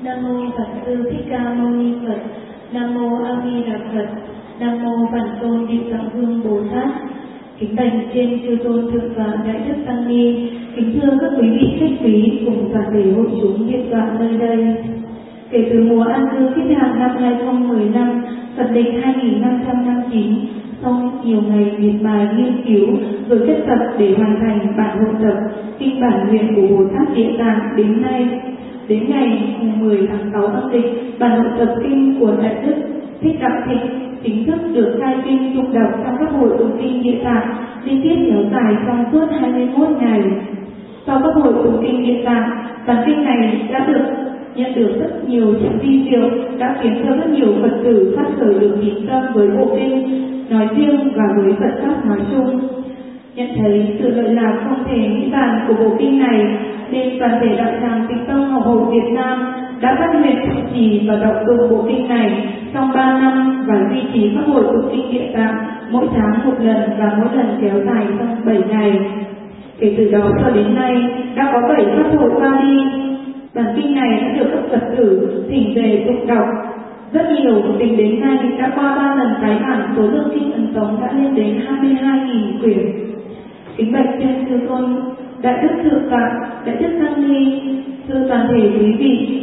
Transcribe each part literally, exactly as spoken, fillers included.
Nam mô Phật Sư Thích Ca Mâu Ni Phật. Nam mô A Di Đà Phật. Nam mô Bản Tôn Địa Tạng Vương Bồ Tát. Kính bạch trên chư tôn thượng tọa đại đức tăng ni, kính thưa các quý vị khách quý cùng toàn thể hội chúng hiện tọa nơi đây. Kể từ mùa an cư kiết hàng năm hai không một năm, Phật lịch hai nghìn năm trăm năm mươi chín, sau nhiều ngày miệt mài nghiên cứu rồi kết tập để hoàn thành bản hội tập kinh bản nguyện của Bồ Tát Địa Tạng đến nay, đến ngày mười tháng sáu âm lịch, bản hội tập kinh của đại đức Thích Đạo Thịnh chính thức được khai kinh tụng đọc trong các hội tụng kinh Địa Tạng liên tiếp kéo dài trong suốt hai mươi mốt ngày. Sau các hội tụng kinh Địa Tạng, bản kinh này đã được nhận được rất nhiều sự vi diệu, đã khiến cho rất nhiều Phật tử phát khởi được tín tâm với bộ kinh nói riêng và với Phật pháp nói chung. Nhận thấy sự lợi lạc không thể nghĩ bàn của bộ kinh này, nên toàn thể đạo tràng Tịnh Tông Học hội Việt Nam đã phát nguyện trụ trì và đọc tụng bộ kinh này trong ba năm và duy trì các hội tụng kinh Địa Tạng mỗi tháng một lần và mỗi lần kéo dài trong bảy ngày. Kể từ đó cho đến nay đã có bảy pháp hội qua đi. Bản kinh này đã được các Phật tử thỉnh về tụng đọc rất nhiều, tính đến nay đã qua ba lần tái bản, số lượng kinh ấn tống đã lên đến hai mươi hai nghìn quyển. Kính bạch trên chư tôn đại đức thượng tọa, đại đức tăng ni, thưa toàn thể quý vị,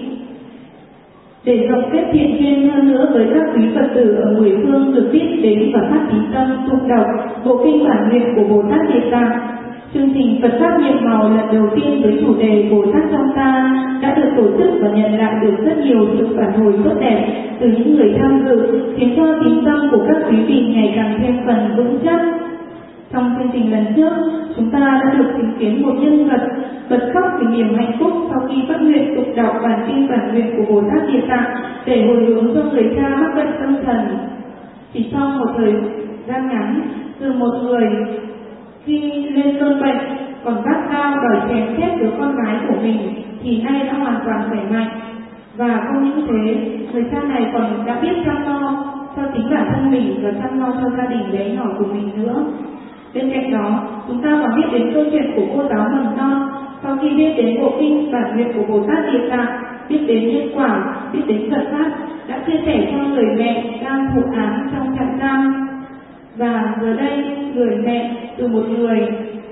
để dòng kết thiện duyên hơn nữa với các quý Phật tử ở mười phương được biết đến và phát tín tâm tụng đọc bộ kinh bản nguyện của Bồ Tát Địa Tạng. Chương trình Phật pháp nhiệm màu lần đầu tiên với chủ đề Bồ Tát trong ta đã được tổ chức và nhận lại được rất nhiều sự phản hồi tốt đẹp từ những người tham dự, khiến cho tín tâm của các quý vị ngày càng thêm phần vững chắc. Trong chương trình lần trước, chúng ta đã được chứng kiến một nhân vật bật khóc vì niềm hạnh phúc sau khi phát nguyện tụng đọc bản kinh bản nguyện của Bồ Tát Địa Tạng để hồi hướng cho người cha mắc bệnh tâm thần. Chỉ sau một thời gian ngắn, từ một người khi lên cơn bệnh còn gắt cao đòi chém chết đứa con gái của mình thì nay đã hoàn toàn khỏe mạnh. Và không những thế, người cha này còn đã biết chăm lo cho chính bản thân mình và chăm lo cho gia đình bé nhỏ của mình nữa. Bên cạnh đó, chúng ta còn biết đến câu chuyện của cô giáo mầm non sau khi biết đến bộ kinh bản nguyện của Bồ Tát Địa Tạng, biết đến nhân quả, biết đến Phật pháp, đã chia sẻ cho người mẹ đang thụ án trong trại giam. Và giờ đây, người mẹ từ một người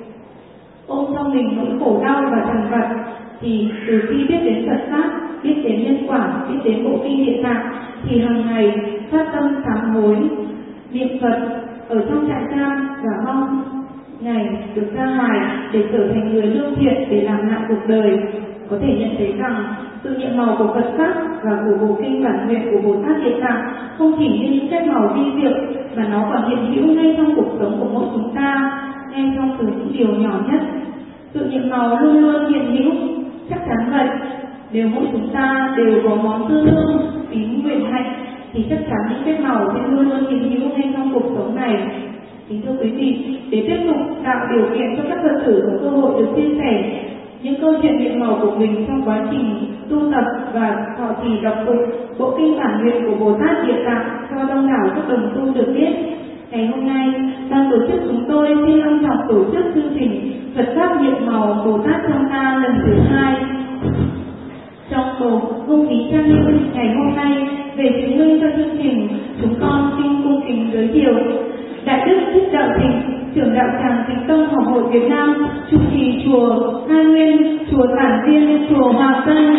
ôm trong mình nỗi khổ đau và trằn vặt, thì từ khi biết đến Phật pháp, biết đến nhân quả, biết đến bộ kinh Địa Tạng, thì hàng ngày phát tâm sám hối, niệm Phật ở trong trại giam và mong ngày được ra ngoài để trở thành người lương thiện để làm lại cuộc đời. Có thể nhận thấy rằng sự nhiệm màu của Phật pháp và của bộ kinh bản nguyện của Bồ Tát Địa Tạng không chỉ như những phép màu vi diệu mà nó còn hiện hữu ngay trong cuộc sống của mỗi chúng ta, ngay trong từ những điều nhỏ nhất. Sự nhiệm màu luôn luôn hiện hữu, chắc chắn vậy. Nếu mỗi chúng ta đều có món tư lương, tín nguyện hạnh, thì chắc chắn những phép màu sẽ luôn luôn hiện hữu ngay trong cuộc sống này. Kính thưa quý vị, để tiếp tục tạo điều kiện cho các Phật tử có cơ hội được chia sẻ những câu chuyện nhiệm màu của mình trong quá trình tu tập và thọ trì đọc tụng bộ kinh bản nguyện của Bồ Tát Địa Tạng cho đông đảo các đồng tu được biết, ngày hôm nay ban tổ chức chúng tôi xin long trọng tổ chức chương trình Phật pháp nhiệm màu Bồ Tát trong ta lần thứ hai. Trong bầu không khí trang nghiêm ngày hôm nay, về chứng minh cho chương trình, chúng con xin cung kính giới thiệu Đại đức Thích Đạo Thịnh, trưởng đạo tràng Tịnh Tông Học hội Việt Nam, trụ trì chùa Khai Nguyên, chùa Tản Viên, chùa Hòa Tân.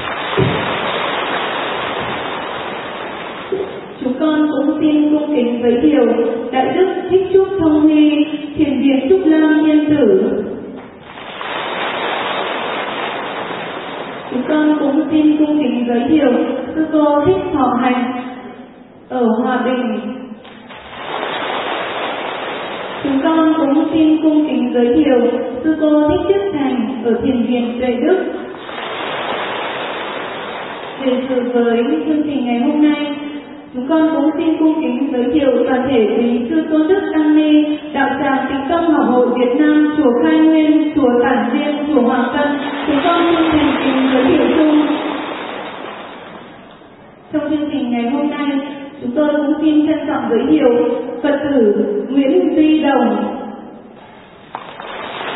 Chúng con cũng xin cung kính giới thiệu Đại đức Thích Trúc Thông Huy, thiền viện Trúc Lam Nhân Tử. Chúng con cũng xin cung kính giới thiệu sư cô Thích Thọ Hành ở Hòa Bình. Chúng con cũng xin cung kính giới thiệu sư cô Thích Đức Thành ở thiền viện Tuệ Đức. Để dự với chương trình ngày hôm nay, chúng con cũng xin cung kính giới thiệu toàn thể quý sư tôn đức tăng ni đạo tràng Tịnh Tông Học hội Việt Nam, chùa Khai Nguyên, chùa Tản Viên, chùa Hoàng Tân. Chúng con xin thành kính giới thiệu chung. Trong chương trình ngày hôm nay, chúng tôi cũng xin trân trọng giới thiệu Phật tử Nguyễn Duy Đồng.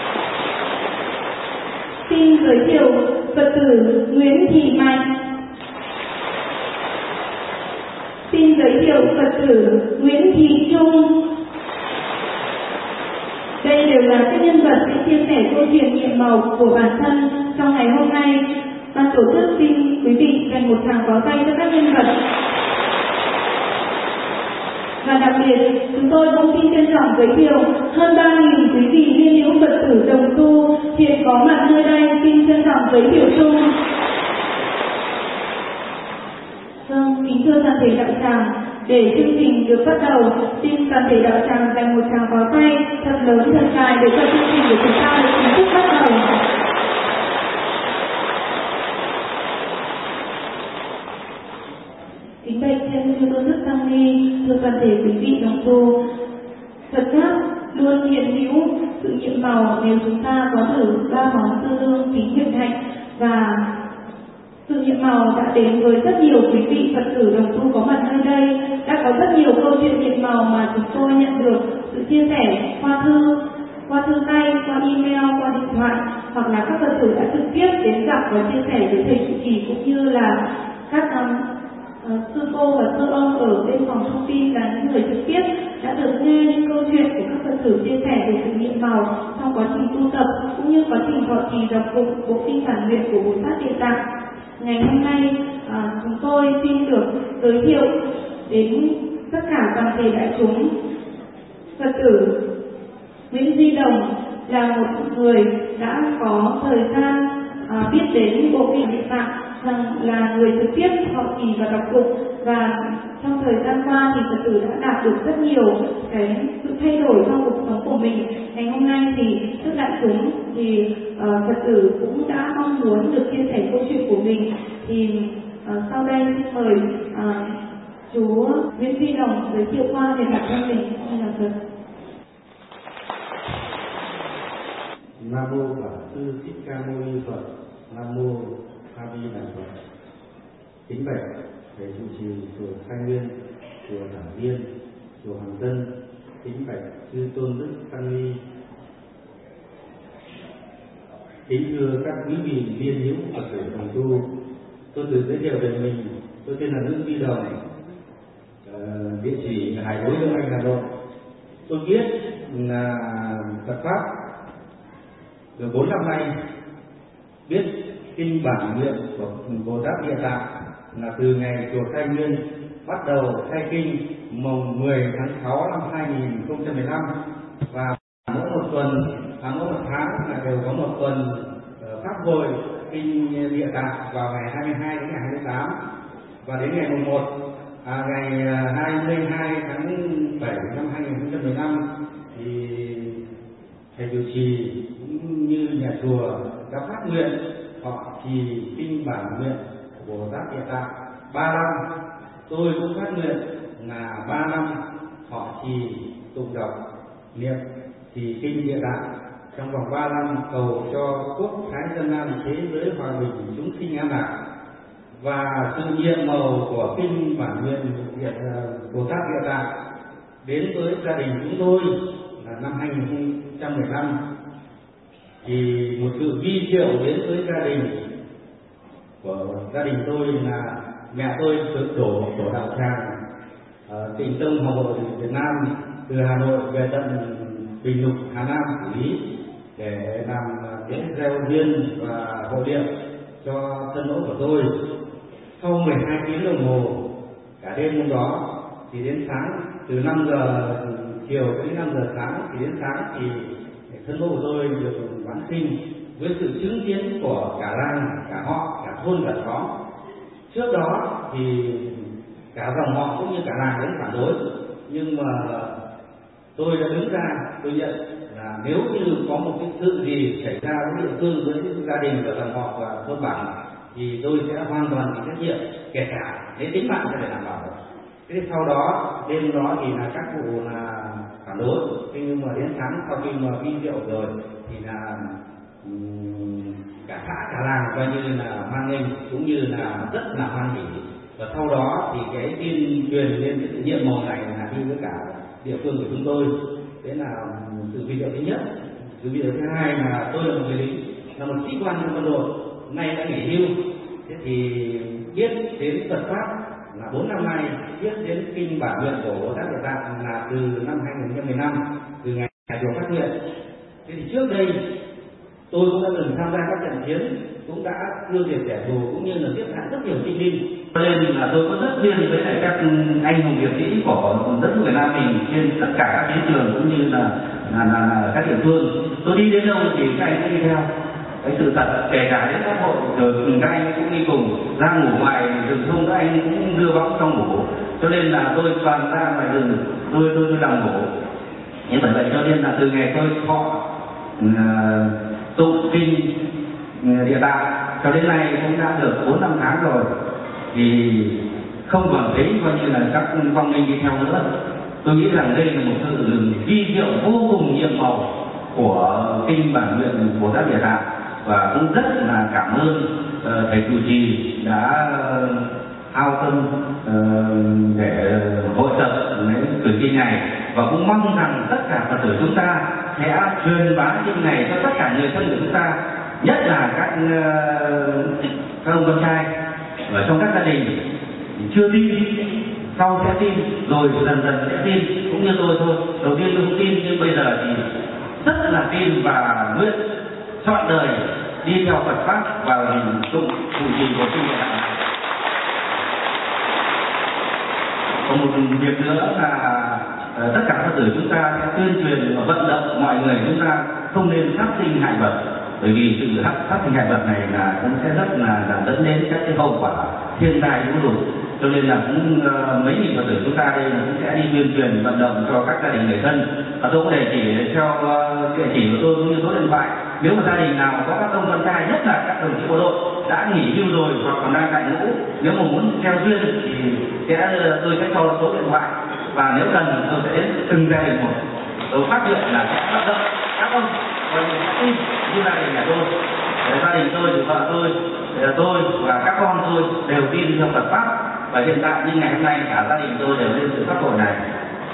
Xin giới thiệu Phật tử Nguyễn Thị Mạnh. xin giới thiệu Phật tử Nguyễn Thị Trung. Đây đều là các nhân vật sẽ chia sẻ câu chuyện nhiệm màu của bản thân trong ngày hôm nay. Ban tổ chức xin quý vị dành một tràng pháo tay cho các nhân vật. Và đặc biệt, chúng tôi cũng xin trân trọng giới thiệu hơn ba nghìn quý vị liên hữu Phật tử đồng tu hiện có mặt nơi đây, xin trân trọng giới thiệu chung. Vâng, kính thưa toàn thể đạo tràng, để chương trình được bắt đầu, xin toàn thể đạo tràng dành một tràng pháo tay thật lớn thật dài để cho chương trình của chúng ta được chính thức bắt đầu. Kính bạch trên chư tôn đức tăng ni, thưa toàn thể quý vị đồng tu, Phật pháp luôn hiện hữu sự nhiệm màu nếu chúng ta có thử ba món tư lương kính nguyện hạnh, và sự nhiệm màu đã đến với rất nhiều quý vị Phật tử đồng tu có mặt nơi đây. Đã có rất nhiều câu chuyện nhiệm màu mà chúng tôi nhận được sự chia sẻ qua thư, qua thư tay, qua email, qua điện thoại, hoặc là các Phật tử đã trực tiếp đến gặp và chia sẻ với thầy trụ trì, cũng như là các um, uh, sư cô và sư ông ở bên phòng thông tin là những người trực tiếp đã được nghe những câu chuyện của các Phật tử chia sẻ về sự nhiệm màu trong quá trình tu tập, cũng như quá trình thọ trì đọc tụng bộ kinh bản nguyện của Bồ Tát Địa Tạng. Ngày hôm nay à, chúng tôi xin được giới thiệu đến tất cả toàn thể đại chúng Phật tử Nguyễn Duy Đồng là một người đã có thời gian à, biết đến bộ kinh Địa Tạng, rằng là người trực tiếp thọ trì và đọc tụng, và trong thời gian qua thì Phật tử đã đạt được rất nhiều cái sự thay đổi trong cuộc sống của mình. Ngày hôm nay thì trước đại chúng thì uh, Phật tử cũng đã mong muốn được chia sẻ câu chuyện của mình, thì uh, sau đây xin mời uh, chú Nguyễn Duy Đồng giới thiệu qua về bản thân mình. Xin chào Phật. Nam mô Bổn Sư Thích Ca Mâu Ni Phật. Nam mô A Di Đà Phật. Kính bạch thầy trụ trì chùa Khai Nguyên, chùa Giảng Viên, chùa Hoàng Dân, kính bạch chư tôn đức tăng ni, kính thưa các quý vị liên hữu Phật tử đồng tu. Tôi tự giới thiệu về mình. Tôi tên là Nguyễn Duy Đồng, uh, địa chỉ Hải Bối, Đông Anh, Hà Nội. Tôi biết là Phật pháp được bốn năm nay, biết kinh bản nguyện của Bồ Tát Địa Tạng là từ ngày chùa Khai Nguyên bắt đầu khai kinh mồng mười tháng sáu năm hai nghìn không trăm mười lăm, và mỗi một tuần, à, mỗi một tháng là đều có một tuần uh, pháp hội kinh Địa Tạng vào ngày hai mươi hai đến ngày hai mươi tám, và đến ngày mùng một à, ngày hai mươi hai tháng bảy năm hai nghìn không trăm mười lăm thì thầy trụ trì cũng như nhà chùa đã phát nguyện họ trì kinh bản nguyện của Bồ Tát Địa Tạng ba năm. Tôi cũng phát nguyện là ba năm họ trì tụng đọc niệm trì kinh Địa Tạng trong vòng ba năm, cầu cho quốc thái dân an, thế giới hòa bình, chúng sinh an lạc. Và sự nhiệm màu của kinh bản nguyện Bồ Tát Địa Tạng đến với gia đình chúng tôi là năm hai nghìn không trăm mười lăm, thì một sự vi diệu đến với gia đình của gia đình tôi là mẹ tôi được đổ tổ đạo tràng uh, Tịnh Tông Học Hội Việt Nam từ Hà Nội về tận Bình Lục, Hà Nam, xử lý để làm lễ gieo duyên và hộ niệm cho thân mẫu của tôi. Sau mười hai tiếng đồng hồ cả đêm hôm đó thì đến sáng, từ năm giờ chiều đến năm giờ sáng, thì đến sáng thì thân mẫu của tôi được vãng sinh với sự chứng kiến của cả làng, cả họ, cả thôn, cả xóm. Trước đó thì cả dòng họ cũng như cả làng đến phản đối, nhưng mà tôi đã đứng ra tôi nhận là nếu như có một cái sự gì xảy ra với địa phương, với gia đình và dòng họ và thôn bản, thì tôi sẽ hoàn toàn chịu trách nhiệm, kể cả đến tính mạng sẽ phải đảm bảo. Thế sau đó đêm đó thì là các cụ là phản đối, thế nhưng mà đến sáng sau khi mà vi rượu rồi thì là um, cả xã cả làng coi như là hoan nghênh, cũng như là rất là hoan hỉ. Và sau đó thì cái tuyên truyền lên cái sự nhiệm màu này là đi với cả địa phương của chúng tôi. Đấy là sự vi diệu thứ nhất. Sự vi diệu thứ hai là tôi là một người lính, là một sĩ quan trong quân đội, nay đã nghỉ hưu. Thế thì biết đến Phật pháp là bốn năm nay viết đến kinh bản nguyện của Bồ Tát Địa Tạng là từ năm hai nghìn không trăm mười lăm, từ ngày chùa phát nguyện. Thế thì trước đây tôi cũng đã từng tham gia các trận chiến, cũng đã tiêu diệt kẻ thù cũng như là giết hại rất nhiều sinh linh. Cho nên là tôi có rất duyên với lại các anh hùng liệt sĩ của đất nước Việt Nam mình trên tất cả các chiến trường cũng như là là, là, là các địa phương. Tôi đi đến đâu thì các anh cũng đi theo. Cái sự thật kể cả đến các hội rồi các anh cũng đi cùng, ra ngủ ngoài rừng thông các anh cũng đưa bóng trong ngủ. Cho nên là tôi toàn ra ngoài rừng tôi tôi tôi nằm ngủ. Thế bởi vậy cho nên là từ ngày tôi thọ uh, tụng kinh uh, Địa Tạng cho đến nay cũng đã được bốn năm tháng rồi, thì không còn thấy coi như là các vong linh đi theo nữa. Tôi nghĩ rằng đây là một sự vi diệu vô cùng nhiệm màu của kinh bản nguyện Bồ Tát Địa Tạng, và cũng rất là cảm ơn uh, thầy trụ trì đã hao tâm uh, để hỗ trợ cử kinh này, và cũng mong rằng tất cả Phật tử chúng ta sẽ truyền bá kinh này cho tất cả người thân của chúng ta, nhất là các uh, các ông con trai ở trong các gia đình chưa tin, sau sẽ tin, rồi dần dần sẽ tin, cũng như tôi thôi. Đầu tiên tôi không tin, nhưng bây giờ thì rất là tin và nguyện chọn đời đi theo Phật pháp vào hình tụng trụ trì của kinh Địa Tạng. Còn một việc nữa là uh, tất cả Phật tử chúng ta sẽ tuyên truyền và vận động mọi người chúng ta không nên sát sinh hại vật, bởi vì sự sát sinh hại vật này là cũng sẽ rất là, là dẫn đến các cái hậu quả thiên tai lũ lụt. Cho nên là cũng uh, mấy nghìn Phật tử chúng ta đây cũng sẽ đi tuyên truyền vận động cho các gia đình người thân. Và tôi cũng để chỉ theo uh, địa chỉ của tôi cũng như số điện thoại. Nếu mà gia đình nào có các ông con trai, nhất là các đồng chí bộ đội đã nghỉ hưu rồi hoặc còn đang tại ngũ, nếu mà muốn theo duyên thì sẽ tôi sẽ cho số điện thoại, và nếu cần tôi sẽ đến từng gia đình một. Tôi phát hiện là sẽ phát động các ông coi như tin như gia đình nhà tôi, gia đình tôi, vợ tôi, tôi và các con tôi đều tin theo Phật pháp, và hiện tại như ngày hôm nay cả gia đình tôi đều lên sự pháp hội này.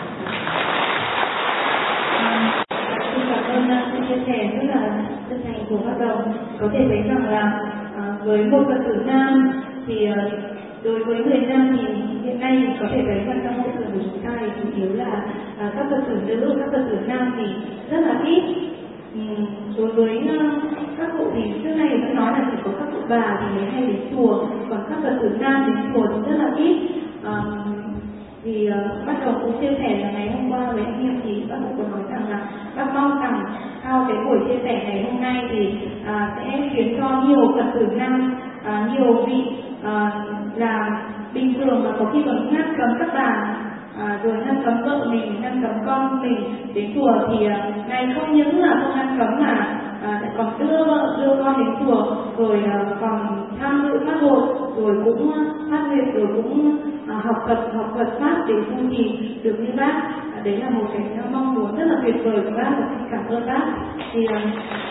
Xin cảm ơn sự chia sẻ rất là chân thành của các đồng. Có thể thấy rằng là à, với một Phật tử nam thì à, đối với người nam thì hiện nay có thể thấy rằng trong hội trường của chúng ta thì chủ yếu là à, các Phật tử nữ, các Phật tử nam thì rất là ít. Uhm, đối với uh, các cụ thì trước nay vẫn nói là chỉ có các cụ bà thì mới hay đến chùa, còn các Phật tử nam đến chùa thì rất là ít. Uh, thì uh, bắt đầu cũng chia sẻ là ngày hôm qua với anh em thì bác cụ có nói rằng là bác mong rằng sau cái buổi chia sẻ ngày hôm nay thì uh, sẽ khiến cho nhiều Phật tử nam, uh, nhiều vị uh, là bình thường mà có khi còn ngăn cấm các bà, À, rồi ngăn cấm vợ mình, ngăn cấm con mình đến chùa, thì à, này không những là không ngăn cấm mà à, lại còn đưa vợ đưa con đến chùa, rồi à, còn tham dự pháp hội, rồi cũng phát nguyện, rồi cũng à, học Phật học Phật pháp để tu trì được như bác. À, đấy là một cái mong muốn rất là tuyệt vời của bác, và xin cảm ơn bác. Thì à,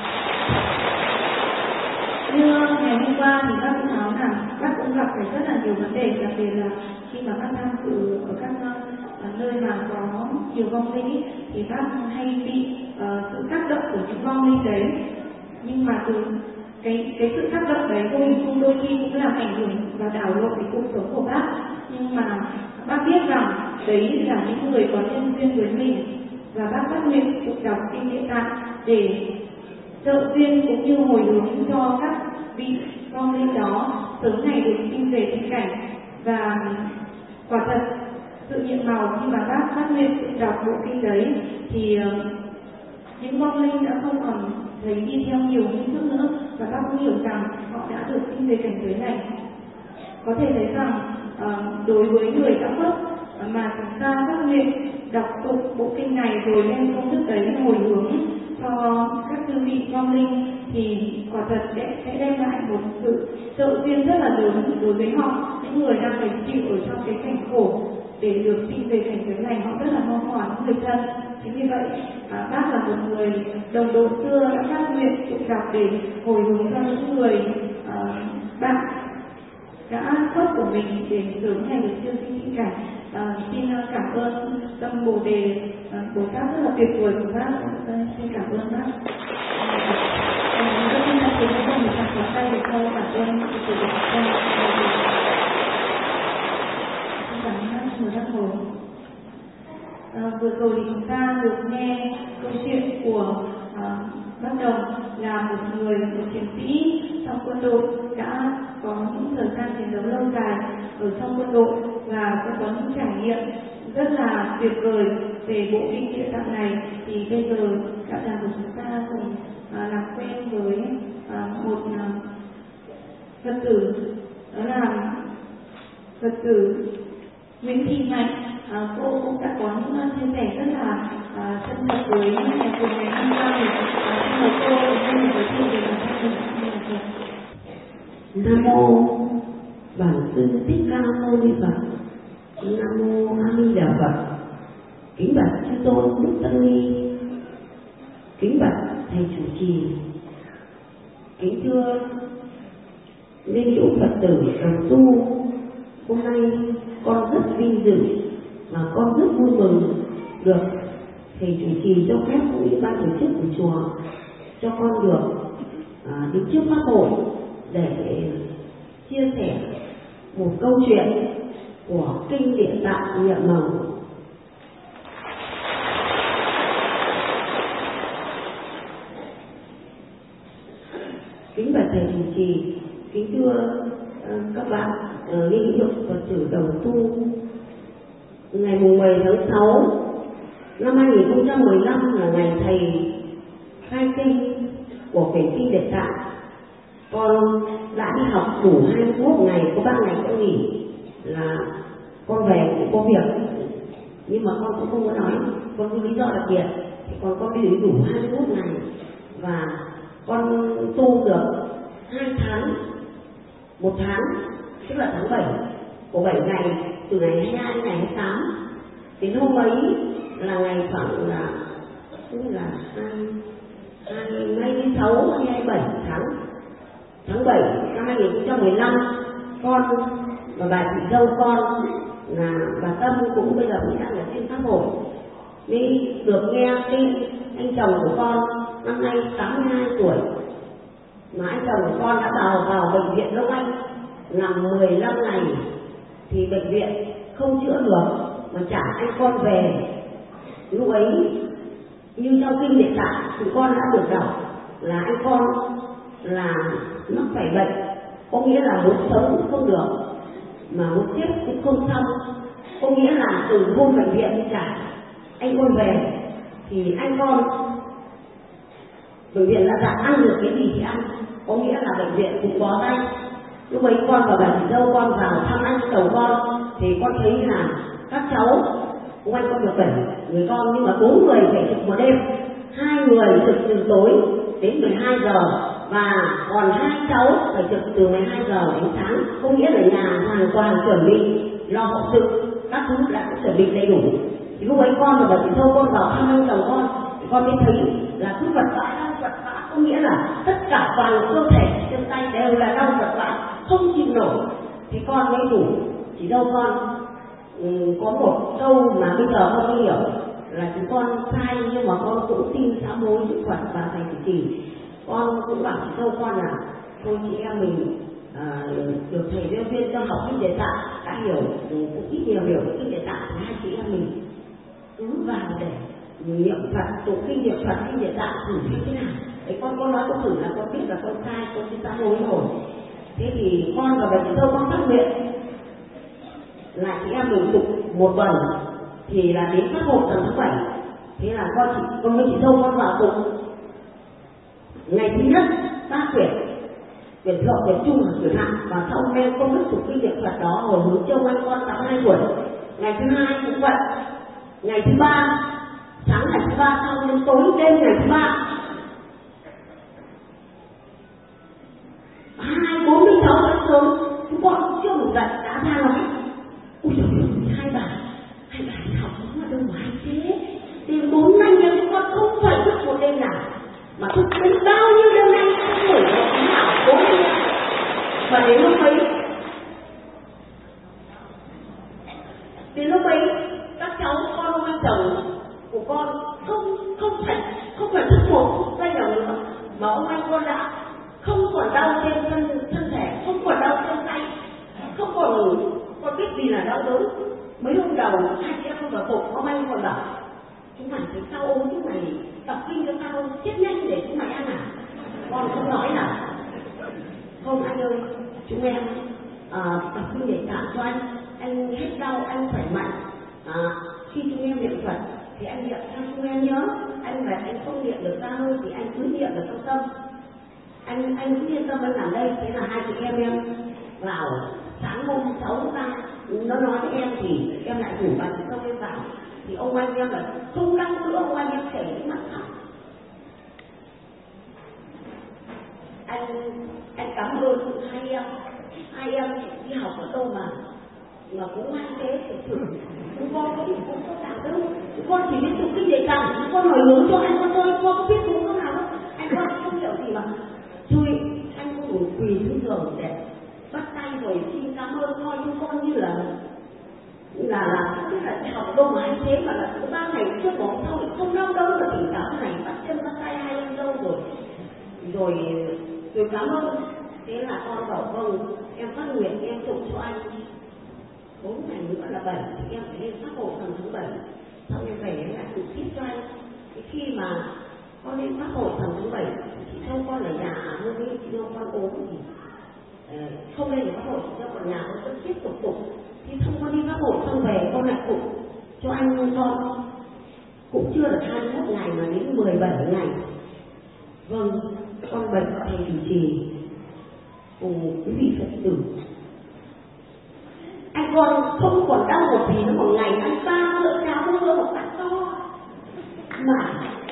như ngày hôm qua thì bác cũng nói là bác cũng gặp phải rất là nhiều vấn đề, đặc biệt là khi mà bác tham dự ở các uh, nơi mà có nhiều vong linh thì bác hay bị uh, sự tác động của những vong linh đấy. Nhưng mà từ cái cái sự tác động đấy vô hình chung đôi khi cũng làm ảnh hưởng và đảo lộn cái cuộc sống của bác. Nhưng mà bác biết rằng đấy là những người có nhân duyên với mình, và bác phát nguyện tụng đọc kinh Địa Tạng để trợ duyên cũng như hồi hướng cho các vị vong linh đó sớm ngày được sinh về thiên cảnh. Và quả thật sự nhiệm màu khi mà bác phát nguyện tụng đọc bộ kinh đấy thì uh, những vong linh đã không còn thấy đi theo nhiều hình thức nữa, và bác cũng hiểu rằng họ đã được sinh về cảnh giới này. Có thể thấy rằng uh, đối với người đã mất uh, mà chúng ta phát nguyện đọc tụng bộ kinh này rồi đem công đức đấy hồi hướng cho các chư vị vong linh thì quả thật sẽ, sẽ đem lại một sự trợ duyên rất là lớn đối với họ, những người đang phải chịu ở trong cái cảnh khổ để được sinh về cảnh giới này. Họ rất là mong mỏi những người thân. Chính vì vậy à, bác là một người đồng đội xưa đã phát nguyện tụng đọc để hồi hướng cho những người à, bạn đã khuất của mình để sớm ngày được siêu sinh thiên cảnh. À, xin cảm ơn tâm Bồ Đề à, Bồ Tát rất là tuyệt vời của bác. À, xin cảm ơn bác. Tôi xin là tiếng các bạn một tay để cho cảm ơn sự tuyệt vời của bác. rồi thì chúng ta được nghe câu chuyện của à, bác Đồng là một người, một chiến sĩ trong quân đội đã có những thời gian chiến đấu lâu dài ở trong quân đội và cũng có những trải nghiệm rất là tuyệt vời về bộ kinh Địa Tạng này. Thì bây giờ đạo tràng của chúng ta cùng à, làm quen với à, một à, Phật tử, đó là Phật tử Nguyễn Thị Mạnh. À, cô cũng đã có những chia sẻ rất là à, chân thật với nhà trường ngày hôm qua. Xin mời cô cùng giới thiệu về bản thân mình. Nam mô Bản Sư Thích Ca Mâu Ni Phật. Nam mô A Di Đà Phật. Kính bạch chư tôn đức tăng ni, kính bạch thầy chủ trì, kính thưa liên hữu Phật tử đồng tu. Hôm nay con rất vinh dự và con rất vui mừng được thầy chủ trì cho phép cũng như ban tổ chức của chùa cho con được à, đứng trước pháp hội để chia sẻ một câu chuyện của kinh Địa Tạng Niệm Màu. Kính bạch thầy chủ trì, kính thưa uh, các bạn uh, liên hữu Phật tử đồng tu, ngày mười tháng sáu năm hai nghìn không trăm mười lăm là ngày thầy khai kinh của quyển kinh Địa Tạng. Con đã đi học đủ hai mươi mốt ngày, có ba ngày con nghỉ là con về cũng có việc, nhưng mà con cũng không có nói, con có lý do đặc biệt thì con có đi đủ hai mươi mốt ngày và con tu được hai tháng, một tháng tức là tháng bảy của bảy ngày, từ ngày hai mươi hai đến ngày hai mươi tám. Đến hôm ấy là ngày khoảng là tức là hai mươi sáu hay hai mươi bảy tháng tháng bảy năm hai nghìn không trăm mười lăm. Con và bà chị dâu con là bà Tâm cũng bây giờ cũng đang ở trên pháp hội, đi được nghe tin anh chồng của con năm nay tám mươi hai tuổi mà anh chồng của con đã vào vào bệnh viện Đông Anh nằm mười lăm ngày thì bệnh viện không chữa được mà trả anh con về. Lúc ấy như trong kinh Địa Tạng thì con đã được đọc là anh con là mắc phải bệnh, có nghĩa là muốn sống cũng không được mà muốn chết cũng không xong, có nghĩa là từ hôm bệnh viện trả anh con về thì anh con bệnh viện là dặn ăn được cái gì thì ăn, có nghĩa là bệnh viện cũng bó tay. Lúc ấy con và bà chị dâu con vào thăm anh chồng con thì con thấy là các cháu của anh con được bảy người con, nhưng mà bốn người phải trực một đêm, hai người trực từ tối đến mười hai giờ và còn hai cháu phải trực từ mười hai giờ đến sáng, có nghĩa là nhà hoàn toàn chuẩn bị lo hậu sự, các thứ đã chuẩn bị đầy đủ. Thì lúc ấy con và bà chị dâu con vào thăm anh chồng con thì con mới thấy là cứ vật vã vật vã, có nghĩa là tất cả toàn cơ thể chân tay đều là đau vật vã không chịu nổi. Thì con mới đủ chị dâu con um, có một câu mà bây giờ con mới hiểu là chúng con sai, nhưng mà con cũng xin sám hối chữ Phật và thầy chủ trì. Con cũng bảo chị dâu con là thôi chị em mình à, được thầy giáo viên cho học kinh Địa Tạng đã hiểu cũng ít nhiều hiểu kinh Địa Tạng, hai chị em mình cứ vào để niệm Phật, tụng kinh niệm Phật kinh Địa Tạng thử như thế nào. Đấy con con nói con thử là con biết là con sai, con xin sám hối rồi. Thế thì con và bà chị dâu con phát nguyện là chị em mình tụng một tuần thì là đến pháp hội tầm tháng bảy. Thế là con chị con với chị dâu con vào tụng ngày thứ nhất ba quyển, quyển thượng, quyển trung và quyển hạ, và sau đem công đức tụng kinh niệm Phật đó hồi hướng cho anh con tám mươi hai tuổi. Ngày thứ hai cũng vậy, ngày thứ ba sáng ngày thứ ba xong đến tối đêm ngày thứ ba hai bốn mươi sáu tháng sớm chúng con cũng chưa ngủ dậy đã ra nói ui trời ơi, hai bà hai bà đi học nó ở đâu mà hay thế, đêm bốn năm giờ chúng con không phải thức một đêm nào mà thức đến bao nhiêu đêm nay không ngủ được thế nào cố đi. Và đến lúc ấy đến lúc ấy các cháu con ông anh chồng của con không không phải không phải thức một phút giây nào nữa mà ông anh con đã không còn đau trên thân thân thể, không còn đau trên tay, không còn con biết gì là đau đớn. Mấy hôm đầu hai chị em con vào phục, ông anh còn bảo chúng mày phải sau ốm, chúng mày đọc kinh cho tao chết nhanh để chúng mày ăn à? Con không nói là không anh ơi, chúng em à, đọc kinh để cảm cho anh, anh hết đau, anh khỏe mạnh. À, khi chúng em niệm Phật thì anh niệm cho chúng em nhớ, anh và anh không niệm được ra hơi thì anh cứ niệm được trong tâm. Anh anh cứ yên tâm anh làm đây. Thế là hai chị em em vào sáng hôm sáu ra nó nói với em thì em lại rủ bà chị Thông em vào, thì ông anh em là không đăng nữa, ông anh em chảy nước mắt khóc. Anh anh cảm ơn hai em, hai em đi học ở đâu mà mà cũng hay thế, thực sự chúng con cũng cũng có cảm đâu, chúng con chỉ biết tụng kinh để cảm, chúng con hỏi hướng cho anh con thôi, con không biết đúng không nào đâu, anh con không hiểu gì mà thôi anh không đủ quỳ xuống giường để bắt tay rồi xin cảm ơn coi chúng con như là là là không biết là học đâu mà anh thế mà là cũng ba ngày trước đó sau không đâu đâu là tỉnh táo này bắt chân bắt tay hai em đâu rồi rồi rồi cảm ơn. Thế là con bảo vâng, em phát nguyện em tụng cho anh bốn ngày nữa là bảy thì em phải lên pháp hội thần thứ bảy, sau em về em lại tụng tiếp cho anh. Thì khi mà con lên pháp hội thần thứ bảy chị Thông con ở nhà hơn đi, chị Thông con ốm thì không lên được pháp hội, chị Thông còn nhà con vẫn tiếp tục tụng. Thì Thông con đi pháp hội xong về con lại tụng cho anh con, cũng chưa được hai mươi mốt ngày mà đến mười bảy ngày. Vâng, con bệnh thầy chủ trì cùng quý vị Phật tử. Anh con không còn đau một gì nữa, một ngày ăn ba bữa cháo bữa một bát to mà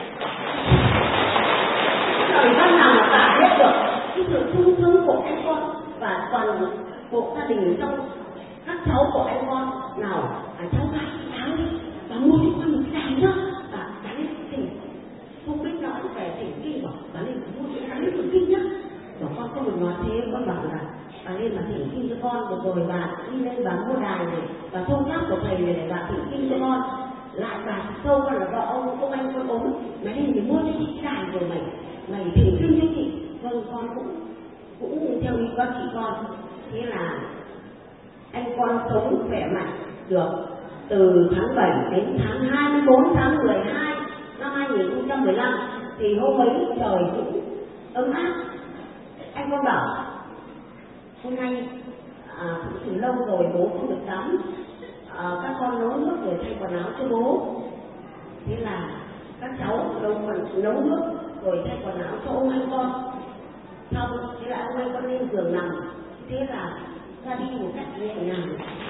thời gian nào mà tả hết được cái sự sung sướng của anh con và toàn bộ gia đình trong các cháu của anh con. Nào à, cháu gái cháu đi và mua cho con một cái đàn nữa và đánh lên tỉnh không biết nói về tỉnh kinh bảo bà lên mua cho đánh lên kinh nhá. Và con không được nói thế, con bảo là bà lên mà thỉnh kinh cho con, được rồi bà đi lên bà mua đài này và thông nhắc của thầy này để bà thỉnh kinh cho con. Lại bà sâu con là vợ ông ông anh con ốm, mày lên thì mua cho chị đài rồi mày mày thỉnh kinh cho chị. Vâng, con cũng cũng theo ý bác chị con. Thế là anh con sống khỏe mạnh được từ tháng bảy đến tháng hai mươi bốn tháng mười hai năm hai nghìn không trăm mười lăm. Thì hôm ấy trời cũng ấm áp. Anh con bảo hôm nay à, cũng từ lâu rồi bố không được tắm, à, các con nấu nước rồi thay quần áo cho bố. Thế là các cháu nấu, nấu nước rồi thay quần áo cho ông anh con. Xong thế là ông anh con lên giường nằm. Thế là ra đi một cách nhẹ nhàng.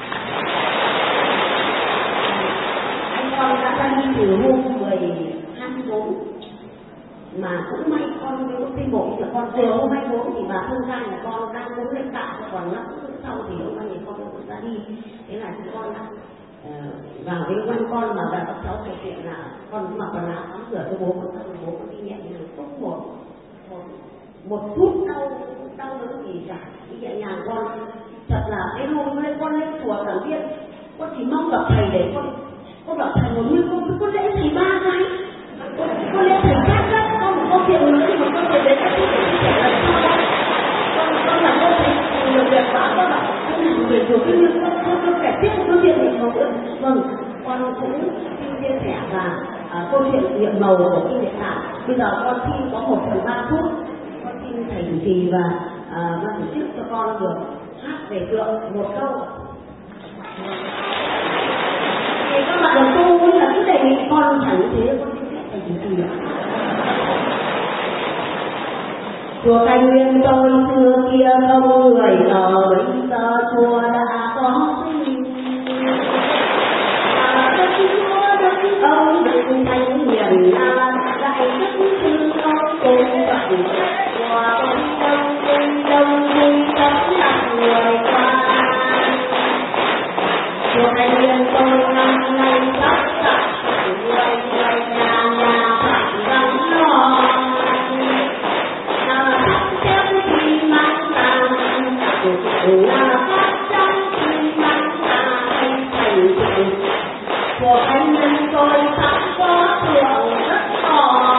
Anh con đã ra đi từ hôm mười hai mươi bốn mà cũng may con nếu cái bộ là con vừa hôm hai mươi bốn thì bà thông ra là con đang muốn lên tạ, còn nó cũng sau thì hôm nay con cũng ra đi. Thế là con đã uh, vào với quanh con mà bà các cháu thể hiện là con cũng mặc quần áo tắm rửa cho bố con, xong rồi bố con đi nhẹ nhàng cũng một một một chút đau đau đớn gì cả, đi nhẹ nhàng. Con thật là cái hôm nay con lên chùa giảng viên con chỉ mong gặp thầy để con con gặp thầy một như con con lễ thầy ba cái con, con lễ thầy khác đó. Con một câu chuyện nữa nhưng mà con về đến các thứ để chia sẻ lần sau. Con con là cô thầy nhiều việc quá, con bảo con làm việc rồi cái việc con con con kể tiếp một câu chuyện niệm màu nữa. Vâng, con cũng xin chia sẻ và à, câu chuyện niệm màu của kinh Địa Tạng. Bây giờ con xin có một phần ba phút, con xin thầy chủ trì và à, ban tổ chức cho con được hát về tượng một câu. Thì các bạn đồng tu muốn là cứ đề nghị con chẳng như thế, con xin phép thầy chủ trì ạ. Chùa Thanh Nguyên tôi xưa kia không người giờ, bây giờ chùa đã có sinh. Và đất chúa đất ông đất Thanh Nguyên là đại đức sư con tôn trọng. Chùa con đông kinh đông vui tấm lòng người qua. Chùa Thanh Nguyên tôi năm nay sắp sắp người người nhà nhà phải gắn lo. Là phát trong khi mang ra thành thành tựu của anh nhân tôi sắp có thượng rất to.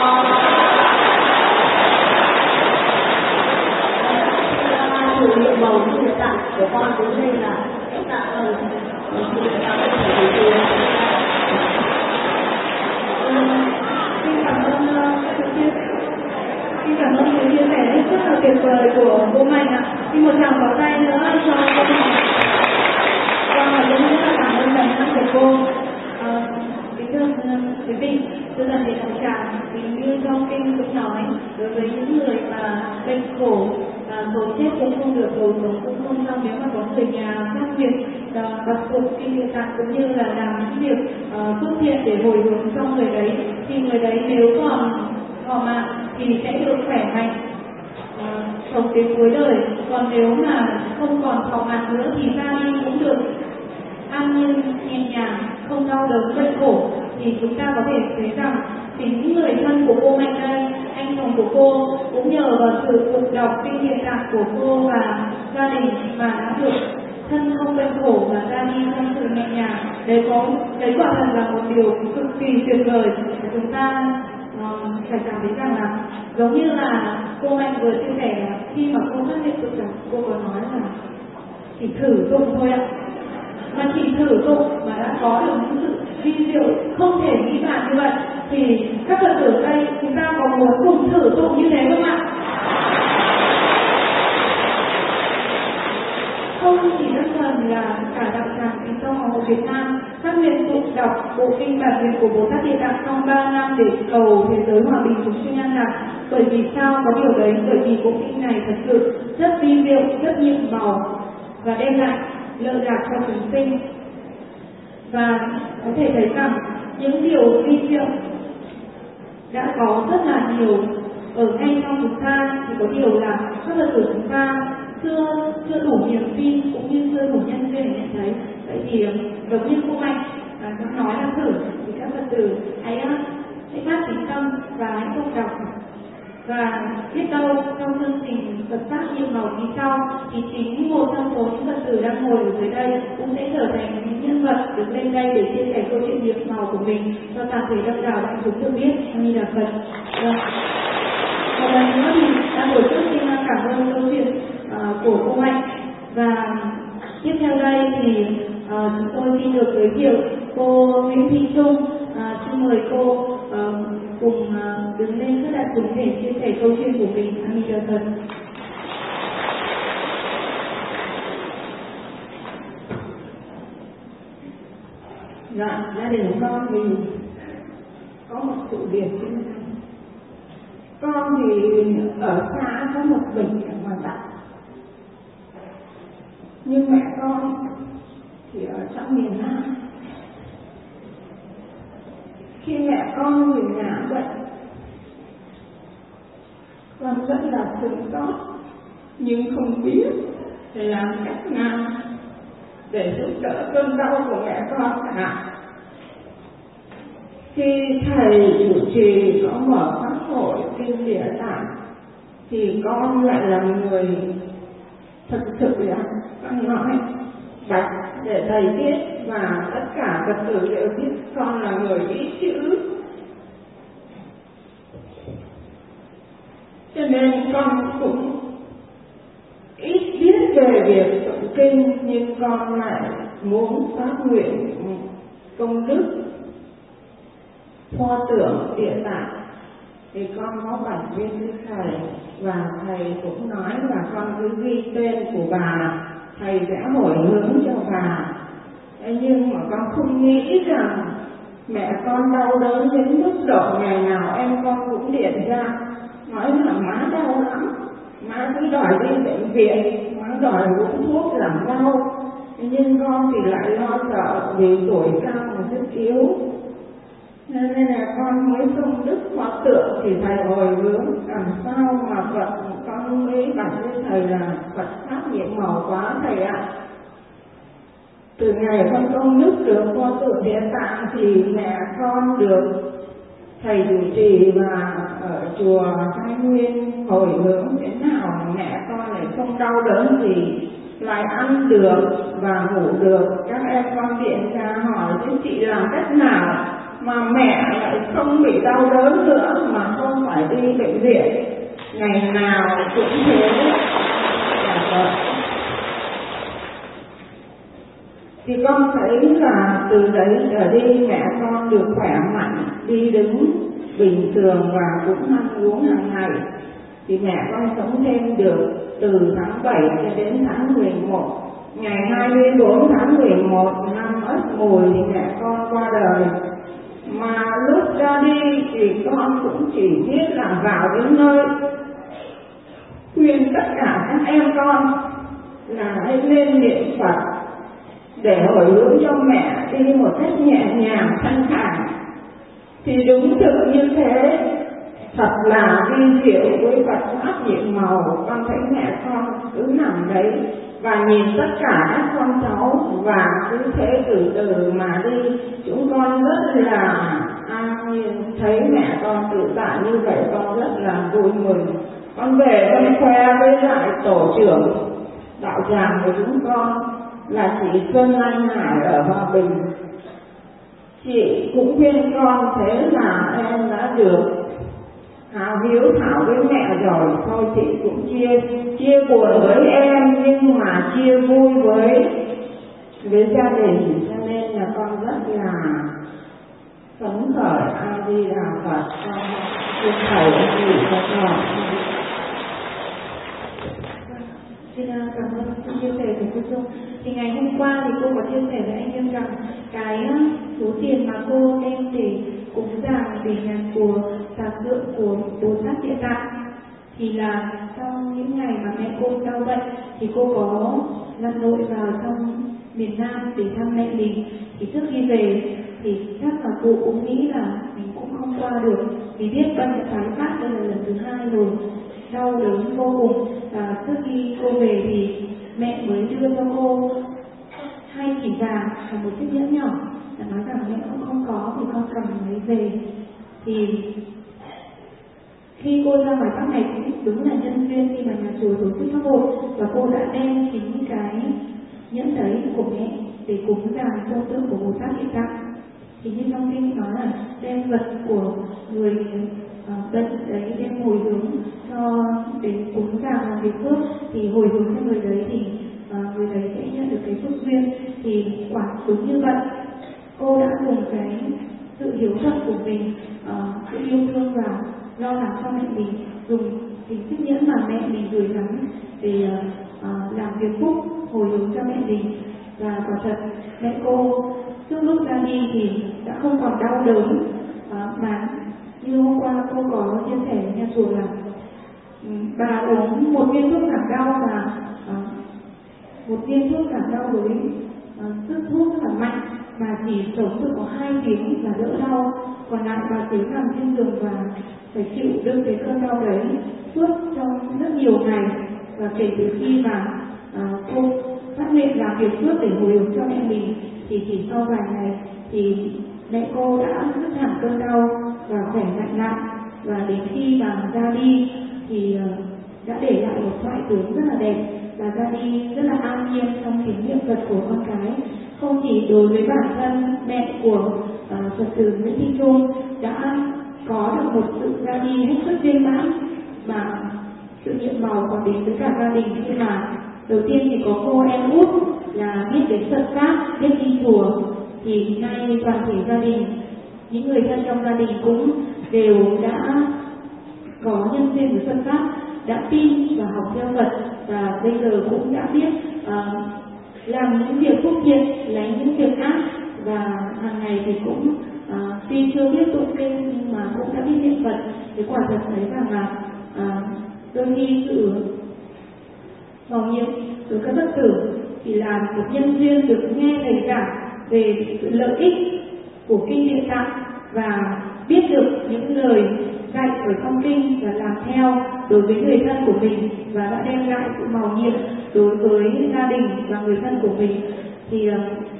Chủ nhiệm màu kinh Địa Tạng của con đến đây là rất tạ ơn. Xin cảm ơn thầy chủ trì. xin cảm ơn sự chia xin cảm ơn sự chia sẻ rất là tuyệt vời của cô Mạnh ạ. Xin một tràng pháo tay nữa cho cô Mạnh. Và cũng rất là cảm ơn lời nói của cô. Kính thưa quý vị, tôi là để đạo tràng thì như trong kinh cũng nói, đối với những người mà bệnh khổ, cầu chết cũng không được, cầu sống cũng không xong, nếu mà có người nhà phát việc bật phục kinh địa tạng cũng như là làm những việc uh, phước thiện để hồi hướng cho người đấy, thì người đấy nếu còn còn mà thì sẽ được khỏe mạnh uh, sống đến cuối đời. Còn nếu mà không còn thọ mạng nữa thì ra đi cũng được an nhiên nhẹ nhàng, không đau đớn bệnh khổ. Thì chúng ta có thể thấy rằng chính người thân của cô Mạnh đây, anh chồng của cô cũng nhờ vào sự phục đọc kinh địa tạng của cô và gia đình mà đã được thân không bệnh khổ và ra đi trong sự nhẹ nhàng. Đấy có đấy quả thật là một điều cực kỳ tuyệt vời để chúng ta uh, phải cảm thấy rằng là giống như là cô Mạnh vừa chia sẻ là khi mà cô phát hiện tự rằng cô có nói là chỉ thử dụng thôi ạ, mà chỉ thử dụng mà đã có được những sự vi diệu không thể nghĩ bàn như vậy, thì các Phật tử đây chúng ta có muốn cùng thử dụng như thế không ạ? Không chỉ đơn thuần là cả đạo tràng Kính Tông Hoàng hộ Việt Nam phát nguyện tụng đọc bộ kinh bản nguyện của Bồ Tát Địa Tạng trong ba năm để cầu thế giới hòa bình chúng sinh an lạc. Bởi vì sao có điều đấy? Bởi vì bộ kinh này thật sự rất vi diệu, rất nhiệm màu và đem lại lợi lạc cho chúng sinh. Và có thể thấy rằng những điều vi diệu đã có rất là nhiều ở ngay trong chúng ta, thì có điều là các Phật tử chúng ta chưa chưa đủ niềm tin cũng như chưa đủ nhân duyên để nhận thấy. Vậy thì giống như cô Mạnh à, cũng nói là thử, thì các Phật tử hãy hãy phát tín tâm và hãy tụng đọc, và biết đâu trong chương trình Phật pháp nhiệm màu phía sau thì chính một trong số những Phật tử đang ngồi ở dưới đây cũng sẽ trở thành những nhân vật được lên đây để chia sẻ câu chuyện nhiệm màu của mình cho toàn thể đông đảo đại chúng được biết. Như là Phật. Vâng. Một lần nữa thì đã buổi trước xin cảm ơn câu chuyện uh, của cô Mạnh. Và tiếp theo đây thì uh, chúng tôi xin được giới thiệu cô Nguyễn Thị Trung. Uh, xin mời cô uh, cùng uh, đứng lên trước đại chúng để chia sẻ câu chuyện của mình. A Di Đà Phật. Dạ, gia đình con thì có một sự việc. Con thì ở xã có một bệnh ở ngoài Bắc, nhưng mẹ con thì ở trong miền Nam. Khi mẹ con về nhà bệnh, con rất là sửng sốt, nhưng không biết phải làm cách nào để giúp đỡ cơn đau của mẹ con cả. Khi thầy chủ trì có mở pháp hội kinh địa tạng thì con lại là người thực sự là con nói đọc để thầy biết, và tất cả Phật tử đều biết con là người biết chữ, cho nên con cũng ít biết về việc tụng kinh, nhưng con lại muốn phát nguyện công đức pho tượng địa tạng. Thì con có bản viên với thầy, và thầy cũng nói là con cứ ghi tên của bà, thầy sẽ hồi hướng cho bà. Thế nhưng mà con không nghĩ rằng mẹ con đau đớn đến mức độ ngày nào em con cũng điện ra nói là má đau lắm, má cứ đòi đi bệnh viện, má đòi uống thuốc giảm đau. Nhưng con thì lại lo sợ vì tuổi cao mà rất yếu, nên là con mới công đức hóa tượng thì thầy hồi hướng làm sao mà Phật. Con mới bảo với thầy là Phật pháp nhiệm màu quá thầy ạ. Từ ngày con công đức được hóa tượng địa tạng thì mẹ con được thầy chủ trì và ở chùa Thái Nguyên hồi hướng thế nào mẹ con lại không đau đớn gì, lại ăn được và ngủ được. Các em con điện ra hỏi chứ chị làm cách nào mà mẹ lại không bị đau đớn nữa, mà không phải đi bệnh viện ngày nào cũng thế. Thì con thấy là từ đấy trở đi mẹ con được khỏe mạnh, đi đứng bình thường và cũng ăn uống hàng ngày. Thì mẹ con sống thêm được từ tháng bảy cho đến tháng mười một. Ngày hai mươi bốn tháng mười một năm Ất Mùi thì mẹ con qua đời. Mà lúc ra đi thì con cũng chỉ biết là vào đến nơi khuyên tất cả các em con là hãy lên niệm Phật để hồi hướng cho mẹ đi một cách nhẹ nhàng thanh thản. Thì đúng thực như thế, thật là vi diệu với Phật pháp nhiệm màu. Con thấy mẹ con cứ nằm đấy và nhìn tất cả các con cháu và cứ thế từ từ mà đi. Chúng con rất là an nhiên, thấy mẹ con tự tại như vậy con rất là vui mừng. Con về con khoe với lại tổ trưởng đạo tràng của chúng con là chị Xuân Anh Hải ở Hòa Bình. Chị cũng khuyên con thế là em đã được hào hiếu thảo với mẹ rồi, thôi chị cũng chia chia buồn với em nhưng mà chia vui với với gia đình, cho nên là con rất là phấn khởi. A Di Đà Phật. Con xin thầy gửi cho con. Xin cảm ơn sự chia sẻ của cô Dung. Thì ngày hôm qua thì cô có chia sẻ với anh em rằng cái số tiền mà cô đem để cúng dường về nhà chùa Tạc Tượng của Bồ Tát Địa Tạng thì là trong những ngày mà mẹ cô đau bệnh thì cô có lặn lội vào trong miền Nam để thăm mẹ mình. Thì trước khi về thì chắc là cô cũng nghĩ là mình cũng không qua được vì biết bệnh tái phát đây là lần thứ hai rồi, đau đớn vô cùng. Và trước khi cô về thì mẹ mới đưa cho cô hai chỉ vàng và một chiếc nhẫn nhỏ, và nói rằng mẹ cũng không có thì con cầm lấy về. Thì khi cô ra ngoài Bắc này cũng đúng là nhân duyên khi mà nhà chùa tổ chức pháp hội và cô đã đem chính cái nhẫn đấy của mẹ để cúng dường công tượng của Bồ Tát Địa Tạng. Thì như trong kinh nói là đem vật của người uh, bệnh đấy đem hồi hướng cho đến cúng dường làm việc phước, thì hồi hướng cho người đấy thì uh, người đấy sẽ nhận được cái phước duyên. Thì quả đúng như vậy, cô đã dùng cái sự hiếu thuận của mình, uh, sự yêu thương và lo lắng cho mẹ mình, dùng chính chiếc nhẫn mà mẹ mình gửi gắm để uh, uh, làm việc phúc hồi hướng cho mẹ mình. Và quả thật mẹ cô trước lúc ra đi thì đã không còn đau đớn, à, mà như hôm qua cô có chia sẻ với nhà chùa là um, bà uống một viên thuốc giảm đau và à, một viên thuốc giảm đau với à, sức thuốc rất là mạnh mà chỉ sống được có hai tiếng là đỡ đau, còn lại bà tiếng nằm trên giường và phải chịu đựng cái cơn đau đấy suốt trong rất nhiều ngày. Và kể từ khi mà à, cô phát hiện làm việc phước để hồi hướng cho mẹ mình thì chỉ sau vài ngày thì mẹ cô đã dứt hẳn cơn đau và khỏe mạnh lại. Và đến khi bà ra đi thì đã để lại một thoại tướng rất là đẹp, và ra đi rất là an nhiên trong kính niệm Phật của con cái. Không chỉ đối với bản thân mẹ của uh, Phật tử Nguyễn Thị Trung đã có được một sự ra đi hết sức viên mãn, mà sự nhiệm màu còn đến với cả gia đình. Khi mà đầu tiên thì có cô em út là biết đến Phật pháp, biết đi chùa, thì nay toàn thể gia đình, những người thân trong gia đình cũng đều đã có nhân duyên với Phật pháp, đã tin và học theo Phật, và bây giờ cũng đã biết uh, làm những việc phúc thiện, lấy những việc ác, và hàng ngày thì cũng uh, tuy chưa biết tụng kinh nhưng mà cũng đã biết niệm Phật. Thì quả thật thấy rằng là uh, đôi khi sự màu nhiệm từ các Phật tử thì là một nhân duyên được nghe thầy giảng về sự lợi ích của kinh Địa Tạng và biết được những lời dạy ở trong kinh và làm theo đối với người thân của mình, và đã đem lại sự màu nhiệm đối với gia đình và người thân của mình. Thì uh,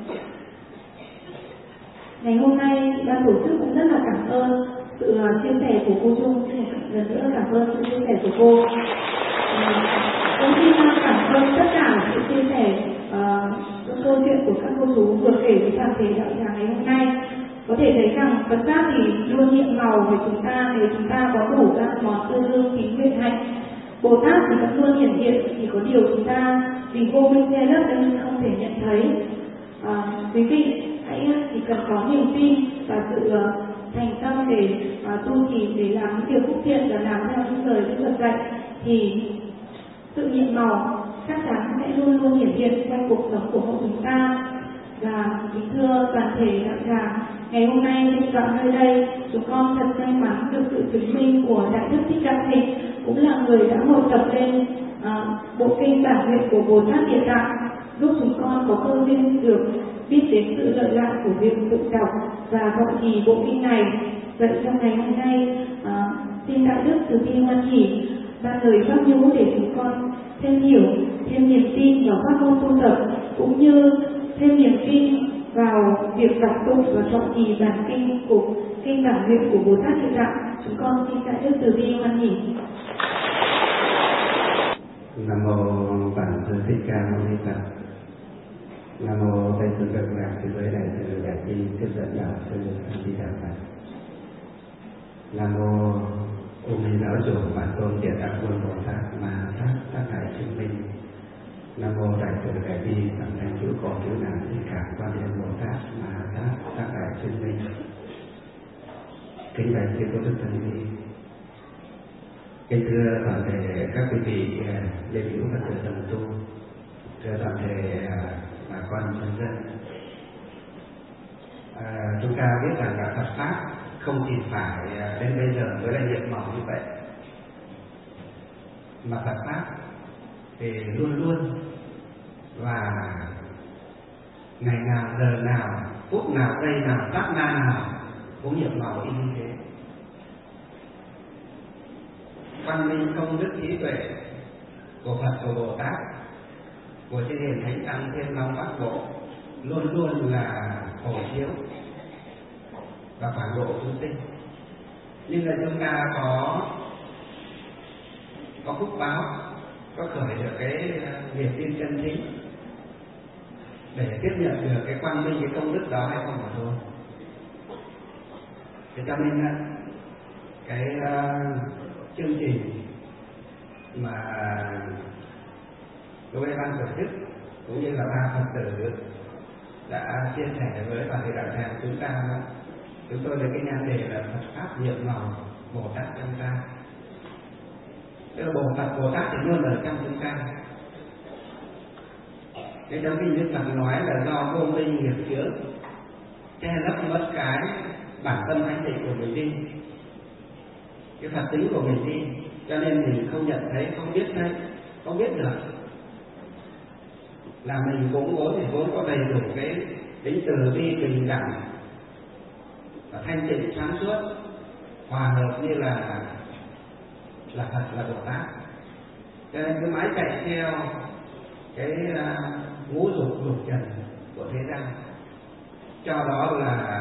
ngày hôm nay ban tổ chức cũng rất là cảm ơn sự uh, chia sẻ của cô Dung, lần nữa cảm ơn sự chia sẻ của cô. Uh, Cũng xin cảm ơn tất cả sự chia sẻ uh, câu chuyện của các cô chú vừa kể với toàn thể đạo tràng ngày hôm nay. Có thể thấy rằng Phật pháp thì luôn nhiệm màu với chúng ta nếu chúng ta có đủ các món tư lương kính nguyện hạnh. Bồ Tát thì vẫn luôn hiển hiện, chỉ có điều chúng ta vì vô minh che lấp nên không thể nhận thấy. À, quý vị hãy chỉ cần có niềm tin và sự uh, thành tâm để uh, tu trì, để làm những điều phúc thiện và làm theo những lời Đức Phật dạy, thì sự nhiệm màu chắc chắn sẽ luôn luôn hiển hiện trong cuộc sống của mỗi chúng ta. Và kính thưa toàn thể đạo tràng, ngày hôm nay trên đoạn nơi đây, chúng con thật may mắn được sự chứng minh của Đại Đức Thích Ca Thịnh, cũng là người đã hội tập lên uh, bộ kinh bản nguyện của Bồ Tát Địa Tạng, giúp chúng con có cơ duyên được biết đến sự lợi lạc của việc tự đọc và thọ trì bộ kinh này. Vậy trong ngày hôm nay, uh, xin Đại Đức Từ Bi Hoan Hỷ ban lời pháp nhũ để chúng con thêm hiểu, thêm niềm tin vào pháp môn tu tập, cũng như thêm niềm tin vào việc đọc tụng và thọ trì bản kinh của kinh bản nguyện của Bồ Tát Địa Tạng. Chúng con xin Đại Đức Từ Bi Hoan Hỷ. Nam mô Bản Sư Thích Ca Mâu Ni Phật. Nam mô Tây Phương Cực Lạc Thế Giới Đại Từ Đại Bi Tiếp Dẫn Đạo Sư A Di Đà Phật. Nam mô U Minh Giáo Chủ Bản Tôn Địa Tạng Vương Bồ Tát Ma Tát Tác Hải Chứng Minh. Nam mô Đại Từ Đại Bi Phạm Thánh Cứu Khổ Cứu Nạn Di Cảm Quan Thế Bồ Tát Ma Tát Tác Hải Chứng Minh. Kính bạch chư Tôn Đức Thần Ni, kính thưa toàn thể các quý vị đệ tử Phật tử đồng tu, thưa toàn thể bà con nhân dân. À, chúng ta biết rằng là Phật pháp không chỉ phải đến bây giờ mới là nhiệm màu như vậy, mà Phật pháp thì luôn luôn và ngày nào, giờ nào, phút nào, giây nào, sát na nào cũng nhiệm màu y như thế. Văn minh công đức trí tuệ của Phật, của Bồ Tát, của chư hiền thánh tăng Thiên Long Bát Bộ luôn luôn là phổ chiếu và phản độ chúng sinh. Nhưng là chúng ta có có phúc báo, có khởi được cái niềm tin chân chính để tiếp nhận được cái quang minh, cái công đức đó hay không mà thôi. Thế cho nên cái uh, chương trình mà đối với ban tổ chức cũng như là ba Phật tử đã chia sẻ với toàn thể đạo tràng chúng ta, chúng tôi lấy cái nhan đề là Phật pháp nhiệm màu Bồ Tát trong ta. Tức là Bồ Phật Bồ Tát thì luôn ở trong chúng ta. Cái trong kinh Đức Phật nói là do vô minh nghiệp chướng che lấp mất cái bản tâm thanh tịnh của mình đi, cái Phật tính của mình đi, cho nên mình không nhận thấy, không biết thấy, không biết được là mình cũng vốn thì vốn có đầy đủ cái tính từ bi, bình đẳng và thanh tịnh sáng suốt, hòa hợp như là là Phật, là Bồ Tát. Cho nên cứ mãi chạy theo cái uh, ngũ dục lục trần của thế gian, cho đó là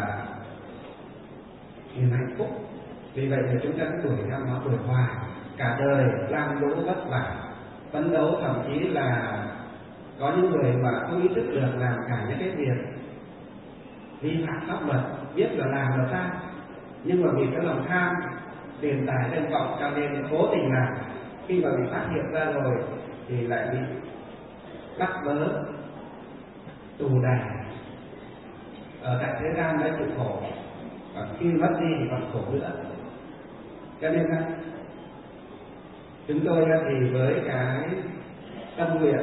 niềm hạnh phúc. Vì vậy thì chúng ta cứ đuổi theo nó, đuổi hoài cả đời, lam lũ vất vả phấn đấu, thậm chí là có những người mà không ý thức được làm cả những cái việc vi phạm pháp luật, biết là làm là sai, nhưng mà vì cái lòng tham, tiền tài, danh vọng cho nên cố tình làm. Khi mà bị phát hiện ra rồi thì lại bị bắt bớ, tù đày ở tại thế gian đã chịu khổ, và khi mất đi thì còn khổ nữa. Cho nên là chúng tôi thì với cái tâm nguyện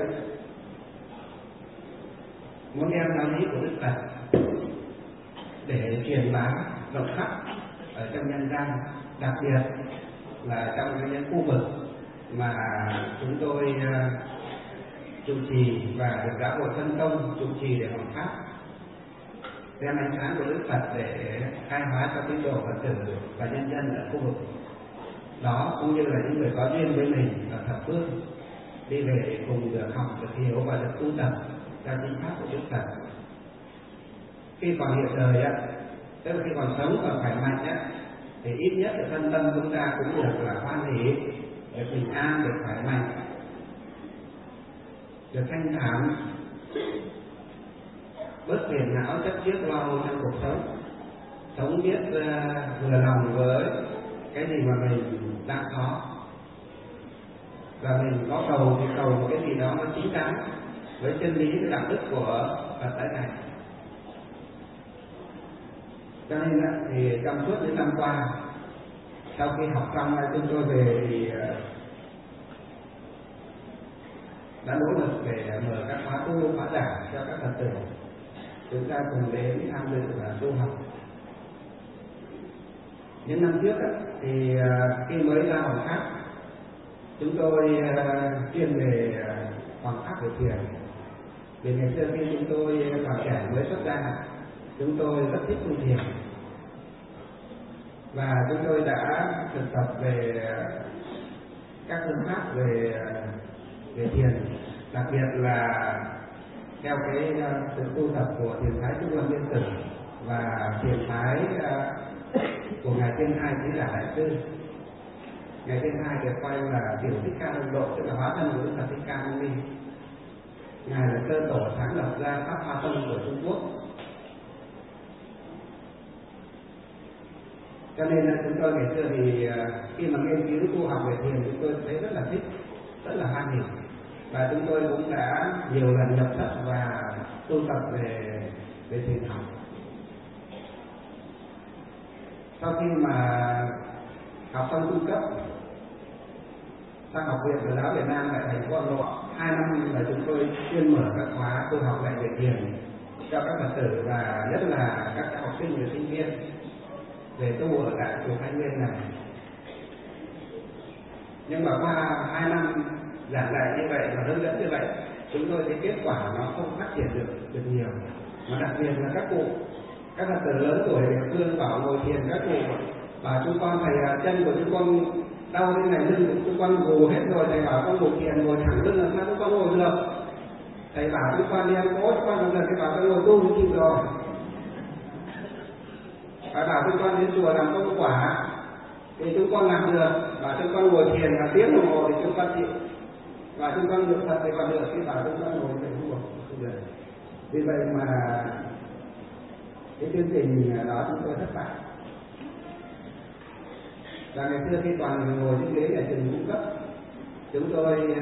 muốn đem giáo lý của Đức Phật để truyền bá rộng khắp ở trong nhân gian, đặc biệt là trong những khu vực mà chúng tôi trụ trì và được giáo hội phân công trụ trì để học pháp, đem ánh sáng của Đức Phật để khai hóa cho tín đồ Phật tử và nhân dân ở khu vực đó, cũng như là những người có duyên với mình ở thập phương đi về để cùng được học, được hiểu và được tu tập theo chính pháp của Đức Phật. Khi còn hiện đời á, tức là khi còn sống còn khỏe mạnh á, thì ít nhất là thân tâm chúng ta cũng được là hoan hỷ, được bình an, được khỏe mạnh, được thanh thản, bớt phiền não chấp trước lo âu trong cuộc sống, sống biết uh, vừa lòng với cái gì mà mình đang có, và mình có cầu thì cầu một cái gì đó nó chính đáng, với chân lý và đạo đức của Phật tại này. Cho nên thì trong suốt những năm qua, sau khi học xong chúng tôi về thì đã nỗ lực để mở các khóa tu khóa giảng cho các Phật tử chúng ta cùng đến tham dự và tu học. Những năm trước thì khi mới ra Hoàng Pháp, chúng tôi chuyên về Hoàng Pháp về thiền. Vì ngày xưa khi chúng tôi còn trẻ mới xuất gia, chúng tôi rất thích tu thiền và chúng tôi đã thực tập về các phương pháp về về thiền, đặc biệt là theo cái sự tu tập của thiền phái Trung Lâm Yên Tử và thiền phái của ngài Tiên Hai Trí Giả Đại Sư. Ngài Tiên Hai được coi là tiểu Thích Ca Mâu Độ, tức là hóa thân của Đức Phật Thích Ca Mâu Ni. Ngài là cơ tổ sáng lập ra pháp Hoa Tông của Trung Quốc. Cho nên là chúng tôi ngày xưa thì khi mà nghiên cứu tu học về thiền, chúng tôi thấy rất là thích, rất là hoan hỉ, và chúng tôi cũng đã nhiều lần nhập thất và tu tập về về thiền học. Sau khi mà học xong trung cấp, sang học viện Phật giáo Việt Nam tại thành phố Hà Nội, hai năm là chúng tôi chuyên mở các khóa tu học lại về thiền cho các Phật tử và nhất là các học sinh và sinh viên về tu ở tại chùa Khai Nguyên này. Nhưng mà qua hai năm giảng dạy như vậy và hướng dẫn như vậy, chúng tôi thấy kết quả nó không phát triển được được nhiều, mà đặc biệt là các cụ, các Phật tử lớn tuổi địa phương bảo ngồi thiền, các cụ bảo chúng con thầy chân của chúng con đau bên này, lưng của chúng con gù hết rồi, thầy bảo con ngồi thiền ngồi thẳng lưng làm sao chúng con ngồi được. Thầy bảo chúng con đi ăn cố, chúng con lần thầy bảo con ngồi tu như chịu rồi. Thầy bảo chúng con đến chùa làm công quả thì chúng con làm được, và chúng con ngồi thiền là tiếng đồng hồ thì chúng con chịu, và chúng con được Phật thì còn được, khi bảo chúng con ngồi thì không được, không được. Vì vậy mà cái chương trình đó chúng tôi thất bại. Và ngày xưa khi toàn ngồi trên ghế nhà trường trung cấp, chúng tôi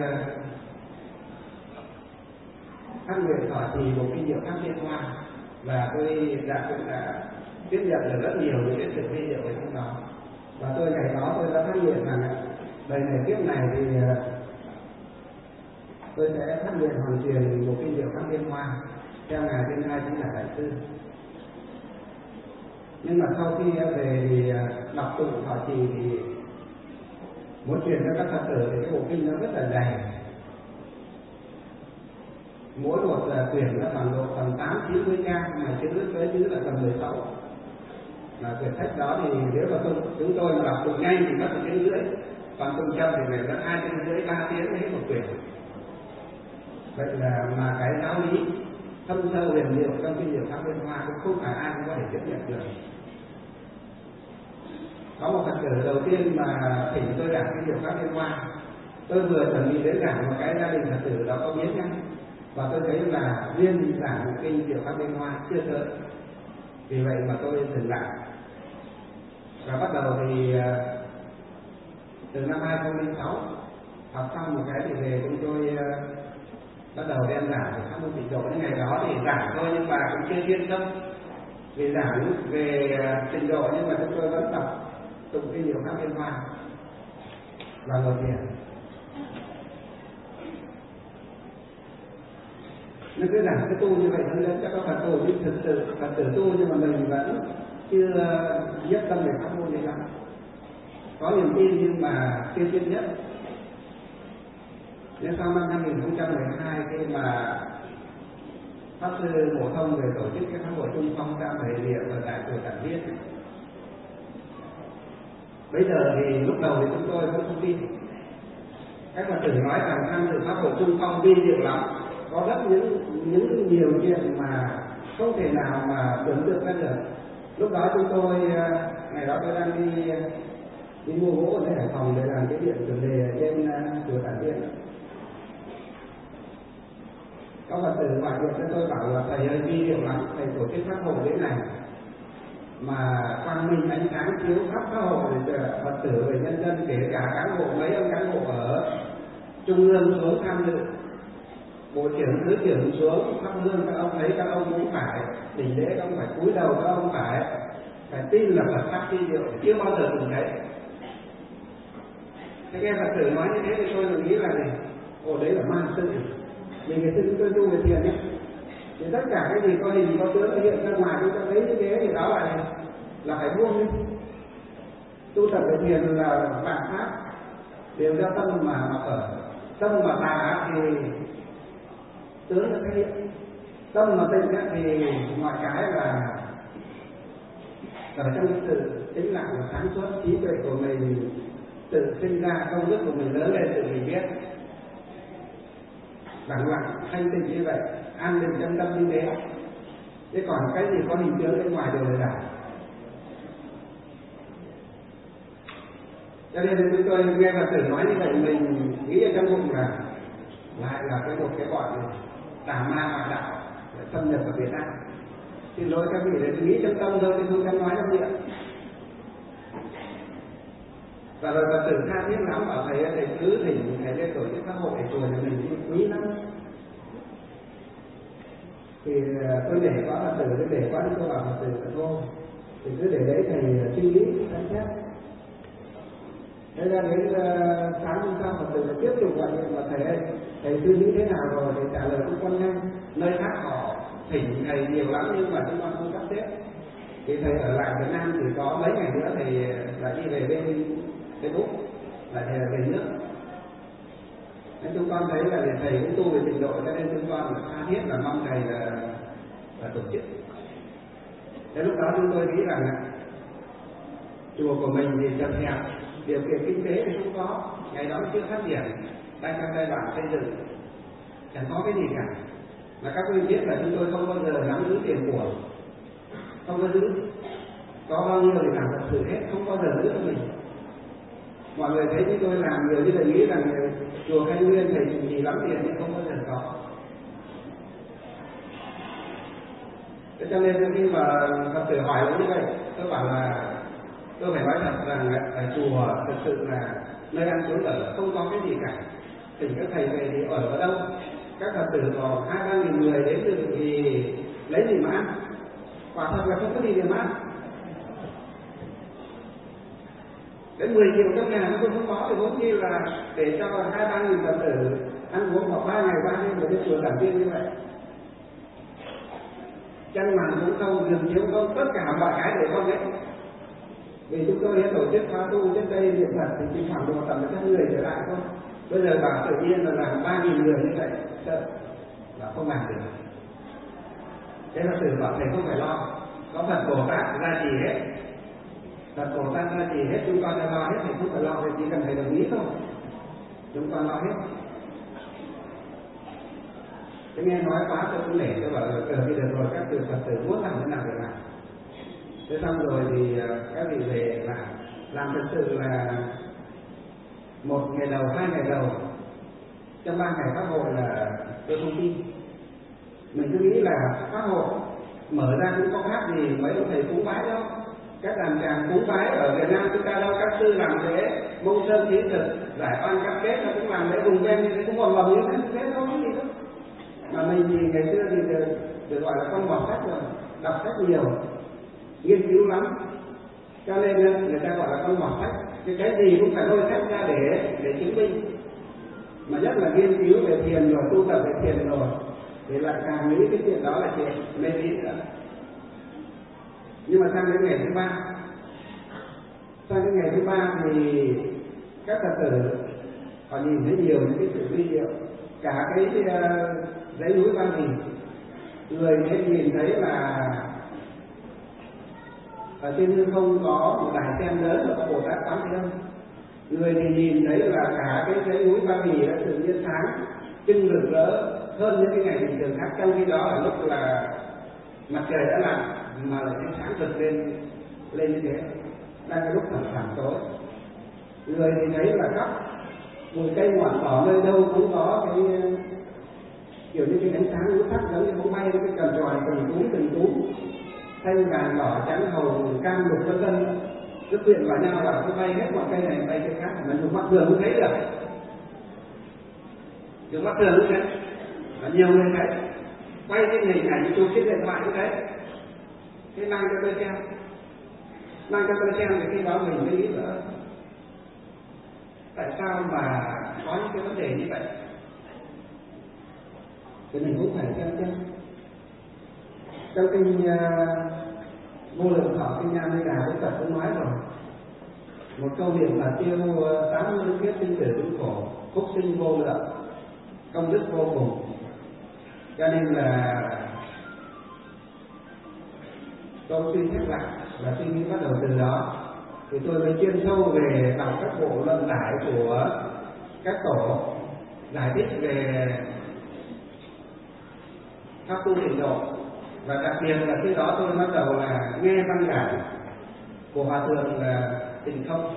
phát nguyện thọ trì một kinh diệu pháp liên hoa, và tôi đã cũng đã tiếp nhận được rất nhiều những cái sự vi diệu ở trong đó. Và tôi ngày đó tôi đã phát nguyện rằng đời này kiếp này thì tôi sẽ phát nguyện hoàn truyền một kinh diệu pháp liên hoa theo ngài Tiên Hai Trí Giả Đại Sư. Nhưng mà sau khi về thì đọc tụng thọ trì thì muốn truyền cho các Phật tử thì cái bộ kinh nó rất là dày, mỗi một quyển nó khoảng độ tầm tám chín mươi trang, mà chữ tới chữ là tầm mười sáu. Mà quyển sách đó thì nếu mà chúng tôi mà đọc tụng nhanh thì mất một tiếng rưỡi, còn tụng chậm thì phải mất hai tiếng rưỡi ba tiếng hết một quyển. Vậy là mà cái giáo lý thâm sâu huyền diệu trong kinh diệu pháp liên hoa cũng không phải ai cũng có thể tiếp nhận được. Có một Phật tử đầu tiên mà thỉnh tôi giảng kinh diệu pháp liên hoa, tôi vừa chuẩn bị đến giảng một cái gia đình Phật tử đó có biết nhá, và tôi thấy là duyên giảng một kinh diệu pháp liên hoa chưa tới, vì vậy mà tôi dừng lại. Và bắt đầu thì từ năm hai không không sáu học xong một cái thì về chúng tôi bắt đầu đem giảng về pháp môn tịnh độ. Những ngày đó thì giảng thôi nhưng mà cũng chưa chuyên tâm về giảng về tịnh độ, nhưng mà chúng tôi vẫn tập tụng kinh diệu pháp liên hoa và ngồi thiền. Nó cứ giảng cái tu như vậy hướng dẫn cho các Phật tử, nhưng thực sự Phật tử tu nhưng mà mình vẫn chưa nhất tâm về pháp môn này lắm, có niềm tin nhưng mà chưa chuyên nhất. Nên sau năm hai không một hai khi mà Pháp sư Bổ Thông về tổ chức cái pháp hội Trung Phong Tam Thể Địa ở tại chùa Tản Viên, bây giờ thì lúc đầu thì chúng tôi vẫn không tin. Các Phật tử nói rằng tham dự pháp hội Trung Phong vi diệu lắm, có rất những những nhiều chuyện mà không thể nào mà tưởng tượng ra được. Lúc đó chúng tôi ngày đó tôi đang đi đi mua gỗ ở Hải Phòng để làm cái điện chuẩn đề trên chùa Tản Viên. Có Phật tử ngoài điện cho tôi bảo là thầy ơi, vi diệu lắm, thầy tổ chức pháp hội thế này mà quang minh ánh sáng chiếu khắp xã hội, Phật tử về nhân dân, kể cả cán bộ mấy ông cán bộ ở trung ương xuống tham dự. bộ trưởng thứ trưởng xuống thắp hương, các ông thấy các ông cũng phải đỉnh lễ, các ông phải cúi đầu, các ông phải phải tin là Phật pháp vi diệu, chưa bao giờ từng thấy. Thế nghe Phật tử nói như thế thì tôi nghĩ là gì? Ồ, đấy là ma sư. Vì ngày xưa chúng tôi tu về thiền ấy, thì tất cả cái gì có hình có tướng hiện ra ngoài, chúng ta thấy như thế thì đó là là phải buông đi. Tu tập về thiền là bản pháp đều do tâm mà mà ở. Tâm mà tà thì tướng là cái hiện, tâm mà tịnh thì mọi cái là ở trong sự tĩnh lặng và sáng suốt, trí tuệ của mình tự sinh ra, công đức của mình lớn lên tự mình biết. Lặng lặng thanh tịnh như vậy, an định trong tâm như thế. Thế còn cái gì có hình tướng bên ngoài đều là giả. Cho nên chúng tôi nghe Phật tử nói như vậy, mình nghĩ ở trong bụng là lại là cái một cái bọn tà ma ngoại đạo xâm nhập vào Việt Nam. Xin lỗi các vị, để nghĩ trong tâm thôi, chứ không dám nói trong miệng. Và rồi Phật tử tha thiết lắm, bảo thầy thầy cứ thỉnh thầy lên tổ chức các hội để chùa nhà mình quý lắm. Thì tôi để quá Phật tử, tôi để quá, tôi bảo Phật tử là thôi, thì cứ để đấy thầy suy nghĩ xem xét. Thế ra đến uh, sáng hôm sau Phật tử tiếp tục gọi điện và thầy ơi, thầy suy nghĩ thế nào rồi, thầy trả lời cũng con nhanh. Nơi khác họ thỉnh thầy nhiều lắm nhưng mà chúng con không sắp xếp. Thì thầy ở lại Việt Nam chỉ có mấy ngày nữa thầy lại đi về bên Facebook, lại thầy về nước. Nên chúng con thấy là thầy cũng tu về trình độ, cho nên chúng con tha thiết là mong thầy là, là tổ chức. Thế lúc đó chúng tôi nghĩ rằng chùa của mình thì chật hẹp, điều kiện kinh tế thì không có, ngày đó chưa phát triển, đang trong giai đoạn xây dựng, chẳng có cái gì cả. Mà các quý biết là chúng tôi không bao giờ nắm giữ tiền của, không có giữ, có bao nhiêu thì làm thật sự hết, không bao giờ giữ cho mình. Mọi người thấy chúng tôi làm nhiều như thầy nghĩ rằng chùa Khai Nguyên thầy chỉ lắm tiền nhưng không bao giờ có. Thế cho nên khi mà Phật tử hỏi như vậy, tôi bảo là tôi phải nói thật rằng ở chùa thực sự là nơi ăn trốn ở không có cái gì cả. Thỉnh các thầy về thì ở ở đâu? Các Phật tử có hai ba nghìn người đến từ thì lấy gì mà ăn? Quả thật là không có gì để mà ăn. Đến mười triệu trong nhà nó không có thì vốn như là để cho hai ba nghìn Phật tử ăn uống hoặc ba ngày ba đêm ở trên chùa giảng viên như vậy. Chăn màn cũng không, giường chiếu không, tất cả mọi cái để không đấy. Vì chúng tôi đã tổ chức khóa tu trên đây niệm Phật thì chỉ khoảng độ tầm trăm người trở lại thôi. Bây giờ bảo tự nhiên là làm ba nghìn người như vậy, sợ là không làm được. Thế là tử bảo thầy không phải lo, có Phật Bồ Tát ra gì hết, Phật Bồ Tát ra gì hết, chúng con đã lo hết, thầy không phải lo, thầy chỉ cần thầy đồng ý thôi, chúng con lo hết. Thế nghe nói quá tôi cũng để, tôi bảo là từ khi được rồi các từ Phật tử muốn làm thế nào để làm. Thế xong rồi thì các vị về làm, làm thật sự là một ngày đầu, hai ngày đầu, trong ba ngày pháp hội là tôi không tin. Mình cứ nghĩ là pháp hội mở ra cũng có khác gì mấy ông thầy cúng bái đâu. Các đàn tràng cúng bái ở Việt Nam chúng ta đâu, các sư làm thế, mông sơn khí thực, giải oan cắt kết nó cũng làm thế, vùng ven như thế cũng còn lầm như thế, thế không có gì đâu. Mà mình thì ngày xưa thì được, được gọi là con mọt sách rồi, đọc sách nhiều, nghiên cứu lắm, cho nên người ta gọi là con mọt sách. Cái cái gì cũng phải lôi sách ra để để chứng minh, mà nhất là nghiên cứu về thiền rồi, tu tập về thiền rồi thì lại càng nghĩ cái chuyện đó là chuyện mê tín nữa. Nhưng mà sang đến ngày thứ ba, sang đến ngày thứ ba thì các Phật tử họ nhìn thấy nhiều những cái sự vi diệu, cả cái uh, dãy núi Ba Vì, người thấy nhìn thấy là ở trên hư không có một đài sen lớn và có Bồ Tát Quán Thế Âm. Người thì nhìn thấy là cả cái dãy núi Ba Vì đã tự nhiên sáng, trưng rực rỡ hơn những cái ngày bình thường khác. Trong khi đó là lúc là mặt trời đã lặn mà lại ánh sáng rực lên lên như thế, đang cái lúc khoảng khoảng tối. Người thì thấy là khắp bụi cây ngọn cỏ nơi đâu cũng có cái kiểu như cái ánh sáng ngũ sắc giống như bóng bay, cái cầm tròi từng túm từng túm, xanh vàng đỏ trắng hồng cam lục vân vân, cứ quyện vào nhau là cứ bay hết mọi cây này bay cây khác, mà dùng mắt thường cũng thấy được, dùng mắt thường cũng thấy. và nhiều người thấy quay cái hình ảnh chụp chiếc điện thoại như thế, thế mang cho tôi xem, mang cho tôi xem thì khi đó mình mới nghĩ là tại sao mà có những cái vấn đề như vậy, thì mình cũng phải xem xem. Trong kinh uh, vô lượng thọ kinh Nam Di Đà Đức Phật cũng nói rồi, một câu niệm là tiêu tám mươi kiếp sinh tử vĩnh khổ, phúc sinh vô lượng, công đức vô cùng. Cho nên là tôi suy xét lại và suy nghĩ bắt đầu từ đó, thì tôi mới chuyên sâu về đọc các bộ luận giải của các tổ giải thích về pháp tu tịnh độ. Và đặc biệt là khi đó tôi bắt đầu là nghe văn giảng của Hòa Thượng là Tịnh Không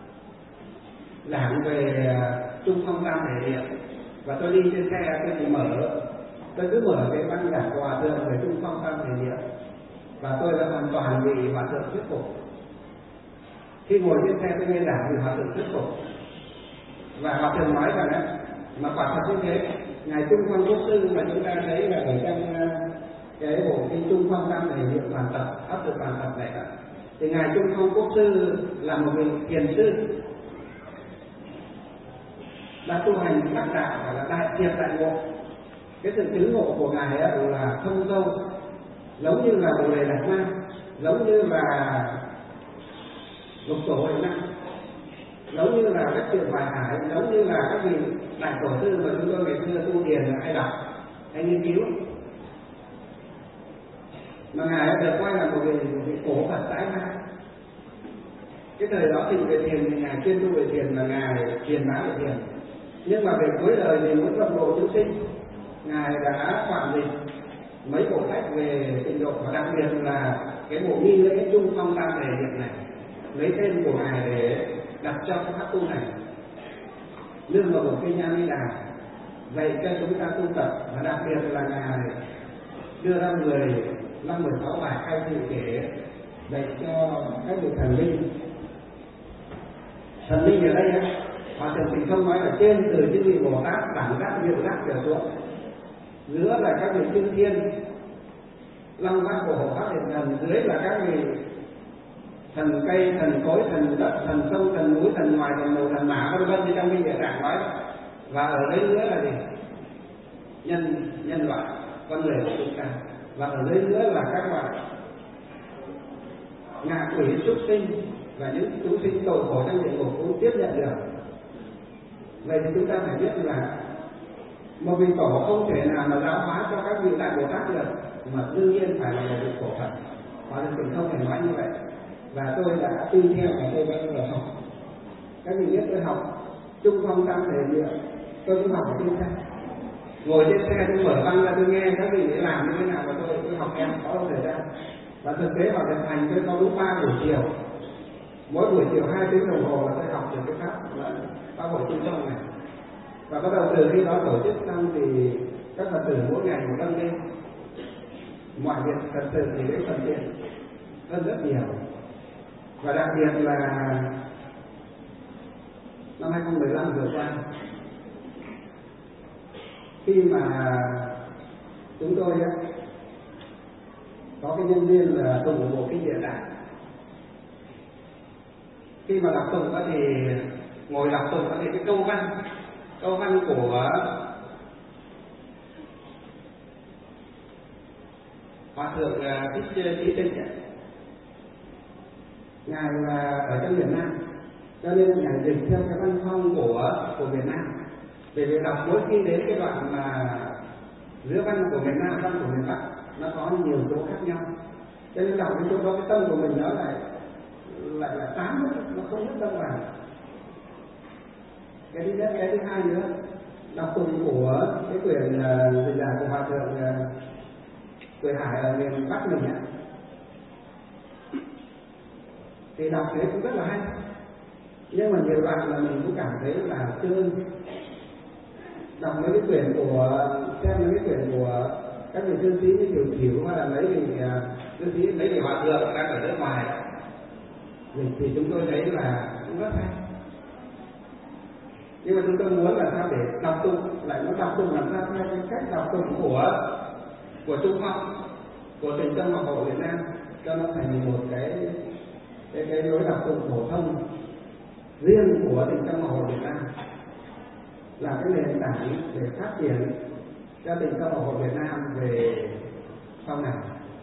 giảng về Trung Phong Tam Thể Địa, và tôi đi trên xe tôi thì mở tôi cứ mở cái văn giảng của Hòa Thượng về Trung Phong Tam Thể Địa, và tôi đã hoàn toàn bị Hòa Thượng thuyết phục. Khi ngồi trên xe tôi nghe giảng thì Hòa Thượng thuyết phục, và Hòa Thượng nói rằng đấy, mà quả thật như thế, ngài Trung Phong Quốc Sư mà chúng ta thấy là ở trong cái bộ kinh Trung Phong Tam Thể Địa hoàn tập áp dụng hoàn tập này cả, thì ngài Trung Phong Quốc Sư là một vị thiền sư đã tu hành đắc đạo và là đại triệt đại ngộ. Cái sự chứng ngộ của ngài là thông sâu, giống như là Bồ Đề Đạt Ma, giống như là Lục Tổ Huệ Năng, giống như là các chuyện Hoài Hải, giống như là các vị đại tổ sư mà chúng tôi ngày xưa tu thiền hay đọc hay nghiên cứu. Mà ngài đã được coi là một vị, vị cổ Phật tái ma. Cái thời đó thì về thiền thì ngài chuyên tu về thiền là ngài truyền bá về thiền, nhưng mà về cuối đời thì muốn vận độ chúng sinh, ngài đã soạn dịch mấy bộ sách về tịnh độ, và đặc biệt là cái bộ nghi lễ Trung Phong Tam Thể Địa này lấy tên của ngài để đặt cho cái pháp tu này, nương vào một kinh Nam Di Đà dạy cho chúng ta tu tập, và đặc biệt là ngài đưa ra mười năm mười sáu bài khai thị kể dạy cho các vị thần linh. Thần linh ở đây á, Hòa Thượng Tịnh Không nói là trên từ chư vị Bồ Tát đẳng giác diệu giác trở xuống, giữa là các vị chư thiên long giác của hộ pháp điện thần, dưới là các vị thần cây, thần khối, thần đất, thần sông, thần núi, thần ngoài, thần mồ, thần mã vân vân như trong kinh Địa Tạng nói. Và ở dưới nữa là gì? Nhân nhân loại, con người của chúng ta. Và ở dưới nữa là các loại ngạ quỷ, súc sinh và những chúng sinh tội khổ trong địa ngục cũng tiếp nhận được. Vậy thì chúng ta phải biết là một vị tổ không thể nào mà giáo hóa cho các vị đại Bồ Tát được, mà đương nhiên phải là một vị cổ Phật. Hòa Thượng Tịnh Không phải nói như vậy. Và tôi đã tin theo và tôi đã vừa học. Các vị biết tôi học Trung Phong Tam Thể Địa, tôi cũng học ở trên xe. Ngồi trên xe tôi mở băng ra tôi nghe các vị để làm như thế nào, và tôi tôi học em có đâu thời gian. Và thực tế vào thực hành tôi có đúng ba buổi chiều, mỗi buổi chiều hai tiếng đồng hồ là tôi học được cái pháp pháp hội Trung Phong này. Và bắt đầu từ khi đó tổ chức xong thì các Phật tử mỗi ngày một tâm lên, mọi việc thật sự thì để thuận tiện hơn rất nhiều. Và đặc biệt là năm hai không một năm vừa qua, khi mà chúng tôi ấy, có cái nhân viên là tụng bộ kinh Địa Tạng, khi mà đọc tụng thì ngồi đọc tụng thì cái câu văn câu văn của Hòa Thượng Thích Trí Tinh, ngài là ở trong miền Nam, cho nên ngài dịch theo cái văn phong của của miền Nam. Để việc đọc mỗi khi đến cái đoạn mà giữa văn của miền Nam, văn của miền Bắc nó có nhiều chỗ khác nhau, cho nên đọc cái chỗ đó cái tâm của mình nó lại lại là tám, nó không nhất tâm vào. Cái thứ nhất, cái thứ hai nữa, đọc tụng của cái quyển dịch giả của Hòa Thượng Huệ Hải ở miền Bắc mình ạ, thì đọc thế cũng rất là hay, nhưng mà nhiều đoạn là mình cũng cảm thấy là tương ưng. Đọc mấy cái quyển của xem mấy cái quyển của các vị sư sĩ như Kiều Chiểu, hay là mấy vị sư sĩ, mấy vị Hòa Thượng đang ở nước ngoài thì, thì chúng tôi thấy là cũng rất hay. Nhưng mà chúng tôi muốn là sao để đọc tụng, lại nó đọc tụng làm sao theo cái cách đọc tụng của của Trung Phong, của Tình Tông Học Hộ Việt Nam, cho nó thành một cái cái cái lối đọc tụng phổ thông riêng của Tình Tông Học Hộ Việt Nam, là cái nền tảng để phát triển cho Tình Tông Học Hộ Việt Nam về sau này.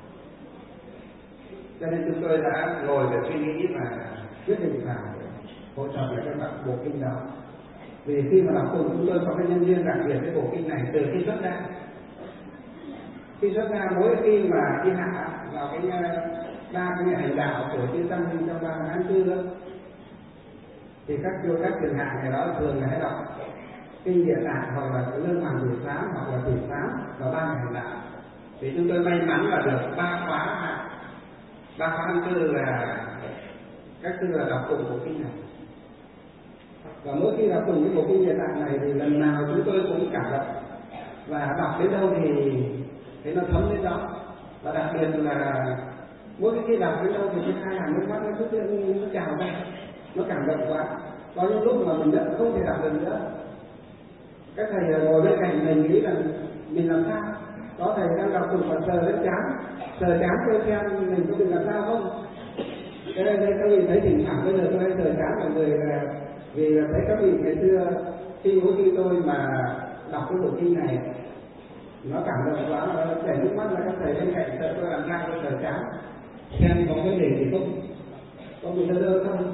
Cho nên chúng tôi đã ngồi để suy nghĩ và quyết định phải hỗ trợ lại các bạn bộ kinh đó. Vì khi mà đọc cùng chúng tôi có cái nhân viên đặc biệt cái bộ kinh này từ khi xuất ra. Khi xuất ra mỗi khi mà khi hạ vào cái ba cái hành đạo của chư Tăng trong ba án tư đó, thì các vô các trường hạ này đó thường là hay đọc kinh Địa Tạng hoặc là cái lương hoàng tử sám hoặc là tử sám và ba hành đạo. Thì chúng tôi may mắn là được ba khóa hạ, ba khóa án tư là các sư là đọc cùng bộ kinh này. Và mỗi khi đọc cùng cái bộ kinh Địa Tạng này thì lần nào chúng tôi cũng cảm động, và đọc đến đâu thì thấy nó thấm đến đó. Và đặc biệt là mỗi khi đọc đến đâu thì cái hai hàng nước mắt nó xuất hiện, nó trào ra, nó cảm động quá. Có những lúc mà mình đã không thể đọc được nữa, các thầy ngồi bên cạnh mình nghĩ là mình làm sao, có thầy đang đọc cùng và sờ đến chán, sờ chán tôi xem mình có mình làm sao không. Thế nên các vị thấy thỉnh thoảng bây giờ tôi hay sờ chán mọi người là vì là thấy các vị ngày xưa khi mỗi khi tôi mà đọc cái bộ kinh này nó cảm động quá, nó chảy nước mắt là các thầy bên cạnh sợ tôi làm sao tôi sờ chán xem có vấn đề gì không, có bị đơ đơ không.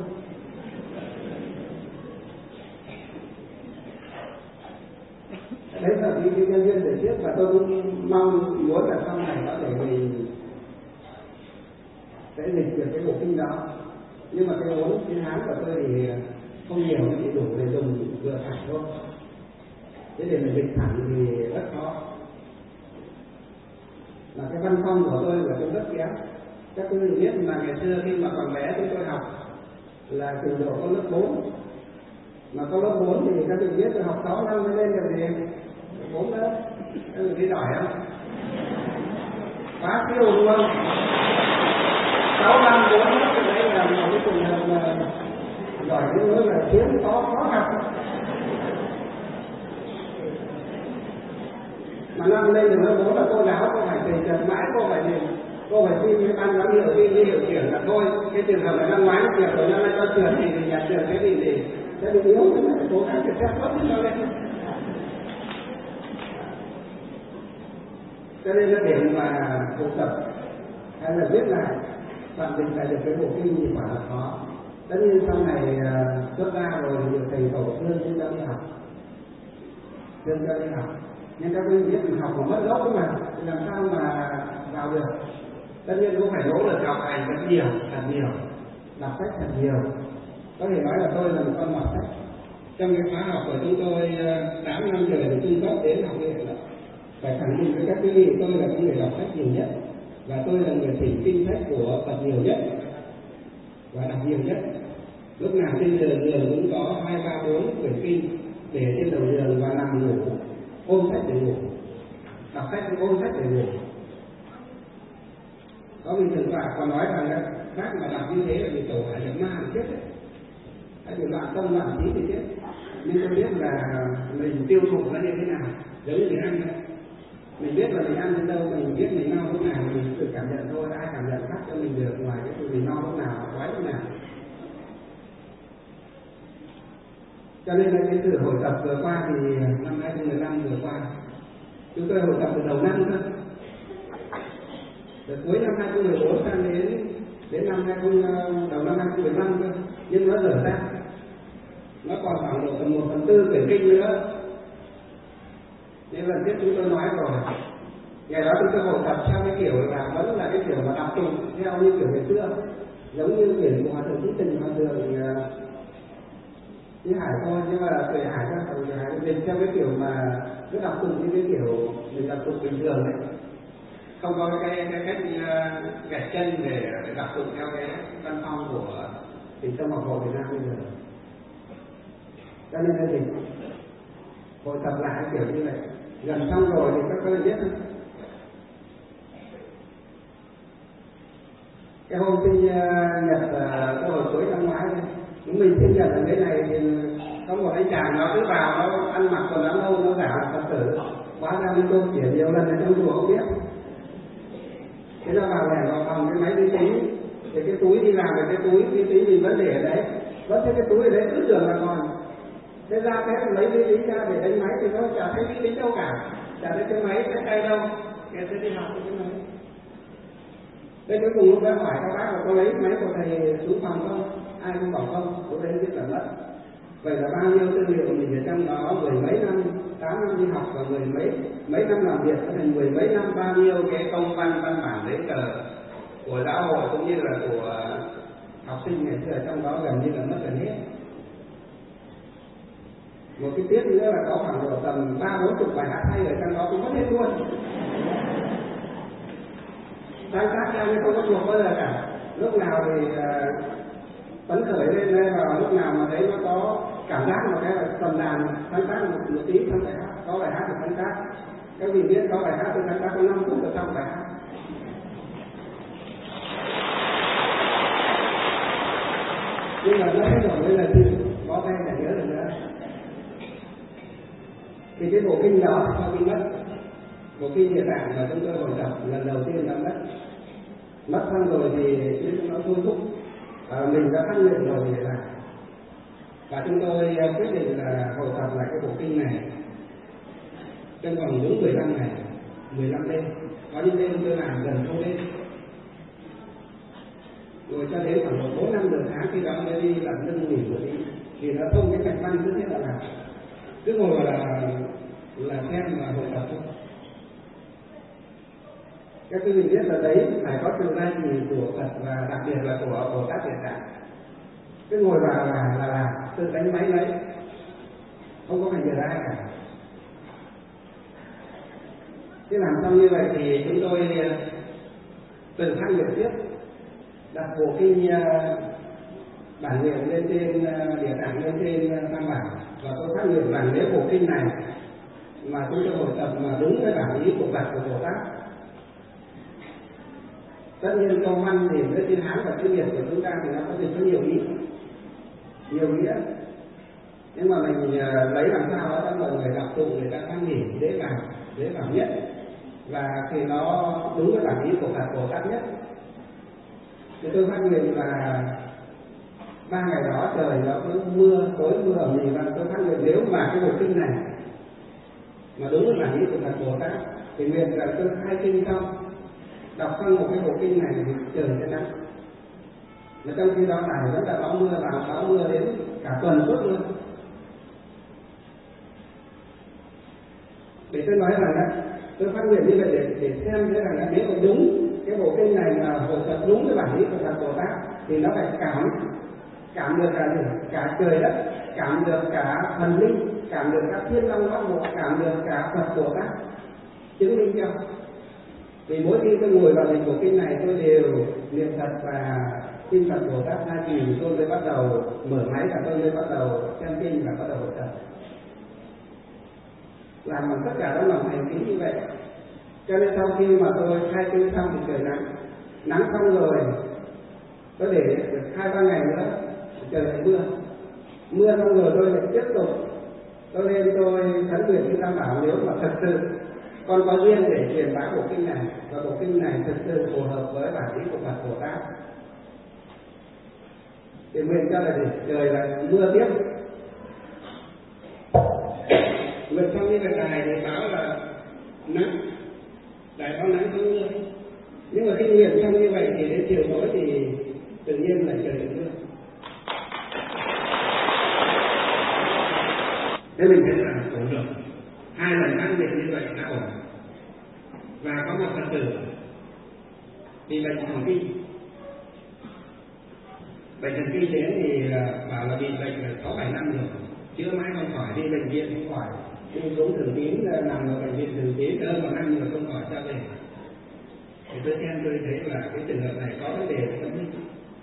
Đấy là cái nhân viên để tiếp, và tôi cũng mong muốn là sau này có thể mình sẽ dịch được cái bộ kinh đó. Nhưng mà cái vốn tiếng Hán của tôi thì không nhiều, chỉ đủ để dùng vừa phải thôi. Thế để mình dịch thẳng thì rất khó. Là cái văn phong của tôi là cũng rất kém. Các quý vị biết là ngày xưa khi mà còn bé chúng tôi học là trình độ có lớp bốn. Mà có lớp bốn thì các vị biết là học sáu năm mới lên được gì? bốn lớp. Các vị thấy giỏi không? Quá siêu luôn. sáu năm bốn lớp thì đấy là một cái trường hợp mà giỏi đến nỗi là khiến có khó học. Mà năm lên được lớp bốn là cô giáo, cô phải thầy trần mãi, cô phải nhìn, cô phải xin cái ban giám hiệu, xin cái hiệu trưởng là thôi, cái trường hợp này năm ngoái trượt rồi, năm nay cho trượt thì thì nhà trường cái gì thì sẽ bị yếu, nhưng mà phải cố gắng để xét tốt cho lên. Cho nên cái điểm mà học tập hay là viết lại bản định lại được cái bộ kinh thì quả là khó. Tất nhiên sau này xuất ra rồi thì được thầy tổ thương chúng ta đi học, thương cho đi học. Nhưng các quý vị biết mình học mà mất gốc mà thì làm sao mà vào được. Tất nhiên cũng phải nỗ lực học hành rất nhiều, thật nhiều, đọc sách thật nhiều. Có thể nói là tôi là một con đọc sách. Trong cái khóa học của chúng tôi tám năm trời từ trung cấp đến học viện đó, phải khẳng định với các quý vị tôi là người đọc sách nhiều nhất, và tôi là người thỉnh kinh sách của Phật nhiều nhất và đọc nhiều nhất. Lúc nào trên giường giường cũng có hai ba bốn quyển kinh để trên đầu giường và nằm ngủ, ôm sách để ngủ, đọc sách cũng ôm sách để ngủ. Có vị thượng tọa còn nói rằng bác mà đọc như thế là bị tổ hải nhập ma thì chết đấy, hay bị loạn tâm loạn trí thì chết. Nhưng tôi biết là mình tiêu thụ nó như thế nào, giống như mình ăn đấy. Mình biết là mình ăn đến đâu, mình biết mình no lúc nào, mình tự cảm nhận thôi, ai cảm nhận khác cho mình được, ngoài cái sự mình no lúc nào, đói lúc nào. Cho nên là cái sự hội tập vừa qua thì năm hai không một năm vừa qua chúng tôi hội tập từ đầu năm thôi, từ cuối năm hai không một bốn sang đến đến năm hai không đầu năm hai không một năm thôi, nhưng nó dở ra, nó còn khoảng độ tầm một phần tư quyển kinh nữa. Nên lần trước chúng tôi nói rồi, ngày đó chúng tôi hội tập theo cái kiểu là vẫn là cái kiểu mà đọc tụng theo như kiểu ngày xưa, giống như quyển của Hòa thượng Trí Tình, Hòa thượng Như Hải thôi, nhưng mà Tuệ Hải ra Tuệ Hải mình theo cái kiểu mà cứ đọc tụng như cái kiểu mình đọc tụng bình thường đấy, không có cái cái cách gạch chân để đọc tụng theo cái văn phong của Tình Tông Học Hộ Việt Nam bây giờ. Cho nên là mình hội tập lại kiểu như vậy. Gần xong rồi thì các bạn biết không? Cái hôm sinh nhật cái hồi cuối năm ngoái, mình sinh nhật ở bên này thì có một anh chàng nó cứ vào nó ăn mặc quần áo nâu nó giả là Phật tử, hóa ra đi cô chỉ nhiều lần ở trong chùa không biết. Thế nó vào lẻn vào phòng cái máy vi tính, thì cái túi đi làm về cái túi vi tính mình vẫn để ở đấy, vẫn thấy cái túi ở đấy cứ tưởng là còn. Thế ra cái lấy vi tính ra để đánh máy thì nó chả thấy vi tính đâu cả, chả thấy cái máy cái tay đâu, cái sẽ đi học cái máy. Thế cuối cùng lúc đó hỏi các bác là có lấy máy của thầy xuống phòng không? Ai cũng bảo không, lúc đấy biết là mất. Vậy là bao nhiêu tư liệu mình ở trong đó, mười mấy năm, tám năm đi học và mười mấy mấy năm làm việc, thành mười mấy năm, bao nhiêu cái công văn văn bản giấy tờ của giáo hội cũng như là của học sinh ngày xưa trong đó gần như là mất gần hết. Một cái tiết nữa là có khoảng độ tầm ba bốn chục bài hát hay ở trong đó cũng mất hết luôn. Sáng tác ra nhưng không có thuộc bao giờ cả. Lúc nào thì uh, phấn khởi lên và lúc nào mà thấy nó có cảm giác một cái tầm đàn sáng tác một, một tí trong bài hát, có bài hát thì sáng tác. Các vị biết có bài hát thì sáng tác có năm phút ở trong bài hát. Nhưng mà nó hết rồi mới là gì? Có tay để nhớ được nữa. Thì cái bộ kinh đó sau khi mất, bộ kinh Địa Tạng mà chúng tôi hồi tập lần đầu tiên đã mất. Mất xong rồi thì chúng nó thôi thúc, à, mình đã phát nguyện rồi để làm. Và chúng tôi quyết định là hồi tập lại cái bộ kinh này trong vòng đúng mười lăm ngày, mười lăm đêm. Có những đêm tôi làm gần không đêm. Rồi cho đến khoảng bốn năm nửa tháng khi đó mới đi làm lưng nghỉ một đi, thì nó thông cái mạch văn cứ thế là làm. Cứ ngồi là là xem và hồi tập thôi. Các quý vị biết là đấy phải có sự ra trì của Phật và đặc biệt là của Bồ Tát Địa Tạng. Cứ ngồi vào là là làm, tự đánh máy lấy, không có phải nhờ ai cả. Thế làm xong như vậy thì chúng tôi tự phát nguyện tiếp, đặt bộ kinh bản nguyện lên trên Địa Tạng, lên trên Tam Bảo, và tôi phát nguyện rằng nếu bộ kinh này mà chúng tôi hồi tập mà đúng với bản ý của Phật của Bồ Tát, tất nhiên câu văn thì với chữ Hán và chữ Việt của chúng ta thì nó có thể có nhiều ý, nhiều nghĩa. Nhưng mà mình lấy làm sao đó cho mọi người đọc tụng, người ta tham hiểu dễ làm, dễ làm nhất, và thì nó đúng với bản ý của Phật Bồ Tát nhất. Thì tôi phát nguyện là ba ngày đó trời nó cứ mưa, tối mưa ở mình, và tôi phát nguyện nếu mà cái bộ kinh này mà đúng với bản ý của Phật Bồ Tát thì nguyện là tôi khai kinh xong, đọc xong một cái bộ kinh này thì trời sẽ nắng. Mà trong khi đó này vẫn đã bão mưa vào, bão mưa đến cả tuần suốt luôn. Để tôi nói rằng đó, tôi phát nguyện như vậy để, để xem thế rằng là nếu mà đúng cái bộ kinh này là hồi thật đúng với bản ý của Phật Bồ Tát thì nó phải cảm cảm được cả gì? Cả trời đất, cảm được cả thần linh, cảm được các thiên long bát bộ, cảm được cả Phật Bồ Tát chứng minh cho. Vì mỗi khi tôi ngồi vào dịch bộ kinh này tôi đều niệm Phật và xin Phật Bồ Tát gia trì, tôi mới bắt đầu mở máy và tôi mới bắt đầu xem kinh và bắt đầu hội tập. Làm bằng tất cả đó lòng thành kính như vậy. Cho nên sau khi mà tôi khai kinh xong thì trời nắng, nắng xong rồi tôi để hai ba ngày nữa trời lại mưa, mưa xong rồi tôi lại tiếp tục tôi lên tôi khấn nguyện với Tam Bảo nếu mà thật sự con có duyên để truyền bá bộ kinh này và bộ kinh này thực sự phù hợp với bản ý của Phật Bồ Tát thì nguyện cho là gì? Trời lại mưa tiếp. Nguyện xong như vậy đài thì báo là nắng, đài báo nắng không mưa. Nhưng mà khi nguyện xong như vậy thì đến chiều tối thì tự nhiên lại trời lại mưa. Thế mình thấy là ổn được. Hai lần ăn việc như vậy đã ổn. Và có một Phật tử bị bệnh thần kinh. Bệnh thần kinh đến thì bảo là bị bệnh sáu bảy năm rồi, chữa mãi không khỏi, đi bệnh viện không khỏi, đi xuống Thường Tín, nằm ở bệnh viện Thường Tín hơn một năm rồi không khỏi sao về. Thì tôi xem tôi thấy là cái trường hợp này có vấn đề về tâm linh,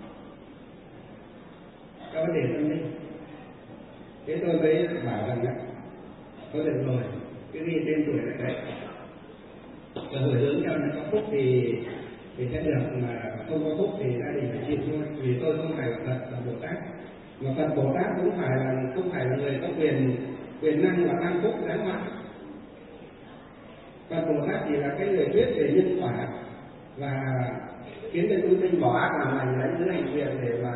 có vấn đề tâm linh. Thế tôi mới bảo rằng là thôi được rồi, cái ghi tên tuổi là đấy, và hồi hướng cho nó có phúc thì thì sẽ được, mà không có phúc thì gia đình phải chịu thôi, vì tôi không phải là Phật và Bồ Tát, mà Phật Bồ Tát cũng phải là không phải là người có quyền quyền năng và tăng phúc giáng họa. Phật Bồ Tát chỉ là cái người thuyết về nhân quả và khiến cho chúng sinh bỏ ác làm lành, lấy dưới hành nguyện để mà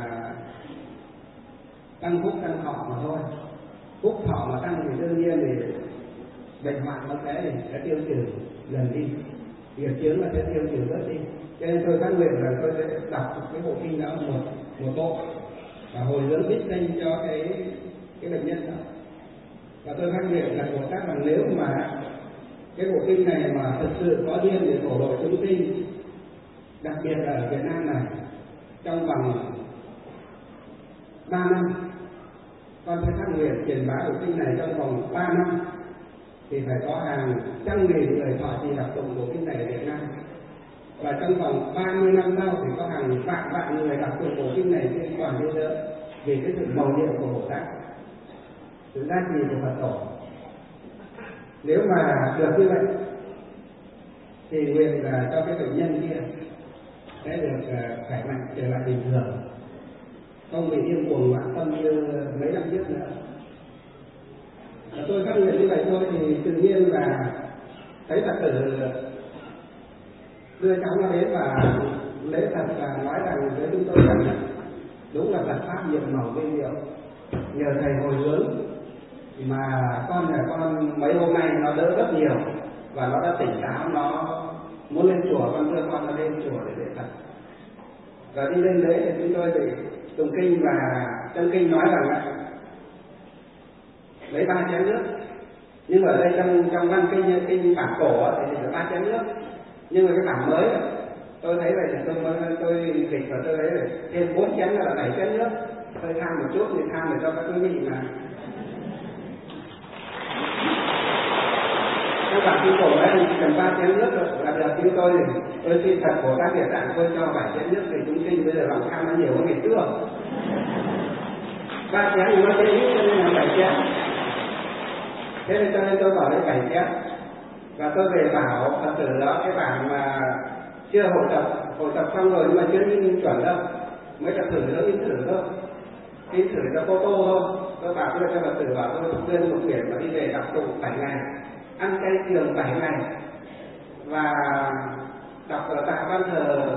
tăng phúc tăng thọ mà thôi. Phúc thọ mà tăng thì đương nhiên thì bệnh hoạn nó sẽ thì sẽ tiêu trừ dần đi, nghiệp chướng là sẽ tiêu trừ bớt đi. Cho nên tôi phát nguyện là tôi sẽ đọc cái bộ kinh đó một một bộ và hồi hướng biết sinh cho cái cái bệnh nhân đó. Và tôi phát nguyện là Bồ Tát rằng nếu mà cái bộ kinh này mà thực sự có duyên để phổ độ chúng sinh, đặc biệt là ở Việt Nam này, trong vòng ba năm, con sẽ phát nguyện truyền bá bộ kinh này trong vòng ba năm, thì phải có hàng trăm nghìn người thọ trì đọc tụng bộ kinh này ở Việt Nam. Và trong vòng ba mươi năm sau thì có hàng vạn vạn người đọc tụng bộ kinh này trên toàn thế giới, vì cái sự mầu nhiệm của Bồ Tát, sự gia trì của Phật tổ. Nếu mà được như vậy thì nguyện là cho cái bệnh nhân kia sẽ được khỏe mạnh trở lại bình thường, không bị điên cuồng loạn tâm như mấy năm trước nữa. Và tôi phát nguyện như vậy thôi thì tự nhiên là thấy Phật tử đưa cháu nó đến và lễ thật và nói rằng với chúng tôi rằng đúng là Phật pháp nhiệm màu vi diệu, nhờ thầy hồi hướng mà con nhà con mấy hôm nay nó đỡ rất nhiều và nó đã tỉnh táo, nó muốn lên chùa, con đưa con nó lên chùa để lễ Phật. Và đi lên lễ thì chúng tôi thì tụng kinh, và trong kinh nói rằng là lấy ba chén nước, nhưng ở đây trong trong văn kinh kinh bản cổ thì chỉ là ba chén nước, nhưng mà cái bản mới tôi thấy vậy thì tôi mới tôi dịch và tôi thấy là thêm bốn chén là bảy chén nước. Tôi tham một chút thì tham để cho các quý vị mà các bản kinh cổ ấy thì chỉ cần ba chén nước là được. Như tôi thì tôi xin Phật Bồ Tát Địa Tạng tôi cho bảy chén nước thì chúng sinh bây giờ lòng tham nó nhiều hơn ngày xưa. Ba chén thì nó sẽ ít cho nên là bảy chén. Thế nên cho nên tôi bảo lấy bảy chén. Và tôi về bảo Phật tử đó cái bản mà chưa hội tập, hội tập xong rồi nhưng mà chưa in chuẩn đâu, mới tập thử nó in thử thôi, in thử cho cô tô thôi. Tôi bảo tôi cho Phật tử bảo tôi khuyên một quyển và đi về đọc tụng bảy ngày, ăn chay trường bảy ngày và đọc ở tại ban thờ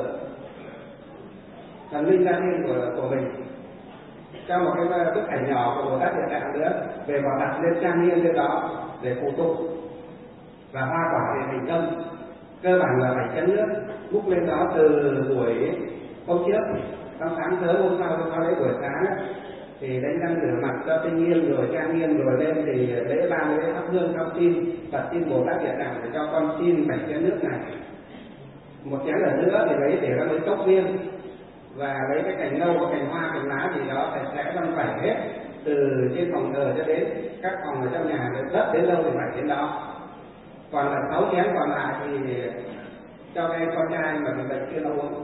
thần linh gia thiên của của mình, cho một cái bức ảnh nhỏ của Bồ Tát Địa Tạng nữa về bảo đặt lên trang nghiêm trên đó để phụ tụng và hoa quả để thành công. Cơ bản là phải chén nước múc lên đó từ buổi hôm trước, trong sáng sớm hôm sau sau đấy buổi sáng thì đánh răng rửa mặt cho tinh nghiêm rồi trang nghiêm rồi lên thì lễ ba lễ thắp hương trong xin Phật, xin Bồ Tát Địa Tạng để cho con xin bảy chén nước này. Một chén ở nữa thì lấy để ra mấy cốc riêng và lấy cái cành nâu, cái cành hoa, cành lá gì đó sạch sẽ băng vẩy hết từ trên phòng thờ cho đến các phòng ở trong nhà, đất đến đâu thì phải đến đó. Còn là sáu chén còn lại thì cho cái con trai mà bị bệnh kia nó uống.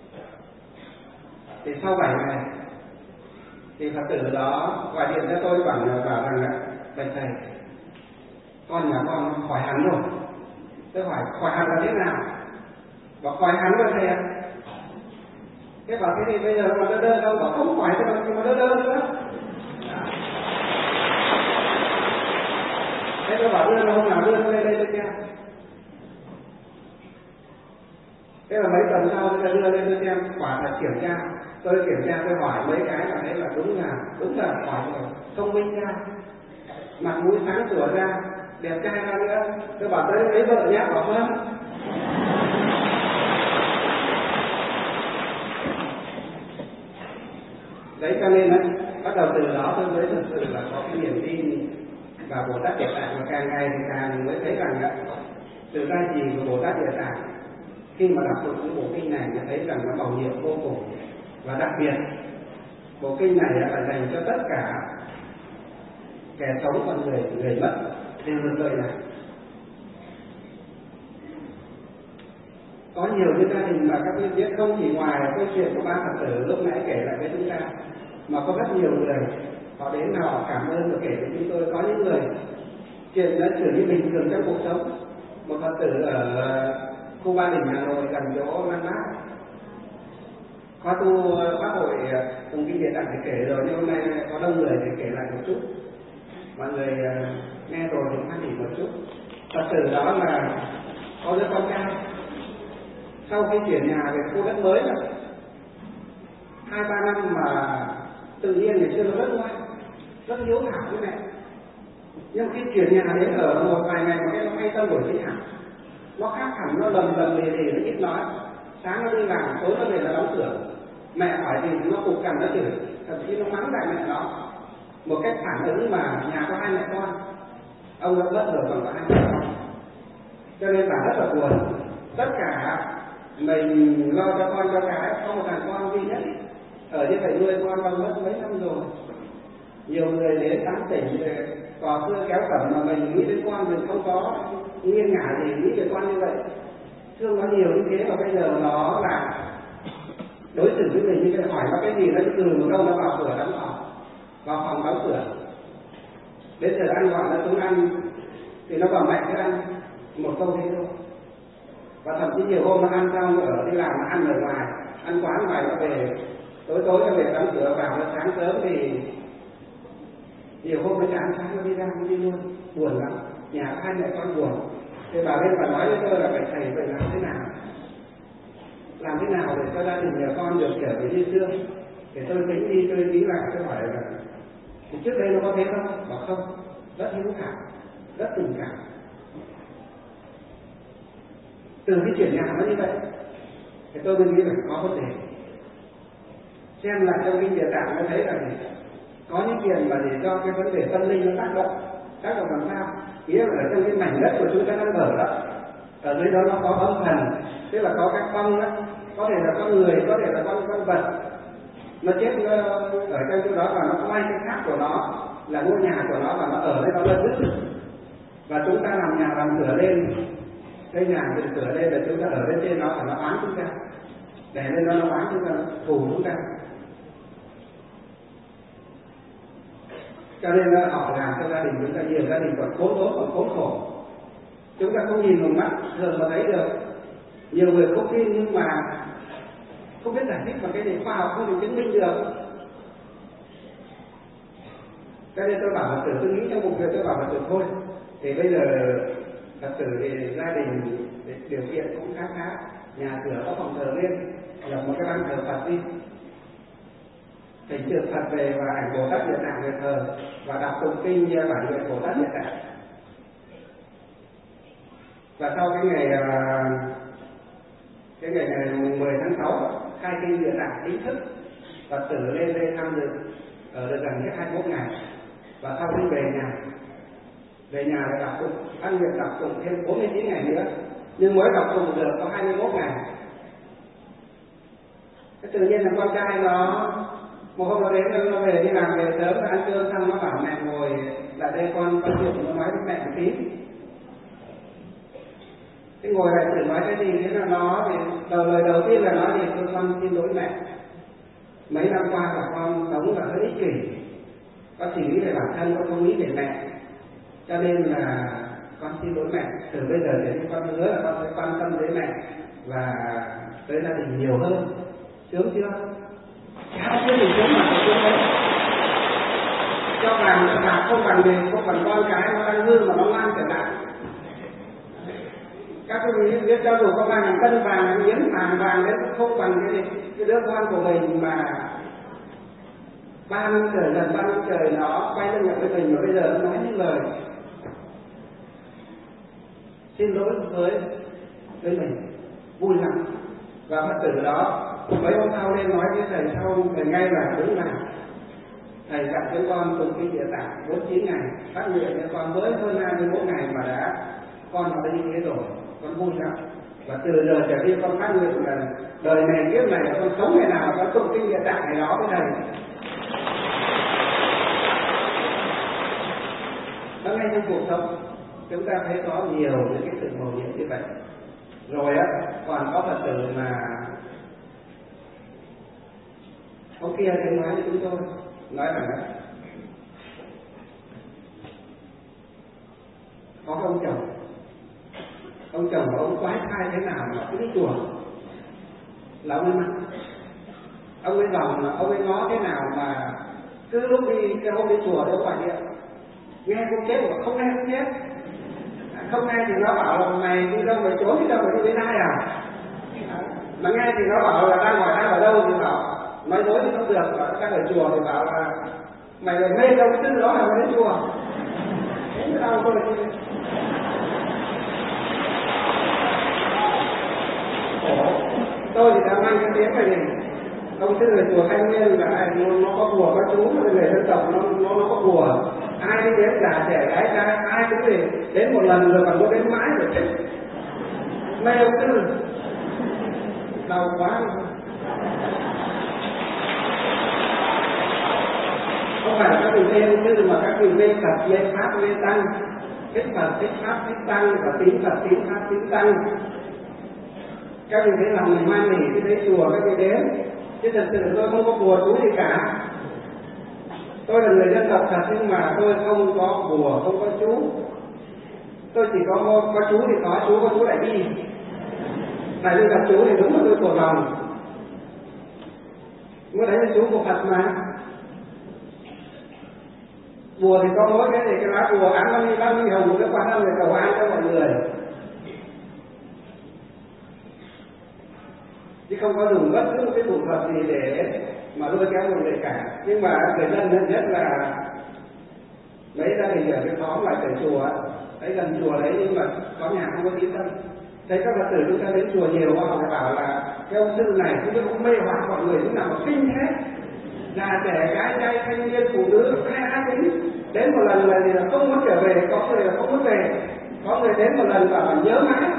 Thì sau bảy ngày thì Phật tử đó gọi điện cho tôi bảo bảo rằng là bệnh thầy, con nhà con khỏi hẳn rồi. Tôi hỏi khỏi hẳn là thế nào? Bảo khỏi hẳn rồi thầy ạ. Thế bảo thế thì bây giờ mà đỡ đỡ đâu? Bảo không khỏi thì mà đỡ đỡ nữa. Thế tôi bảo đưa nó hôm nào đưa nó lên đây lên xem. Thế là mấy tuần sau tôi đưa lên tôi xem, quả thật kiểm tra. Tôi kiểm tra tôi hỏi mấy cái là thấy là đúng là đúng là khỏi rồi, thông minh ra, mặt mũi sáng sủa ra, đẹp trai ra nữa. Tôi bảo tới lấy vợ nhé, bảo vâng. Đấy cho nên đấy, bắt đầu từ đó tôi mới thực sự là có cái niềm tin và Bồ Tát Địa Tạng, và càng ngày thì càng mới thấy rằng là sự gia trì của Bồ Tát Địa Tạng khi mà đọc tụng cái bộ kinh này mới thấy rằng nó màu nhiệm vô cùng. Và đặc biệt bộ kinh này là dành cho tất cả kẻ sống và người người mất đều được lợi này. Có nhiều cái gia đình mà các quý biết không chỉ ngoài câu chuyện của ba Phật tử lúc nãy kể lại với chúng ta, mà có rất nhiều người họ đến họ cảm ơn và kể với chúng tôi. Có những người chuyện đã xử lý bình thường trong cuộc sống. Một Phật tử ở khu Ba Đình Hà Nội gần chỗ Lan Bác, Khóa tu Pháp hội Tùng Kinh Địa Tạng thì kể rồi, nhưng hôm nay có đông người thì kể lại một chút. Mọi người nghe rồi thì phát triển một chút. Thật sự đó là có đứa con trai sau khi chuyển nhà về khu đất mới là hai ba năm mà tự nhiên ngày xưa nó rất ngoan, rất hiếu thảo với mẹ. Nhưng khi chuyển nhà đến ở một vài ngày mà cái nó hay tâm đổi chính hẳn, nó khác hẳn, nó lầm lầm lì lì, nó ít nói. Sáng nó đi làm, tối nó về nó đóng cửa. Mẹ hỏi gì nó cục cằn nó chửi, thậm chí nó mắng lại mẹ nó. Một cách phản ứng mà nhà có hai mẹ con, ông đã mất rồi còn có hai mẹ con, cho nên là rất là buồn. Tất cả mình lo cho con cho cái, có một thằng con duy nhất ở như vậy nuôi con con mất mấy năm rồi. Nhiều người đến tán tỉnh về cò xưa kéo cẩm mà mình nghĩ đến con mình không có nghiêng ngả gì nghĩ về con như vậy. Thương nó nhiều như thế mà bây giờ nó là đối xử với mình như vậy, hỏi nó cái gì nó từ một câu nó vào cửa đóng phòng, vào phòng đóng cửa. Đến giờ ăn gọi nó xuống ăn thì nó bảo mẹ cứ ăn, một câu thế thôi. Và thậm chí nhiều hôm nó ăn xong ở đi làm nó ăn ở ngoài, ăn quán ngoài nó về, tối tối nó về đóng cửa vào, nó sáng sớm thì nhiều hôm nó chán sáng nó đi ra nó đi luôn, buồn lắm. Nhà hai mẹ con buồn. Thế bà lên bà nói với tôi là phải thầy phải làm thế nào, làm thế nào để cho gia đình nhà con được trở về như xưa. Để tôi tính đi, tôi nghĩ lại, tôi hỏi là thì trước đây nó có thế không? Bảo không, rất hiếu thảo, rất tình cảm. Từ cái chuyển nhà nó như vậy thì tôi mới nghĩ là có vấn đề. Xem lại trong Kinh Địa Tạng mới thấy là có những chuyện mà để cho cái vấn đề tâm linh nó tác động. Tác động làm sao? Nghĩa là ở trong cái mảnh đất của chúng ta đang ở đó, ở dưới đó nó có âm thần, tức là có các băng đó, có thể là con người, có thể là con con vật. Nó chết ở trong chỗ đó và nó quay cái khác của nó là ngôi nhà của nó và nó ở đây nó là dứt. Và chúng ta làm nhà làm cửa lên, xây nhà dựng cửa lên là chúng ta ở bên trên nó và nó oán chúng ta, để lên đó nó oán chúng ta, nó thù chúng ta. Cho nên là họ làm cho gia đình chúng ta, nhiều gia đình còn khốn đốn, còn khốn khổ. Chúng ta không nhìn một mắt thường mà thấy được. Nhiều người không tin nhưng mà không biết giải thích bằng cái gì khoa học không thể chứng minh được. Cho nên tôi bảo Phật tử, tôi nghĩ trong một việc tôi bảo Phật tử thôi. Thì bây giờ Phật tử thì gia đình điều kiện cũng khá khá, nhà cửa có phòng thờ lên, lập một cái ban thờ Phật đi, thỉnh tượng Phật về và ảnh Bồ Tát Địa Tạng về thờ và đọc tụng kinh như bản nguyện Bồ Tát Địa Tạng. Và sau cái ngày cái ngày ngày mười tháng sáu khai kinh Địa Tạng chính thức, Phật tử lên đây tham dự ở được gần hết hai mươi mốt ngày. Và sau khi về nhà về nhà lại đọc tụng, ăn nguyện đọc tụng thêm bốn mươi chín ngày nữa, nhưng mới đọc tụng được có hai mươi mốt ngày. Cái tự nhiên là con trai nó một hôm nó đến nó về đi làm về sớm, ăn cơm xong nó bảo mẹ ngồi lại đây con có chuyện nó nói với mẹ một tí. Cái ngồi lại thử nói cái gì thế là nó thì đầu lời đầu tiên là nói thì con xin lỗi mẹ. Mấy năm qua là con sống là hơi ích kỷ, con chỉ nghĩ về bản thân, con không nghĩ về mẹ, cho nên là con xin lỗi mẹ. Từ bây giờ đến con hứa là con sẽ quan tâm đến mẹ và tới gia đình nhiều hơn. Sướng chưa? Chả có gì sướng mà phải sướng đấy. Cho bằng bạc không bằng mình, không bằng con cái nó đang hư mà nó ngoan trở lại. Các quý vị biết cho dù có vàng cân vàng, miếng vàng vàng đấy không bằng cái, cái đứa con của mình mà ba năm trời lần ba năm trời nó quay lưng lại với mình mà bây giờ nó nói những lời xin lỗi với với mình, vui lắm. Và Phật tử đó mấy hôm sau lên nói với thầy sau, thầy ngay là đúng là thầy dặn cho con tụng Kinh Địa Tạng bốn mươi chín ngày, phát nguyện cho con với hơn hai mươi mốt ngày mà đã con đã như thế rồi, con vui lắm. Và từ giờ trở đi con phát nguyện là đời này kiếp này con sống ngày nào con tụng Kinh Địa Tạng ngày đó với thầy. Đó, ngay trong cuộc sống chúng ta thấy có nhiều những cái sự mầu nhiệm như vậy. Rồi á, còn có Phật tử mà hôm kia thì nói với chúng tôi, nói rằng có ông chồng, ông chồng và ông quái thai thế nào mà cứ đi chùa là ông ấy mặn, ông ấy dòng ông ấy nói thế nào mà cứ lúc đi cái hôm đi chùa đâu phải điện nghe cũng chết mà không nghe cũng chết, không nghe thì nó bảo là mày đi đâu mày trốn đi đâu mày đi đến ai à, mà nghe thì nó bảo là đang ngoài đang ở đâu thì bảo nói dối thì không được, và đang ở chùa thì bảo là mày là mê đâu chứ đó là mày đến chùa, thế sao tôi đi tôi thì đã mang cái tiếng về mình ông sư người chùa Thanh Niên là nó, nó có bùa có chú người dân tộc nó nó nó có bùa, ai đi đến già trẻ gái trai ai cũng thì đến một lần rồi còn muốn đến mãi rồi chết mê ông sư đau quá, không phải là các vị mê ông sư mà các vị mê Phật mê Pháp mê Tăng, thích Phật thích Pháp thích Tăng và tín Phật tín Pháp tín Tăng. Các vị thấy lòng mình hoan hỉ khi thấy chùa các vị đến, chứ thật sự tôi không có bùa chú gì cả. Tôi là người dân tộc thật nhưng mà tôi không có bùa, không có chú. Tôi chỉ có có chú thì có chú, có chú lại đi. Tại vì gặp chú thì đúng là tôi của lòng. Mới đấy là chú của Phật mà. Bùa thì có mỗi cái này, cái lá bùa án bao nhiêu bao nhiêu hồng cái quan tâm người cầu an cho mọi người. Chứ không có dùng bất cứ một cái thủ thuật gì để mà lôi kéo người cả. Nhưng mà người dân nhất nhất là mấy gia đình ở cái xóm ngoài cổng chùa đấy, gần chùa đấy nhưng mà có nhà không có tín tâm, thấy các Phật tử chúng ta đến chùa nhiều họ lại bảo là cái ông sư này cũng cũng mê hoặc mọi người lúc nào mà kinh hết, già trẻ gái trai thanh niên phụ nữ ai ai cũng đến một lần là gì là không muốn trở về, có người là không muốn về, có người đến một lần và phải nhớ mãi.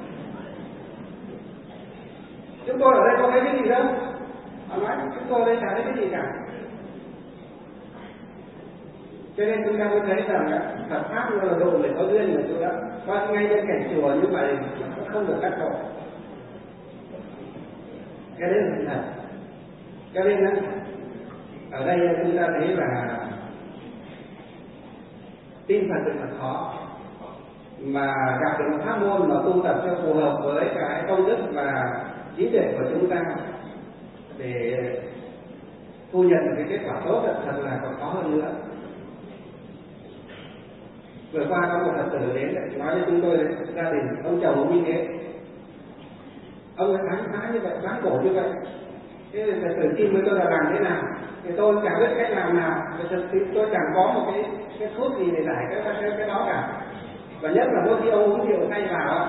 Chúng tôi ở đây có thấy cái gì đâu, họ nói chúng tôi ở đây chả thấy cái gì cả. Cho nên chúng ta mới thấy rằng Phật Pháp nó là độ người có duyên người tôi đã có ngay bên cạnh chùa như vậy không được cắt độ. Cái đấy là sự thật. Cho nên ở đây chúng ta thấy là tin Phật rất là khó, mà gặp được một pháp môn mà tu tập cho phù hợp với cái công đức và trí tuệ của chúng ta để thu nhận được cái kết quả tốt thật là còn khó hơn nữa. Vừa qua có một Phật tử đến nói với chúng tôi gia đình ông chồng ông như thế, ông ấy bán phá như vậy, bán cổ như vậy, thế Phật tử xin với tôi là làm thế nào thì tôi chẳng biết cách làm nào, tôi chẳng có một cái cái thuốc gì để giải cái cái, cái đó cả, và nhất là đôi khi ông uống rượu say vào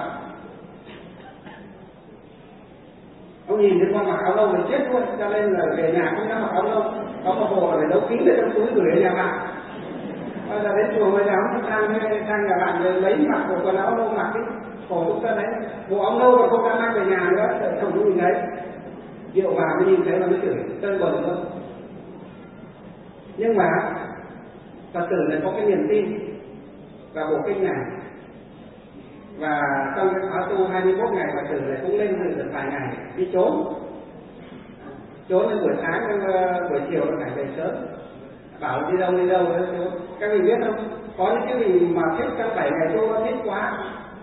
ông nhìn thấy con mặc áo lông mình chết luôn, cho nên là về nhà không dám mặc áo lông, có một bộ là phải nấu kín để trong túi gửi ở nhà bạn. Bây giờ đến chùa mới dám sang sang nhà bạn rồi lấy mặc bộ quần áo lông mặc đi, cổ chúng ta đấy bộ áo lông mà không dám mang về nhà nữa, để chồng chúng mình đấy rượu vào mới nhìn thấy mà mới chửi tơi bời luôn. Nhưng mà Phật tử này có cái niềm tin vào bộ kinh này, và trong cái khóa tu hai mươi mốt ngày Phật tử này cũng lên dự được vài ngày đi trốn trốn đến buổi sáng buổi chiều nó phải về sớm, bảo đi đâu đi đâu đó. Các vị biết không, có những cái gì mà thích trong bảy ngày tu nó thích quá.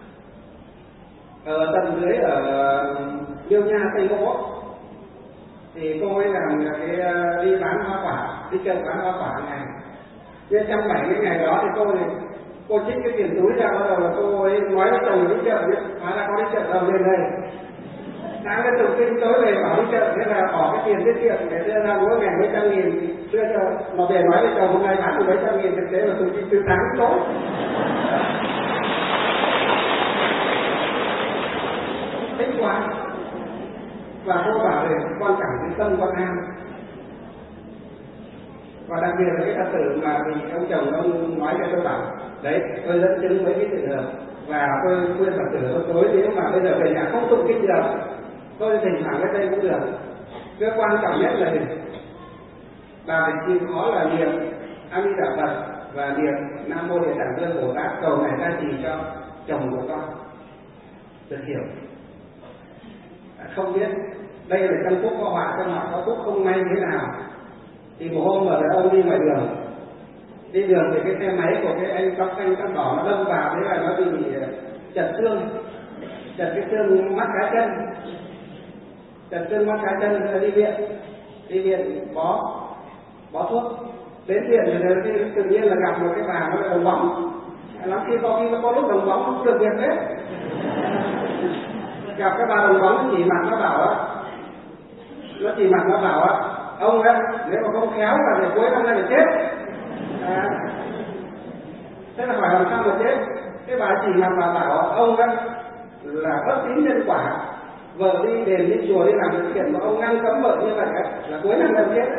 Ở tầng dưới ở Liêu Nha Tây Gỗ thì cô ấy làm cái đi bán hoa quả, đi chợ bán hoa quả ngày. Nhưng trong bảy cái ngày đó thì cô này cô trích cái tiền túi ra, bắt đầu là cô ấy nói với chồng đi chợ, hóa ra con đi chợ đầu lên đây. Sáng cái tụng kinh tối về bảo đi chợ, thế là bỏ cái tiền tiết kiệm để đưa ra mỗi ngày mấy trăm nghìn, đưa cho mà về nói với chồng hôm nay bán được mấy trăm nghìn, thực tế là tụng kinh từ sáng đến tối. Thích quá. Và cô bảo về con cảm thấy tâm con an. Và đặc biệt là cái Phật tử mà vì ông chồng ông nói cho tôi bảo đấy, tôi dẫn chứng với cái trường hợp và tôi khuyên Phật tử tối nếu mà bây giờ về nhà không tụng kinh được, tôi thỉnh thoảng ở đây cũng được. Cái quan trọng nhất là gì? Bà phải chịu khó là niệm A Di Đà Phật và niệm Nam Mô Địa Tạng Vương Bồ Tát cầu ngài gia trì cho chồng của con được hiểu. À, không biết đây là trong phúc có họa, trong họa có phúc không may thế nào. Thì một hôm ở ông đi ngoài đường, đi đường thì cái xe máy của cái anh tóc xanh tóc đỏ nó đâm vào, thế là nó bị chật xương, chật cái xương mắt cá chân, chật xương mắt cá chân đi viện. đi viện bó bó thuốc, đến viện thì tự nhiên là gặp một cái bà nó đồng bóng, lắm khi có khi nó có lúc đồng bóng cũng được việc đấy. Gặp cái bà đồng bóng nó chỉ mặt nó bảo á, nó chỉ mặt nó bảo á, ông ấy nếu mà không khéo là để cuối năm nay phải chết. À, thế là hỏi làm sao mà chết? Cái bà chỉ mặt bà bảo ông ấy là bất tín nhân quả, vợ đi đền đi chùa đi làm sự kiện mà ông ngăn cấm vợ như vậy là cuối năm nay chết.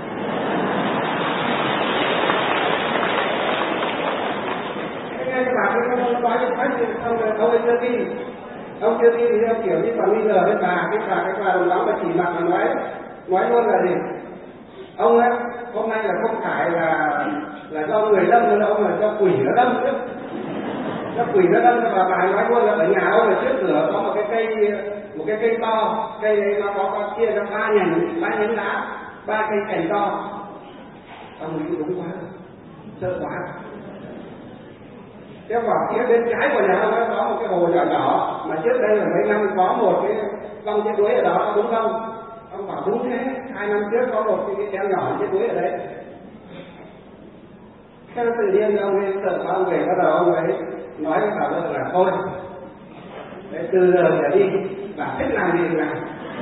Cái bà ấy không nói cho khách thì ông ông ấy chưa tin, ông chưa tin thì theo kiểu như còn bây giờ với bà cái bà cái bà đồng bóng mà chỉ mặt mà nói nói luôn là gì? Ông ấy hôm nay là không phải là là do người đâm nữa, ông là do quỷ nó đâm chứ. Nó quỷ nó đâm và bà nói luôn là ở nhà ông ở trước cửa có một cái cây một cái cây to, cây đấy nó có có chia ra ba nhánh ba nhánh lá, ba cây cành to. Ông nghĩ đúng quá, sợ quá. Cái vào phía bên trái của nhà ông ấy có một cái hồ nhỏ nhỏ mà trước đây là mấy năm có một cái con chết đuối ở đó, đúng không? Ông bảo đúng thế, hai năm trước có một cái cái nhỏ chết đuối ở đấy. Thế tự nhiên ông ấy sợ quá, ông về bắt đầu ông ấy nói với bà vợ là thôi, để từ giờ trở đi bà thích làm gì làm.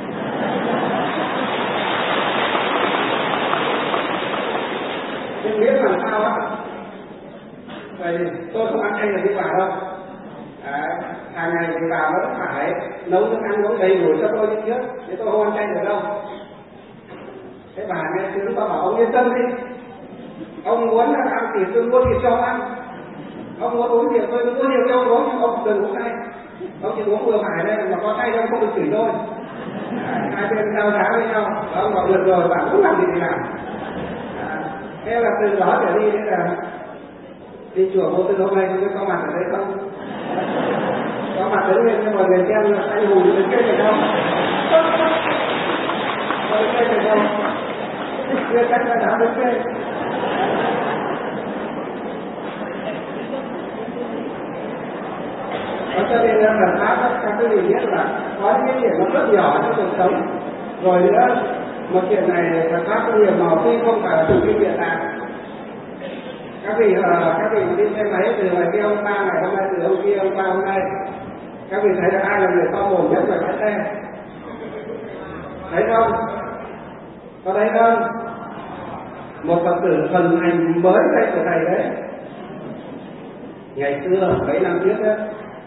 Nhưng biết làm sao á, vậy tôi không ăn canh là như bà đâu. À, hàng ngày thì bà vẫn phải nấu thức ăn nấu đầy đủ cho tôi như trước, chứ tôi không ăn canh được đâu. Thế bà nghe sướng, bà bảo ông yên tâm đi, ông muốn ăn thịt tôi mua thịt cho ông ăn, ông muốn uống rượu tôi mua rượu cho ông uống, nhưng ông đừng uống say, ông chỉ uống vừa phải đây, mà có say đâu không được chửi tôi. À, hai bên giao giá với nhau, và ông bảo được rồi, bạn muốn làm gì thì làm. À, thế là từ đó trở đi đấy là đi chùa vô tư hôm nay không có mặt ở đây không? Có mặt đứng lên cho mọi người xem là anh hùng đứng kia được không? Đứng kia được không? Đưa cách ra đá đứng kia. Và cho nên là Phật Pháp các quý vị biết là có những cái chuyện nó rất nhỏ trong cuộc sống. Rồi nữa, một chuyện này Phật Pháp có nhiều màu tuy không phải là từ kinh địa tạng. Các vị uh, các vị đi xe máy từ ngoài kia ông ba ngày hôm nay, từ ông kia ông ba hôm nay, các vị thấy là ai là người to mồm nhất ngoài cái xe? Thấy không? Có thấy không? Một Phật tử thần hành mới đây của thầy đấy. Ngày xưa mấy năm trước đó,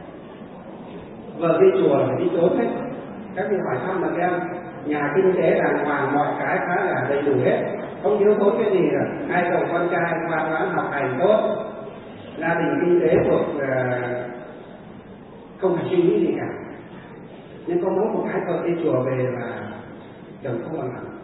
vợ đi chùa phải đi trốn hết. Các vị hỏi thăm là em nhà kinh tế đàng hoàng, mọi cái khá là đầy đủ hết, không thiếu thốn cái gì rồi, hai cậu con trai ngoan ngoãn học hành tốt, gia đình kinh tế thuộc uh, không phải suy nghĩ gì cả. Nhưng có mỗi một cái vợ đi chùa về là chồng không còn hẳn.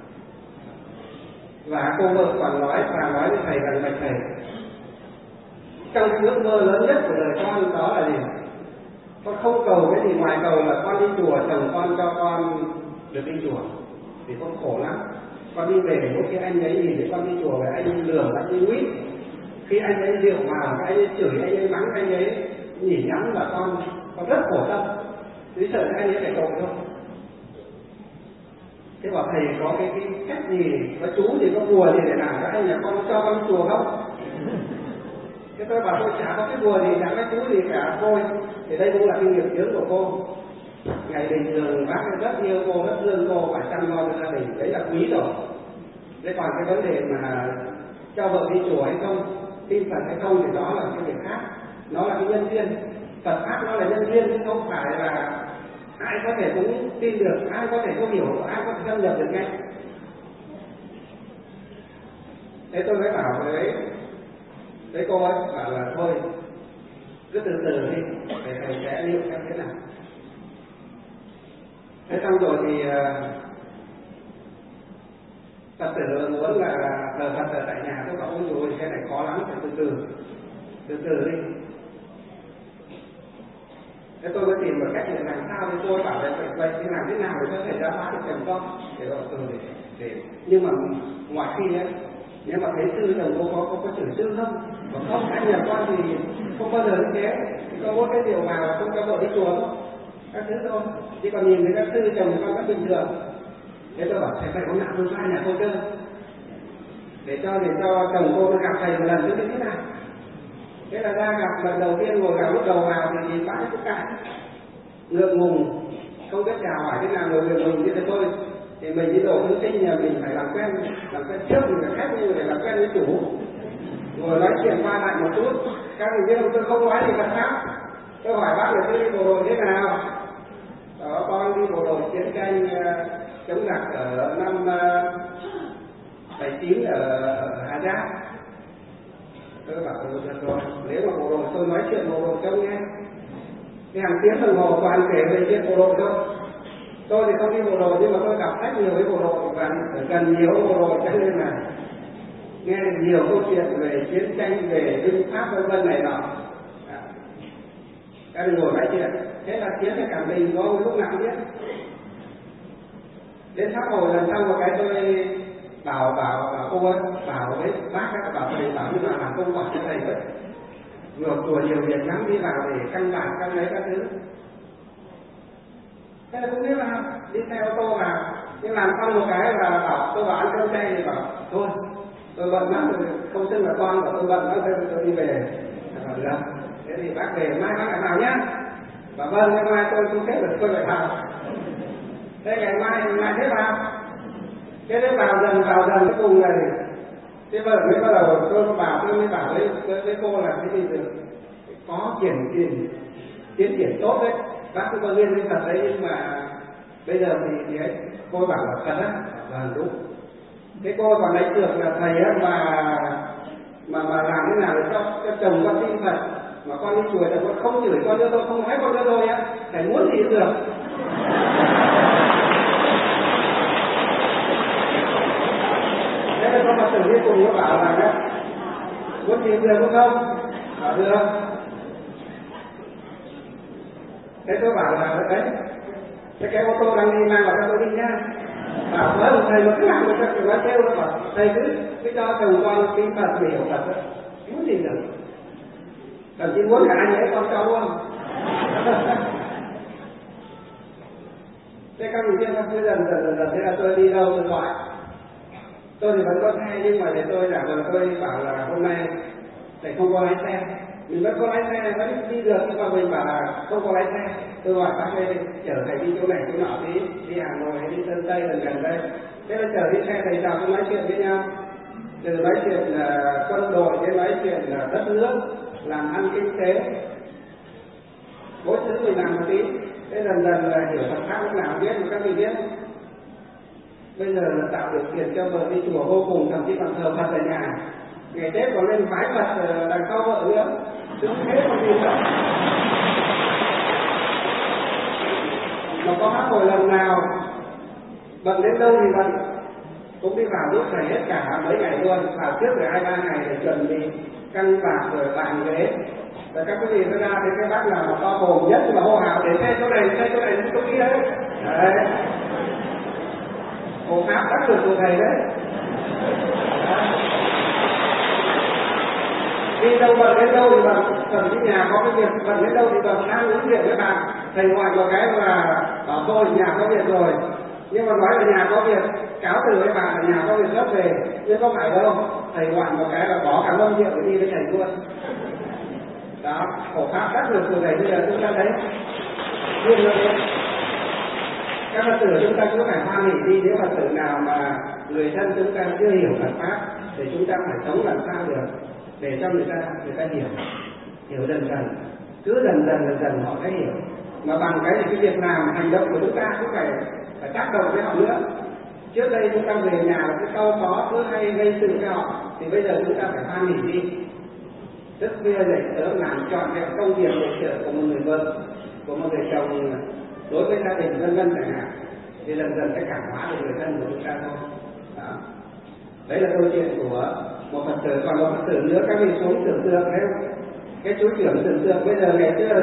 Và cô vợ còn nói và nói với thầy rằng bạch thầy, trong ước mơ lớn nhất của đời con đó là gì? Con không cầu cái gì ngoài cầu là con đi chùa, chồng con cho con được đi chùa. Thì con khổ lắm. Con đi về mỗi khi anh ấy nhìn thấy con đi chùa về, anh ấy lừa, anh ấy quýt. Khi anh ấy rượu vào, anh ấy chửi, anh ấy mắng, anh ấy nhỉ nhắn là con con rất khổ tâm. Chứ sợ anh ấy phải cầu không? Thế bảo thầy có cái, cái cách gì, có chú gì, có bùa gì để làm cho anh nhà con cho con chùa không? Thế tôi bảo tôi chả có cái bùa gì, chẳng có chú gì cả thôi. Thì đây cũng là kinh nghiệm tiếng của cô. Ngày bình thường bác rất yêu cô, rất thương cô, phải chăm lo cho gia đình, đấy là quý rồi. Thế còn cái vấn đề mà cho vợ đi chùa hay không, tin Phật hay không thì đó là cái việc khác. Nó là cái nhân duyên. Phật Pháp nó là nhân duyên chứ không phải là ai có thể cũng tin được, ai có thể cũng hiểu, ai có thể xâm nhập được ngay. Thế tôi mới bảo với với cô ấy, bảo là thôi, cứ từ từ đi, để thầy sẽ liệu xem thế nào. Thế xong rồi thì uh, Phật tử muốn là thờ Phật ở tại nhà, tôi bảo ôi rồi cái này khó lắm, phải từ từ, từ từ đi. Thế tôi mới tìm một cách để làm sao, thì tôi bảo là vậy thì làm thế nào để có thể ra phá được chồng con, để gọi từ để, để nhưng mà ngoài khi ấy, nếu mà thấy sư chồng cô có có, có chửi sư không, còn không anh nhà con thì không bao giờ như thế, có một cái điều vào không cho vợ đi chùa không, các thứ thôi, chỉ còn nhìn thấy các sư chồng con rất bình thường. Thế tôi bảo thầy phải có nào tôi ra nhà cô chơi để cho để cho chồng cô nó gặp thầy một lần chứ thế nào. Thế là ra gặp lần đầu tiên ngồi gặp lúc đầu vào thì nhìn bãi tất cả ngượng ngùng, không biết chào hỏi thế nào, người người mình như thế thôi. Thì mình đi độ nữ sinh nhà mình phải làm quen, làm quen trước mình phải khách như để làm quen với chủ. Ngồi nói chuyện qua lại một chút, các thành viên tôi không nói gì cả khác. Tôi hỏi bác là tôi đi bộ đội thế nào? Đó, con đi bộ đội chiến tranh uh, chống giặc ở năm bảy chín uh, ở, ở Hà Giang. Tôi bảo tôi được rồi, nếu mà bộ đội tôi nói chuyện bộ đội cho nghe. Cái hàng tiếng đồng hồ toàn kể về chuyện bộ đội thôi. Tôi thì không đi bộ đội nhưng mà tôi gặp rất nhiều với bộ đội và gần nhiều bộ đội, cho nên là nghe được nhiều câu chuyện về chiến tranh, về binh pháp vân vân này nọ. Các bạn ngồi nói chuyện, thế là chiến cái cảm tình có lúc nào biết. Đến pháp hồi lần sau một cái tôi bảo bảo bảo cô ấy, bảo với bác các bảo thầy bảo như là làm công quả cho thầy vậy. Ngược của nhiều việc lắm đi vào để căn bản căn lấy các thứ. Thế là cũng biết là đi xe ô tô vào, nhưng làm xong một cái là bảo tôi bảo ăn cơm chay thì bảo thôi tôi bận lắm rồi không xin là con của tôi bận lắm tôi, tôi đi về. Bảo được. Thế thì bác về mai bác lại vào nhá. Bảo vâng, ngày mai tôi không xếp được tôi lại vào. Thế ngày mai mai thế vào. Thế thế vào dần vào dần cái cùng này. Thế vợ mới bắt đầu tôi bảo tôi mới bảo với, với, với cô là cái gì được có triển triển tiến triển tốt đấy. Bác cũng có duyên với Phật đấy, nhưng mà bây giờ thì, thì ấy, cô bảo là thật á, là đúng. Thế cô còn lấy được là thầy á mà mà mà làm thế nào để cho, cho chồng con tin Phật, mà con đi chùa là con không chửi con nữa tôi không nói con nữa thôi á, thầy muốn gì cũng được. Thế là con Phật tử đi cùng nó bảo là đấy, muốn gì được cũng không? Bảo được. Thế tôi bảo là đấy, cái cái ô tô đang đi mang vào cho tôi đi nhá. Bảo với một thầy mà cứ làm một cái kiểu nói kêu nó bảo thầy cứ cứ cho chồng con tin Phật hiểu Phật đó, muốn gì được. Thậm chí muốn cả anh ấy con cho luôn. Thế các vị biết không, cứ dần dần dần dần thế là tôi đi đâu tôi gọi. Tôi thì vẫn có xe nhưng mà để tôi giả vờ tôi bảo là hôm nay thầy không có lái xe. Mình vẫn có lái xe, vẫn đi được, nhưng mà mình bảo là không có lái xe. Tôi gọi bác đây, chở thầy đi chỗ này, chỗ nọ tí, đi Hà Nội, đi Sơn Tây, gần gần đây. Thế là chở đi xe thầy chào cũng nói chuyện với nhau. Từ nói chuyện là quân đội, đến nói chuyện là đất nước, làm ăn kinh tế. Mỗi thứ mình làm một tí. Thế dần dần là hiểu Phật pháp lúc nào biết, mà các vị biết. Bây giờ là tạo điều kiện cho vợ đi chùa vô cùng, thậm chí còn thờ Phật ở nhà. Ngày Tết còn lên vái Phật đằng sau vợ nữa. Đúng thế còn gì nữa. Mà có hát hồi lần nào bận đến đâu thì bận, cũng đi vào lúc thầy hết cả mấy ngày luôn, vào trước rồi hai ba ngày để chuẩn bị căn bạc rồi bàn ghế. Và các quý vị nó ra thấy cái bác nào mà to mồm nhất mà hô hào để xe chỗ này, xe chỗ này, chỗ kia đấy. Đấy. Hộ pháp bắt được của thầy đấy. Đi đâu bận đến đâu thì bận, cần cái nhà có cái việc bận đến đâu thì bận, đang ứng việc với bạn. Thầy gọi một cái là bảo tôi nhà có việc rồi, nhưng mà nói là nhà có việc, cáo từ với bạn là nhà có việc gấp về, nhưng không phải đâu. Thầy gọi một cái là bỏ cả mâm rượu để đi với thầy luôn. Đó, khổ pháp đắc lực của thầy bây giờ chúng ta thấy luôn luôn đấy. Các Phật tử chúng ta cũng phải hoan hỉ đi, nếu Phật tử nào mà người thân chúng ta chưa hiểu Phật pháp thì chúng ta phải sống làm sao được để cho người ta người ta hiểu, hiểu dần dần, cứ dần dần dần dần họ sẽ hiểu. Mà bằng cái cái việc làm hành động của chúng ta cũng phải phải tác động với họ nữa. Trước đây chúng ta về nhà cái câu có cứ hay gây sự với họ, thì bây giờ chúng ta phải hoan hỉ đi. Thức khuya dậy sớm làm chọn cái công việc hỗ trợ của một người vợ, của một người chồng đối với gia đình vân vân chẳng hạn, thì dần dần sẽ cảm hóa được người thân của chúng ta thôi. Đó. Đấy là câu chuyện của một Phật tử. Còn một Phật tử nữa, các vị xuống tưởng tượng thấy không? Cái chú trưởng tưởng tượng bây giờ ngày xưa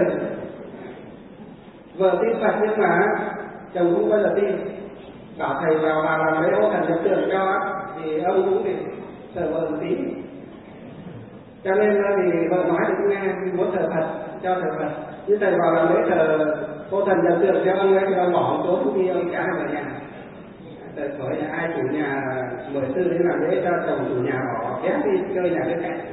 vợ tin Phật nhưng mà chồng cũng bao giờ tin, bảo thầy vào vào làm mấy ô thần nhập tượng cho thì ông cũng thì sợ vợ một tí, cho nên thì vợ nói thì cũng nghe muốn thờ Phật cho thờ Phật, như thầy vào làm mấy thờ ô thần nhập tượng cho ông ấy thì ông bỏ một số thuốc đi ông trả vào nhà. Bởi nhà ai chủ nhà mời sư đến làm lễ cho chồng chủ nhà bỏ ghé đi chơi nhà bên cạnh,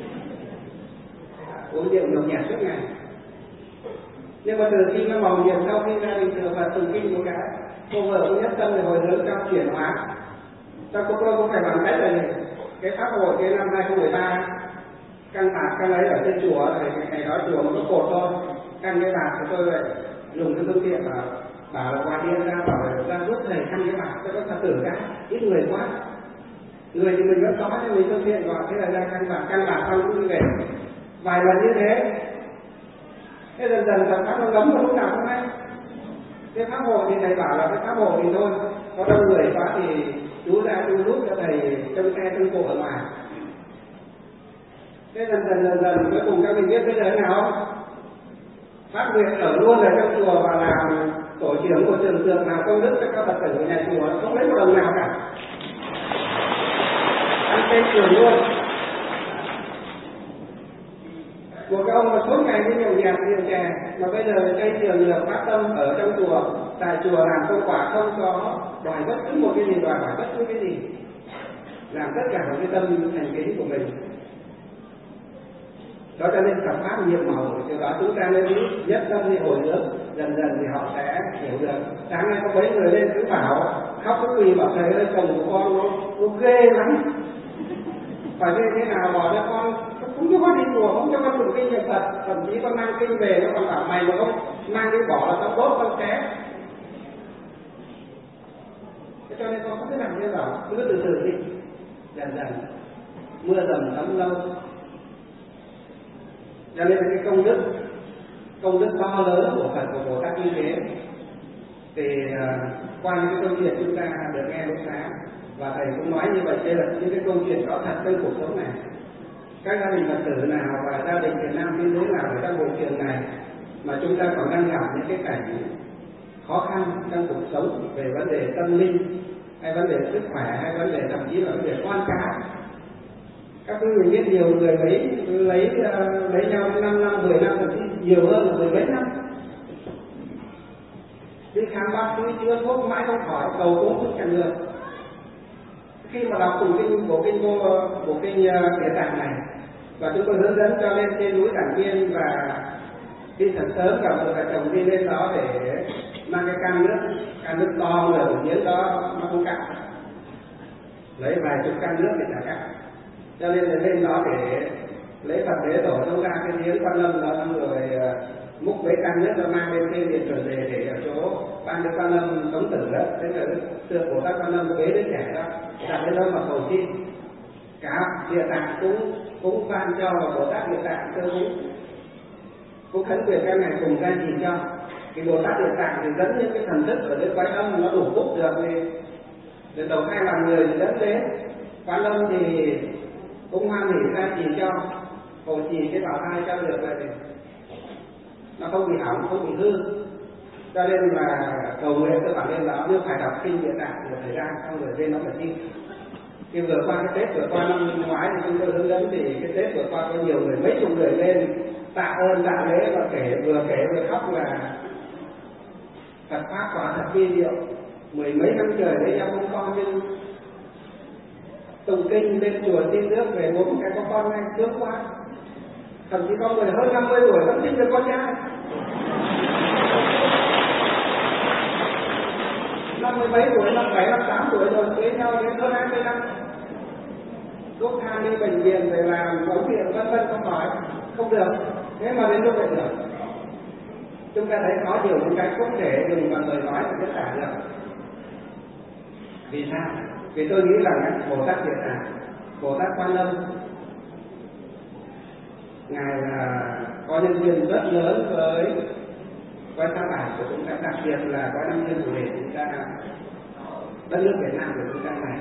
uống rượu nhậu nhẹt suốt ngày. Nhưng mà từ khi nó màu nhiệm, sau khi ra bình thường và từng kinh một cái cô vợ cũng nhất tâm để hồi hướng cho chuyển hóa. Cho cô tôi cũng phải bằng cách là cái pháp hội cái năm hai không một ba căn bạc căn ấy ở trên chùa, thì ngày đó chùa một cái cột thôi, căn cái bạc của tôi lại dùng cái phương tiện mà bảo là qua điện ra bảo là ra giúp thầy căn cái bạc cho các Phật tử cái ít người quá, người thì mình vẫn có nhưng mình phương tiện gọi thế là ra căn bạc căn bạc xong cũng đi về vài lần như thế. Thế dần dần Phật pháp nó ngấm vào lúc nào không hay. Cái pháp hội thì thầy bảo là cái pháp hội thì thôi, có đông người quá thì chú ra chú giúp cho thầy trong xe trong cổ ở ngoài. Thế dần dần dần dần cuối cùng các mình biết bây giờ thế nào không? Phát nguyện ở luôn ở trong chùa và làm tổ trưởng của trường trường nào công đức cho các Phật tử của nhà chùa, không lấy một đồng nào cả, ăn tên trường luôn. Một cái ông mà suốt ngày đi nhậu nhẹt rượu chè, mà bây giờ cây trường được phát tâm ở trong chùa, tại chùa làm công quả không có đòi bất cứ một cái gì, đòi hỏi bất cứ cái gì, làm tất cả một cái tâm thành kính của mình. Đó cho nên Phật pháp nhiệm màu, từ đó chúng ta nên biết nhất tâm thì hồi hướng, dần dần thì họ sẽ hiểu được. Sáng nay có mấy người lên cứ bảo khóc cái quỳ bảo thầy ơi chồng của con nó, nó ghê lắm, phải như thế nào bỏ cho con, không cho con đi chùa, không cho con tụng kinh niệm Phật, thậm chí con mang kinh về nó còn bảo mày mà không mang cái bỏ là tao đốt con xé. Thế cho nên con không biết làm như bảo cứ từ từ đi, dần dần mưa dầm thấm lâu. Cho nên cái công đức công đức to lớn của Phật của Bồ Tát như thế thì uh, qua những cái câu chuyện chúng ta được nghe lúc sáng, và thầy cũng nói như vậy, đây là những cái câu chuyện có thật trong cuộc sống này. Các gia đình Phật tử nào và gia đình Việt Nam biên giới nào ở trong hội trường này mà chúng ta còn đang gặp những cái cảnh khó khăn trong cuộc sống về vấn đề tâm linh hay vấn đề sức khỏe hay vấn đề thậm chí là vấn đề con cái. Các quý vị biết nhiều người lấy lấy uh, lấy nhau năm năm, mười năm, thậm chí nhiều hơn mười mấy năm, đi khám bác sĩ chữa thuốc mãi không khỏi, cầu cũng không chẳng được. Khi mà đọc tụng kinh bộ kinh cô bộ kinh uh, Địa Tạng này, và chúng tôi hướng dẫn cho lên trên núi Tản Tiên và đi thật sớm cả một vợ chồng đi lên đó để mang cái can nước, can nước to rồi một miếng đó nó không cạn, lấy vài chục can nước để trả cạn. Cho nên là lên đó để lấy Phật đế tổ nấu ra cái miếng Quan Lâm đó, rồi múc với can nước nó mang lên trên điện trở về để ở chỗ ban cái Quan Lâm sống tử đó, thế là tượng của các Quan Lâm bế đứa trẻ đó đặt lên đó mà cầu xin. Cả Địa Tạng cũng cũng ban cho Bồ Tát Địa Tạng cơ cũng cũng khấn quyền các ngài cùng ra chỉ cho. Cái Bồ Tát Địa Tạng thì dẫn những cái thần thức ở dưới quái âm nó đủ phúc được thì từ đầu hai làm người thì dẫn đến Quan Lâm thì cũng hoan hỉ ra chỉ cho, cầu trì cái bảo thai cho được vậy thì nó không bị hỏng, không bị hư. Cho nên là cầu nguyện tôi bảo lên đó nếu phải đọc kinh Địa Tạng một thời gian xong rồi lên nó phải tin. Khi vừa qua cái Tết vừa qua năm ngoái thì chúng tôi hướng dẫn thì cái Tết vừa qua có nhiều người, mấy chục người lên tạ ơn tạ lễ và kể vừa kể vừa khóc là Phật pháp quả thật vi diệu, mười mấy năm trời đấy em không con nhưng tụng kinh lên chùa xin nước về bốn cái có con ngay sướng quá, thậm chí có người hơn năm mươi tuổi vẫn sinh được con trai, năm mươi mấy tuổi, năm bảy, năm tám tuổi rồi cưới nhau đến hơn hai mươi năm, lúc than đi bệnh viện về làm ống nghiệm vân vân không hỏi, không được, thế mà đến lúc vậy được. Chúng ta thấy có nhiều những cái không thể dùng bằng lời nói để tất cả được. Vì sao? Vì tôi nghĩ rằng Bồ Tát Địa Tạng, Bồ Tát Quan Âm, ngài là có nhân duyên rất lớn với với sao bản của chúng ta, đặc biệt là có nhân duyên của để chúng ta đất nước Việt Nam của chúng ta này.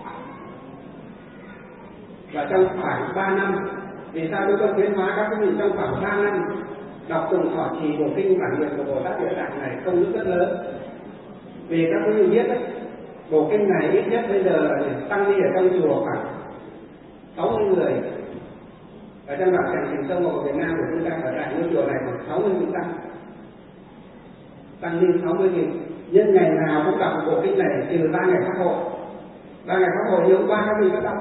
Và trong khoảng ba năm, vì sao chúng tôi tiến hóa các quý vị trong khoảng ba năm đọc tụng thọ trì bộ kinh bản nguyện của Bồ Tát Địa Tạng này công đức rất lớn. Vì các quý vị biết đấy, bộ kinh này ít nhất bây giờ tăng ni ở trong chùa khoảng sáu mươi người, ở trong đạo tràng Thiền Tông của Việt Nam của chúng ta ở tại ngôi chùa này khoảng sáu mươi người tăng tăng ni sáu mươi nghìn, nhưng ngày nào cũng đọc bộ kinh này trừ ba ngày pháp hội. Ba ngày pháp hội như hôm qua các vị có đọc,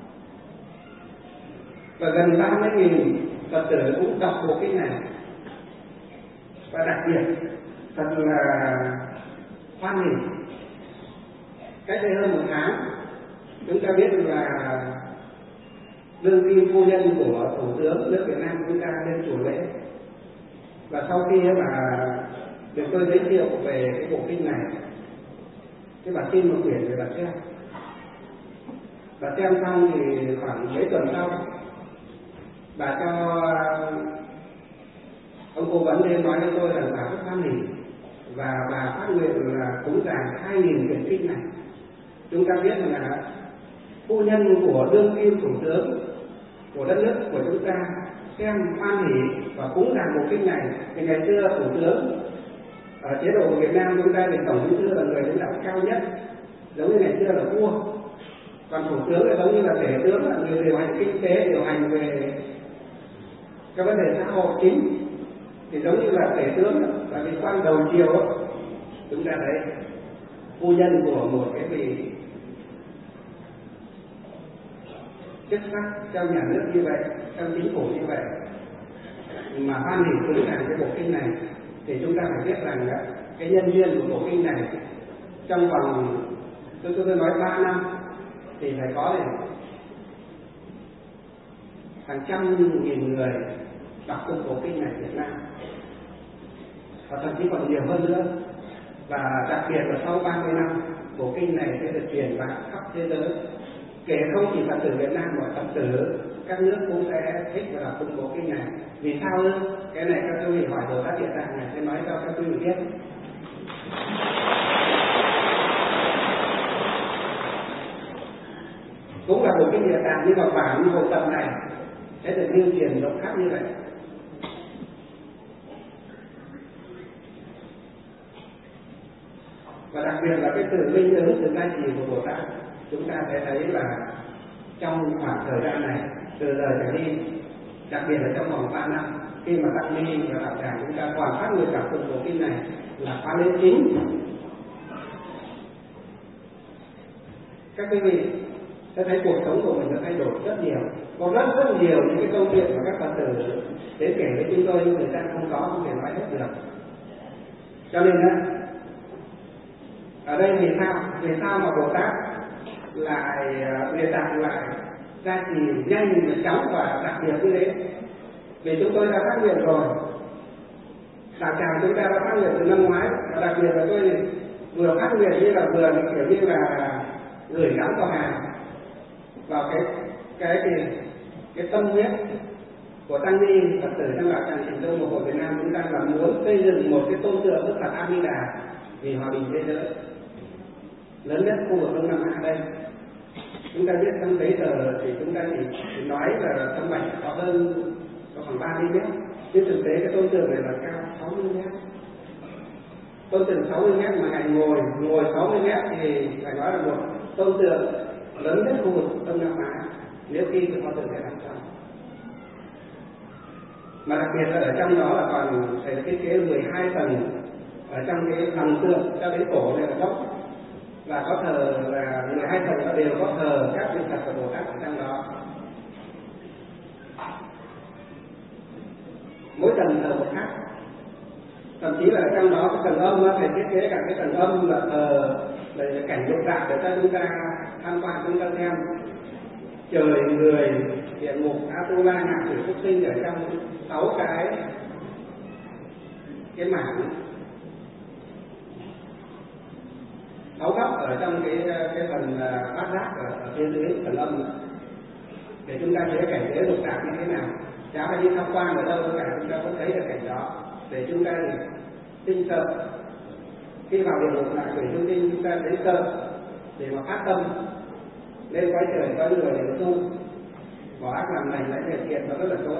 và gần ba mươi nghìn Phật tử cũng đọc bộ kinh này. Và đặc biệt thật là hoan hỉ, cách đây hơn một tháng chúng ta biết là đương kim phu nhân của Thủ tướng nước Việt Nam chúng ta lên chùa lễ, và sau khi mà được tôi giới thiệu về cái bộ kinh này, cái bà xin một quyển về bà xem, bà xem xong thì khoảng mấy tuần sau bà cho ông cố vấn lên nói với tôi rằng bà rất hoan hỉ và bà phát nguyện là cúng dường hai nghìn quyển kinh này. Chúng ta biết là phu nhân của đương kim thủ tướng của đất nước của chúng ta xem hoan hỉ và cúng dường bộ kinh này. Thì ngày xưa thủ tướng ở chế độ của Việt Nam chúng ta thì tổng bí thư là người lãnh đạo cao nhất, giống như ngày xưa là vua, còn thủ tướng là giống như là tể tướng, là người điều hành kinh tế, điều hành về các vấn đề xã hội chính, thì giống như là tể tướng, là vị quan đầu triều. Chúng ta thấy phu nhân của một cái vị chức sắc trong nhà nước như vậy, trong chính phủ như vậy, mà hoan hỉ cúng dường cái bộ kinh này, thì chúng ta phải biết rằng đó, cái nhân duyên của bộ kinh này trong vòng tôi tôi nói ba năm thì phải có đến hàng trăm nghìn người đọc cái bộ kinh này Việt Nam, và thậm chí còn nhiều hơn nữa. Và đặc biệt là sau ba mươi năm, bộ kinh này sẽ được truyền bá khắp thế giới, kể không chỉ Phật tử Việt Nam mà Phật tử các nước cũng sẽ thích và đọc bộ kinh này. Vì sao ư? Cái này các quý vị hỏi Bồ Tát Địa Tạng này sẽ nói cho các quý vị biết. Cũng là bộ kinh Địa Tạng, nhưng mà bản bộ tập này sẽ được lưu truyền rộng khắp như vậy. Và đặc biệt là cái sự linh ứng, sự gia trì của Bồ Tát, chúng ta sẽ thấy là trong khoảng thời gian này, từ giờ trở đi, đặc biệt là trong vòng ba năm, khi mà Tăng Ni và đạo tràng chúng ta còn phát nguyện đọc từng bộ kinh này là khóa lễ chính, các quý vị sẽ thấy cuộc sống của mình đã thay đổi rất nhiều. Có rất rất nhiều những cái câu chuyện mà các Phật tử đến kể với chúng tôi, nhưng người ta không có, không thể nói hết được. Cho nên đó, ở đây vì sao? Vì sao mà Bồ Tát lại Địa Tạng lại gia trì nhanh và chóng và đặc biệt như thế? Vì chúng tôi đã phát nguyện rồi, đạo tràng chúng ta đã phát nguyện từ năm ngoái, và đặc biệt là tôi vừa phát nguyện như là vừa kiểu như là gửi gắm vào hàng vào cái cái cái, cái tâm huyết của Tăng Ni Phật tử trong đạo tràng Thiền Tông của Việt Nam. Chúng ta là muốn xây dựng một cái tôn tượng Đức Phật A Di Đà vì hòa bình thế giới lớn nhất khu vực Đông Nam Á đây. Chúng ta biết trong giấy tờ thì chúng ta chỉ, chỉ nói là tấm bạch có hơn có khoảng ba mươi mét, nhưng thực tế cái tôn tượng này là cao sáu mươi mét. Tôn tượng sáu mươi mét mà ngài ngồi ngồi sáu mươi mét thì phải nói là một tôn tượng lớn nhất khu vực Đông Nam Á nếu khi cái pho tượng này làm xong. Mà đặc biệt là ở trong đó là còn phải thiết kế mười hai tầng ở trong cái lòng tượng cho đến cổ này là gốc, và có thờ là mười hai tầng đều có thờ các vị Phật và Bồ Tát ở trong đó. Mỗi tầng thờ một khác, thậm chí là trong đó cái tầng âm nó phải thiết kế cả cái tầng âm là thờ là cảnh lục đạo để cho chúng ta tham quan, chúng ta xem trời người địa ngục Atula ngạ quỷ súc sinh ở trong sáu cái cái mảng sáu góc ở trong cái cái phần bát giác ở, ở phía dưới phần âm để chúng ta thấy cảnh giới lục đạo như thế nào. Chả phải đi tham quan ở đâu cả, chúng ta cũng thấy được cảnh đó để chúng ta tinh sợ. Khi vào địa ngục ngạ quỷ súc sinh chúng ta thấy sợ để mà phát tâm lên quái trời có người để tu bỏ ác làm lành lấy về thiện, nó rất là tốt.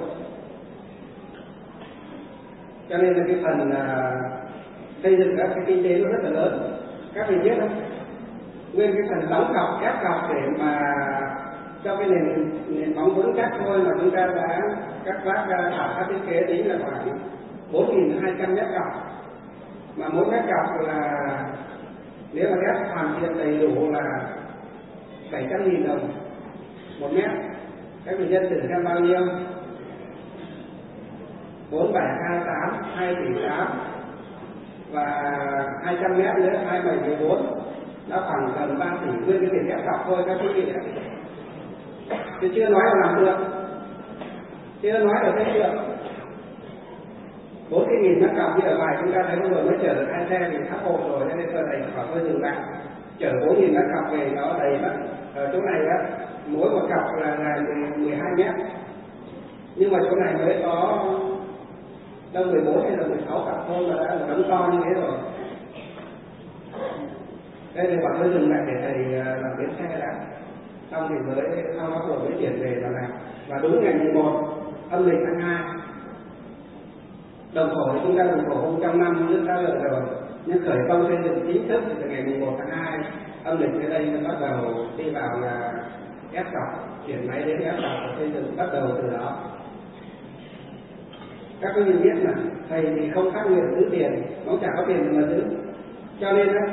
Cho nên là cái phần uh, xây dựng các cái kinh tế nó rất là lớn. Các vị biết không? Nguyên cái phần đóng cọc, ép cọc để mà cho cái nền nền móng vững chắc thôi mà chúng ta đã các bác thảo các thiết kế tính là khoảng bốn nghìn hai trăm mét cọc. mà mỗi mét cọc là nếu mà ghép hoàn thiện đầy đủ là bảy trăm nghìn đồng một mét. Các vị nhân thử xem bao nhiêu? Bốn bảy hai tám, hai tỷ tám, và hai trăm mét nữa hai bảy mười bốn, nó khoảng gần ba tỷ nguyên cái tiền ghép cọc thôi các quý vị. Chứ chưa nói là làm được, chưa nói là xây được. Bốn cái nghìn mét cọc như ở ngoài chúng ta thấy vừa mới chở được hai xe thì khá ổn rồi, cho nên tôi đầy khoảng hơi dừng lại. Chở bốn nghìn mét cọc về nó đầy mất. Ở chỗ này á, mỗi một cọc là là mười hai mét, nhưng mà chỗ này mới có đâu mười bốn hay là mười sáu cặp thôi mà đã là đóng to như thế rồi. Đây thì bạn mới dừng lại để thầy làm bến xe đã, xong thì mới sau đó vừa mới chuyển về và làm. Và đúng ngày mười một âm lịch tháng hai, đồng khổ chúng ta đồng khổ hôm trong năm nước ta lợi rồi, nhưng khởi công xây dựng chính thức từ ngày mười một tháng hai âm lịch tới đây nó bắt đầu đi vào là ép cọc, chuyển máy đến ép cọc xây dựng bắt đầu từ đó. Các quý vị biết mà thầy thì không phát nguyện giữ tiền, nó chả có tiền mà giữ, cho nên đó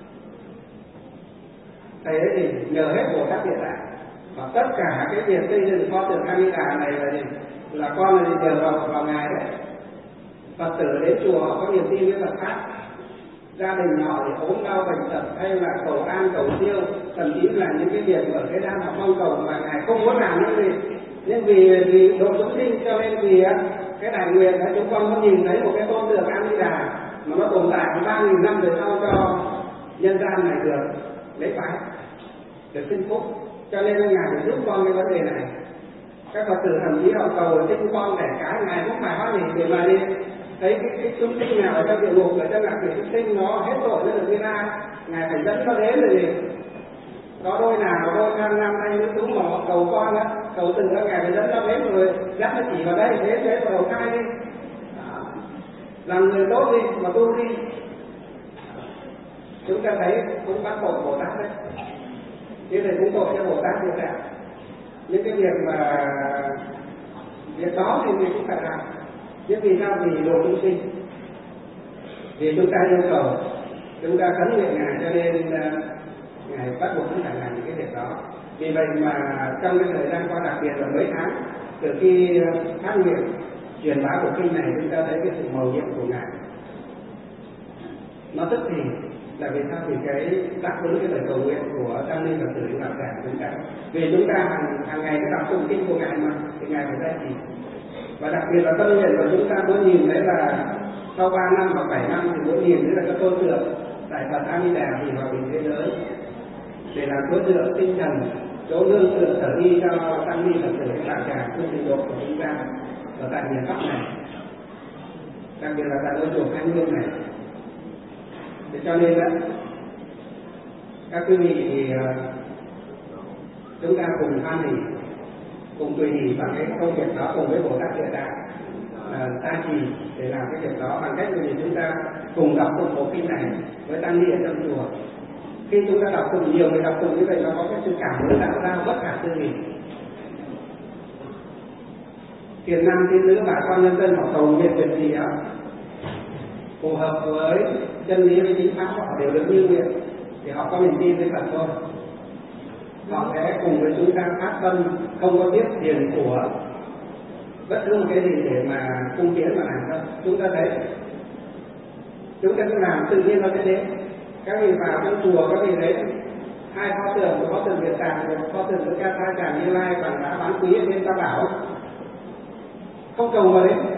thầy ấy thì nhờ hết Bồ Tát Địa Tạng, và tất cả cái việc xây dựng kho tượng A Di Đà này là gì? Là con là nhờ vào vào ngài đấy. Phật tử đến chùa họ có niềm tin với Phật pháp, gia đình họ thì ốm đau bệnh tật hay là cầu an cầu siêu, thậm chí là những cái việc ở cái đang họ mong cầu mà ngài không muốn làm những gì, nhưng vì vì độ chúng sinh cho nên vì cái đại nguyện là chúng con có nhìn thấy một cái tôn tượng A Di Đà mà nó tồn tại ba nghìn năm về sau cho nhân gian này được lấy phải, được sinh phúc, cho nên ngài phải giúp con cái vấn đề này. Các Phật tử thậm chí họ cầu sinh con đẻ cái, ngài cũng phải hoan hỉ để mà đi thấy cái, cái chúng sinh nào ở trong địa ngục, ở trong ngạ quỷ chúng sinh nó hết tội nó được đi ra, ngài phải dẫn nó đến rồi gì. Có đôi nào đôi tham nam hay nữ chúng mà họ cầu con á, cầu từng các ngài phải dẫn nó đến rồi dắt nó chỉ vào đây thế thế vào đầu thai đi, làm người tốt đi mà tu đi. Chúng ta thấy cũng bắt tội Bồ Tát đấy, như thế cũng tội cho Bồ Tát như thế. Những cái việc mà việc đó thì mình cũng phải làm, nhưng vì sao? Vì độ chúng sinh, vì chúng ta yêu cầu, chúng ta khấn nguyện ngài cho nên uh, ngài bắt buộc chúng ta làm những cái việc đó. Vì vậy mà trong cái thời gian qua, đặc biệt là mấy tháng từ khi uh, phát nguyện truyền bá của kinh này, chúng ta thấy cái sự mầu nhiệm của ngài nó tức thì là vì sao? Vì cái đáp ứng cái lời cầu nguyện của tăng ni Phật tử Đạo Tràng chúng ta, vì chúng ta hàng hàng ngày cái đọc tụng kinh của ngài mà thì ngài phải ra gì, và đặc biệt là tâm nguyện của chúng ta muốn nhìn thấy là sau ba năm hoặc bảy năm thì muốn nhìn thấy là cái tôn tượng tại Phật A Di Đà thì hòa bình thế giới, để làm chỗ dựa tinh thần, chỗ nương tựa sở đi cho tăng ni Phật tử Đạo Tràng trong trình độ của chúng ta ở tại miền Bắc này, đặc biệt là tại ngôi chùa Khai Nguyên này. Thế cho nên đó, các quý vị thì uh, chúng ta cùng hoan hỉ, cùng tùy hỉ bằng cái công việc đó, cùng với Bồ Tát Địa Tạng uh, ta trì để làm cái việc đó, bằng cách vì chúng ta cùng đọc tụng bộ kinh này với tăng ni ở trong chùa. Khi chúng ta đọc tụng nhiều người đọc tụng như vậy, nó có cái sự cảm hứng tạo ra bất khả tư nghị. Tiền nam tiên nữ bà con nhân dân họ cầu nguyện việc gì đó phù hợp với chân lý với chính pháp, họ đều được như nguyện thì họ có niềm tin với Phật thôi. Họ sẽ cùng với chúng ta phát tâm, không có biết tiền của bất cứ một cái gì để mà cung tiến mà làm đâu. Chúng ta thấy chúng ta cứ làm tự nhiên nó sẽ đến. Các vị vào trong chùa, các vị thấy hai pho tượng, một pho tượng Địa Tạng, một pho tượng của Ca Tha Tràng Như Lai bằng đá bán quý ở bên Ta Bảo, không cầu mà đến.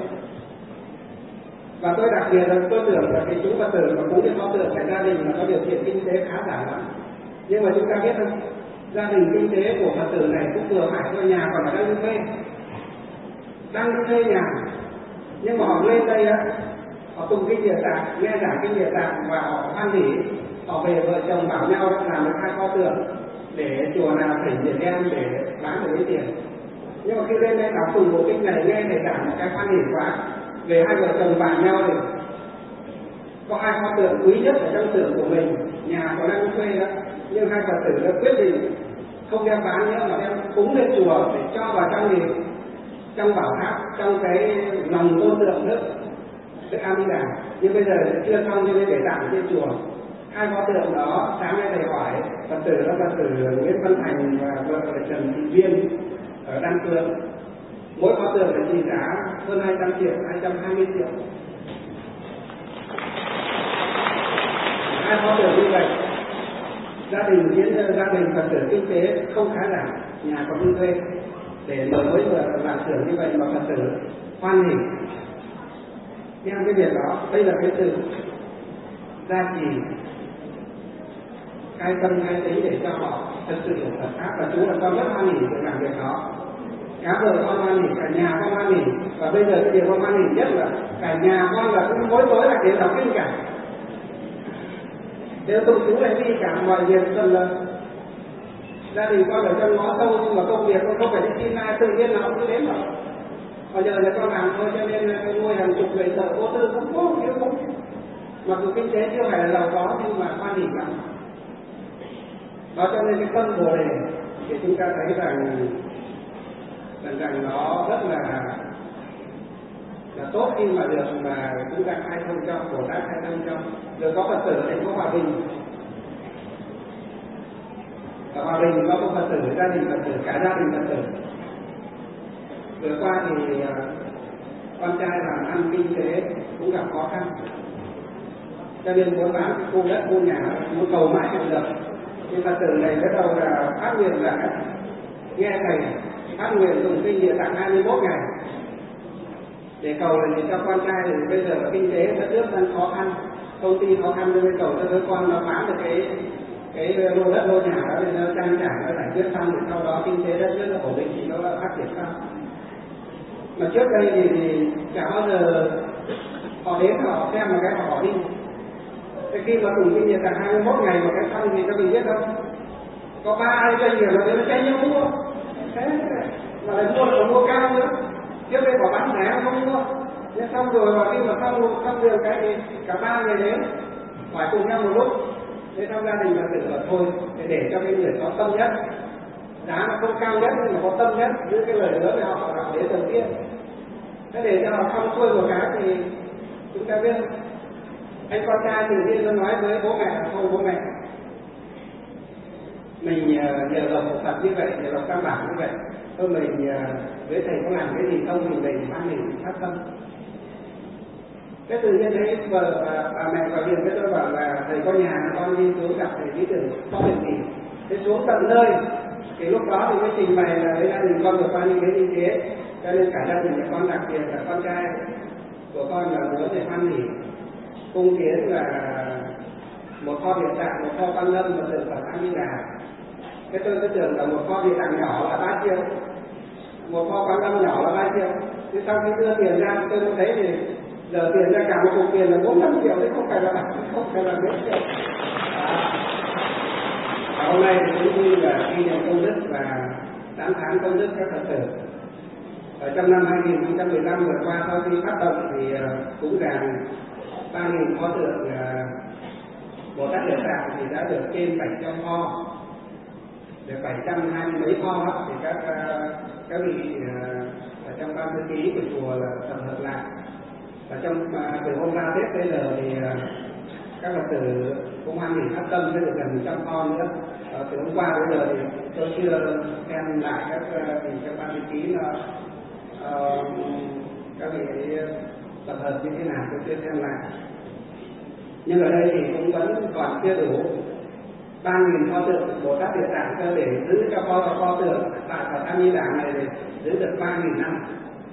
Và tôi đặc biệt là tôi tưởng là cái chúng Phật tử mà cũng biết pho tượng phải gia đình mà có điều kiện kinh tế khá giả lắm. Nhưng mà chúng ta biết không, gia đình kinh tế của Phật tử này cũng vừa phải thôi, nhà còn đang đi thuê, đang đi thuê nhà, nhưng mà họ lên đây á, họ tụng kinh Địa Tạng, nghe giảng kinh Địa Tạng và họ hoan hỉ, họ về vợ chồng bảo nhau làm được hai pho tượng để chùa nào thỉnh tiền đen để bán được lấy tiền. Nhưng mà khi lên đây đọc tụng bộ kinh này, nghe thầy giảng một cái hoan hỉ quá, về hai vợ chồng bàn nhau thì có hai pho tượng quý nhất ở trong tượng của mình, nhà còn đang thuê đó, nhưng hai Phật tử đã quyết định không đem bán nữa mà đem cúng lên chùa để cho vào trong gì, trong bảo tháp, trong cái lòng tôn tượng nữa. Đức A Di Đà. Nhưng bây giờ chưa xong cho nên để tặng trên chùa. Hai pho tượng đó sáng nay thầy hỏi Phật tử đó Phật tử Nguyễn Văn Thành và vợ là Trần Thị Viên ở Đan Phượng. Mỗi pho tượng là trị giá hơn hai trăm triệu, hai trăm hai mươi triệu. Hai pho tượng như vậy, gia đình diễn gia đình Phật tử kinh tế không khá giả, nhà có đi thuê để mở mới vừa làm xưởng như vậy mà Phật tử hoan hỉ. Nghe cái việc đó, đây là cái từ gia trì, khai tâm khai tính để cho họ thật sự hiểu Phật pháp, và chú là con rất hoan hỉ để làm việc đó. Cả vợ con hoan hỉ, cả nhà con hoan hỉ, và bây giờ cái điều con hoan hỉ nhất là cả nhà con là cũng mỗi tối là đều đọc kinh cả, đều tụng chú lại đi cả mọi việc dần là gia đình con ở trong ngõ sâu, nhưng mà công việc con không phải đi xin ai, tự nhiên nó cứ đến rồi. Bây giờ là con làm thôi, cho nên cái nuôi hàng chục người thợ vô tư cũng có thiếu cũng, mặc dù kinh tế chưa phải là giàu có nhưng mà hoan hỉ lắm. Đó cho nên cái tâm Bồ Đề thì chúng ta thấy rằng rằng rằng nó rất là là tốt khi mà được mà chúng ta khai thông cho Bồ Tát khai thông cho. Rồi có Phật tử thành phố Hòa Bình, ở Hòa Bình có một Phật tử, gia đình Phật tử, cả gia đình Phật tử. Vừa qua thì uh, con trai làm ăn kinh tế cũng gặp khó khăn, cho nên muốn bán cái khu đất khu nhà, muốn cầu mãi không được. Nhưng Phật tử này bắt đầu là phát nguyện là nghe thầy phát nguyện dùng kinh địa tạng hai mươi mốt ngày để cầu là để cho con trai. Thì bây giờ kinh tế đất nước đang khó khăn, công ty khó khăn, nên cầu cho đứa con nó bán được cái cái lô đất lô nhà đó để nó trang trải, nó giải quyết xong, thì sau đó kinh tế đất nước nó ổn định thì nó lại phát triển sau. Mà trước đây thì, thì chả bao giờ họ đến họ xem một cái họ bỏ đi. Thế khi mà cùng kinh nghiệm cả hai mươi mốt ngày mà cái xong thì các mình biết không? Có ba doanh nghiệp là nó tranh nhau mua. Thế mà lại mua là mua cao nữa. Trước đây bỏ bán rẻ không mua. Thế xong rồi mà khi mà xong xong được cái thì cả ba người đến phải cùng nhau một lúc. Thế trong gia đình là tự là thôi để, để cho cái người có tâm nhất, giá nó không cao nhất nhưng mà có tâm nhất, giữ cái lời hứa với họ là đến đầu tiên. Thế để cho họ xong xuôi một cái thì chúng ta biết anh con trai tự nhiên nó nói với bố mẹ là thôi bố mẹ, mình nhờ lòng một Phật như vậy, nhờ lòng tam bảo như vậy, thôi mình với thầy có làm cái gì không thì mình mang mình phát tâm. Cái tự nhiên thấy vợ và bà mẹ gọi điện với tôi bảo là thầy có nhà con đi xuống gặp thầy lý tưởng có việc gì. Thế xuống tận nơi thì lúc đó thì mới trình bày là với gia đình con vượt qua những cái như thế, cho nên cả gia đình con, đặc biệt là con trai của con là muốn để hoan hỉ cung kiến là một kho địa tạng, một kho Quan Lâm, một tượng Phật A Di Đà. Cái tôi cứ tưởng là một kho địa tạng nhỏ là ba triệu, một kho Quan Lâm nhỏ là ba triệu. Thế sau khi đưa tiền ra tôi mới thấy thì giờ tiền ra cả một cục tiền là bốn trăm triệu, chứ không phải là không phải là mấy triệu. À, hôm nay thì cũng như là ghi nhận công đức và tán thán công đức các Phật tử. Ở trong năm hai nghìn không trăm mười lăm vừa qua, sau khi phát động thì cũng rằng ba nghìn pho tượng Bồ Tát Địa Tạng thì đã được trên bảy trăm pho, được bảy trăm hai mươi mấy pho đó, thì các các vị ở trong ban thư ký của chùa là tập hợp lại. Và trong từ hôm ra Tết bây giờ thì các Phật tử cũng hoan hỉ phát tâm sẽ được gần một trăm pho nữa. Ờ, từ hôm qua bây giờ thì tôi chưa xem lại các vị trong ban thư ký nó uh, các vị tập hợp như thế nào tôi chưa xem lại. Nhưng ở đây thì cũng vẫn còn chưa đủ ba nghìn pho tượng Bồ Tát Địa Tạng cho để giữ cho pho pho tượng tại Phật A Di Đà này để giữ được ba nghìn năm.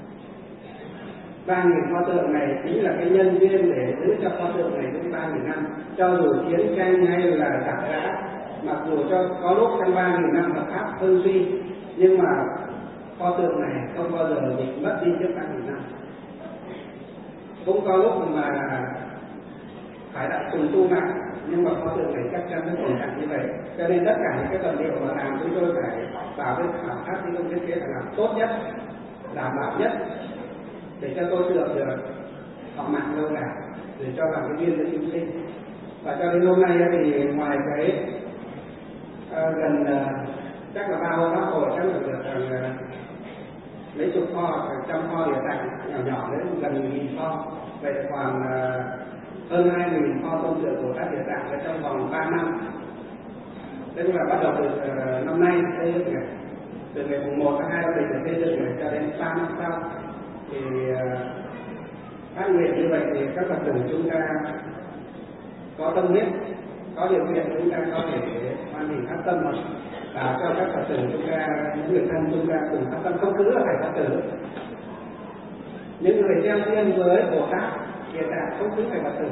ba nghìn pho tượng này chính là cái nhân duyên để giữ cho pho tượng này đến ba nghìn năm. Cho dù chiến tranh hay là giặc giã, mặc dù cho có lúc trong ba nghìn năm Phật pháp hưng suy, nhưng mà pho tượng này không bao giờ bị mất đi trước ba nghìn năm. Cũng có lúc mà phải đặt cùng tu mạng, nhưng mà pho tượng này chắc chắn nó tồn tại như vậy. Cho nên tất cả những cái vật liệu mà làm chúng tôi phải vào với khảo sát thi công thiết kế phải làm tốt nhất, đảm bảo nhất, để cho tôi tượng được họ mạng lâu dài, để cho làm cái duyên với chúng sinh. Và cho đến hôm nay thì ngoài cái uh, gần uh, chắc là ba hôm bác hội chắc là được uh, mấy chục kho, trăm kho địa tạng nhỏ nhỏ đến gần nghìn kho. vậy khoảng hơn hai nghìn pho tôn tượng Bồ Tát Địa Tạng trong vòng ba năm. Tức là bắt đầu từ năm nay xây dựng này, từ ngày mùng một tháng hai năm mình xây dựng này cho đến ba năm sau thì phát nguyện như vậy thì các Phật tử chúng ta có tâm huyết, có điều kiện chúng ta có thể hoàn thành phát tâm và cho các Phật tử chúng ta, những người thân chúng ta cùng phát tâm, không cứ là phải Phật tử. Những người gieo duyên với Bồ Tát Địa Tạng không cứ phải Phật tử.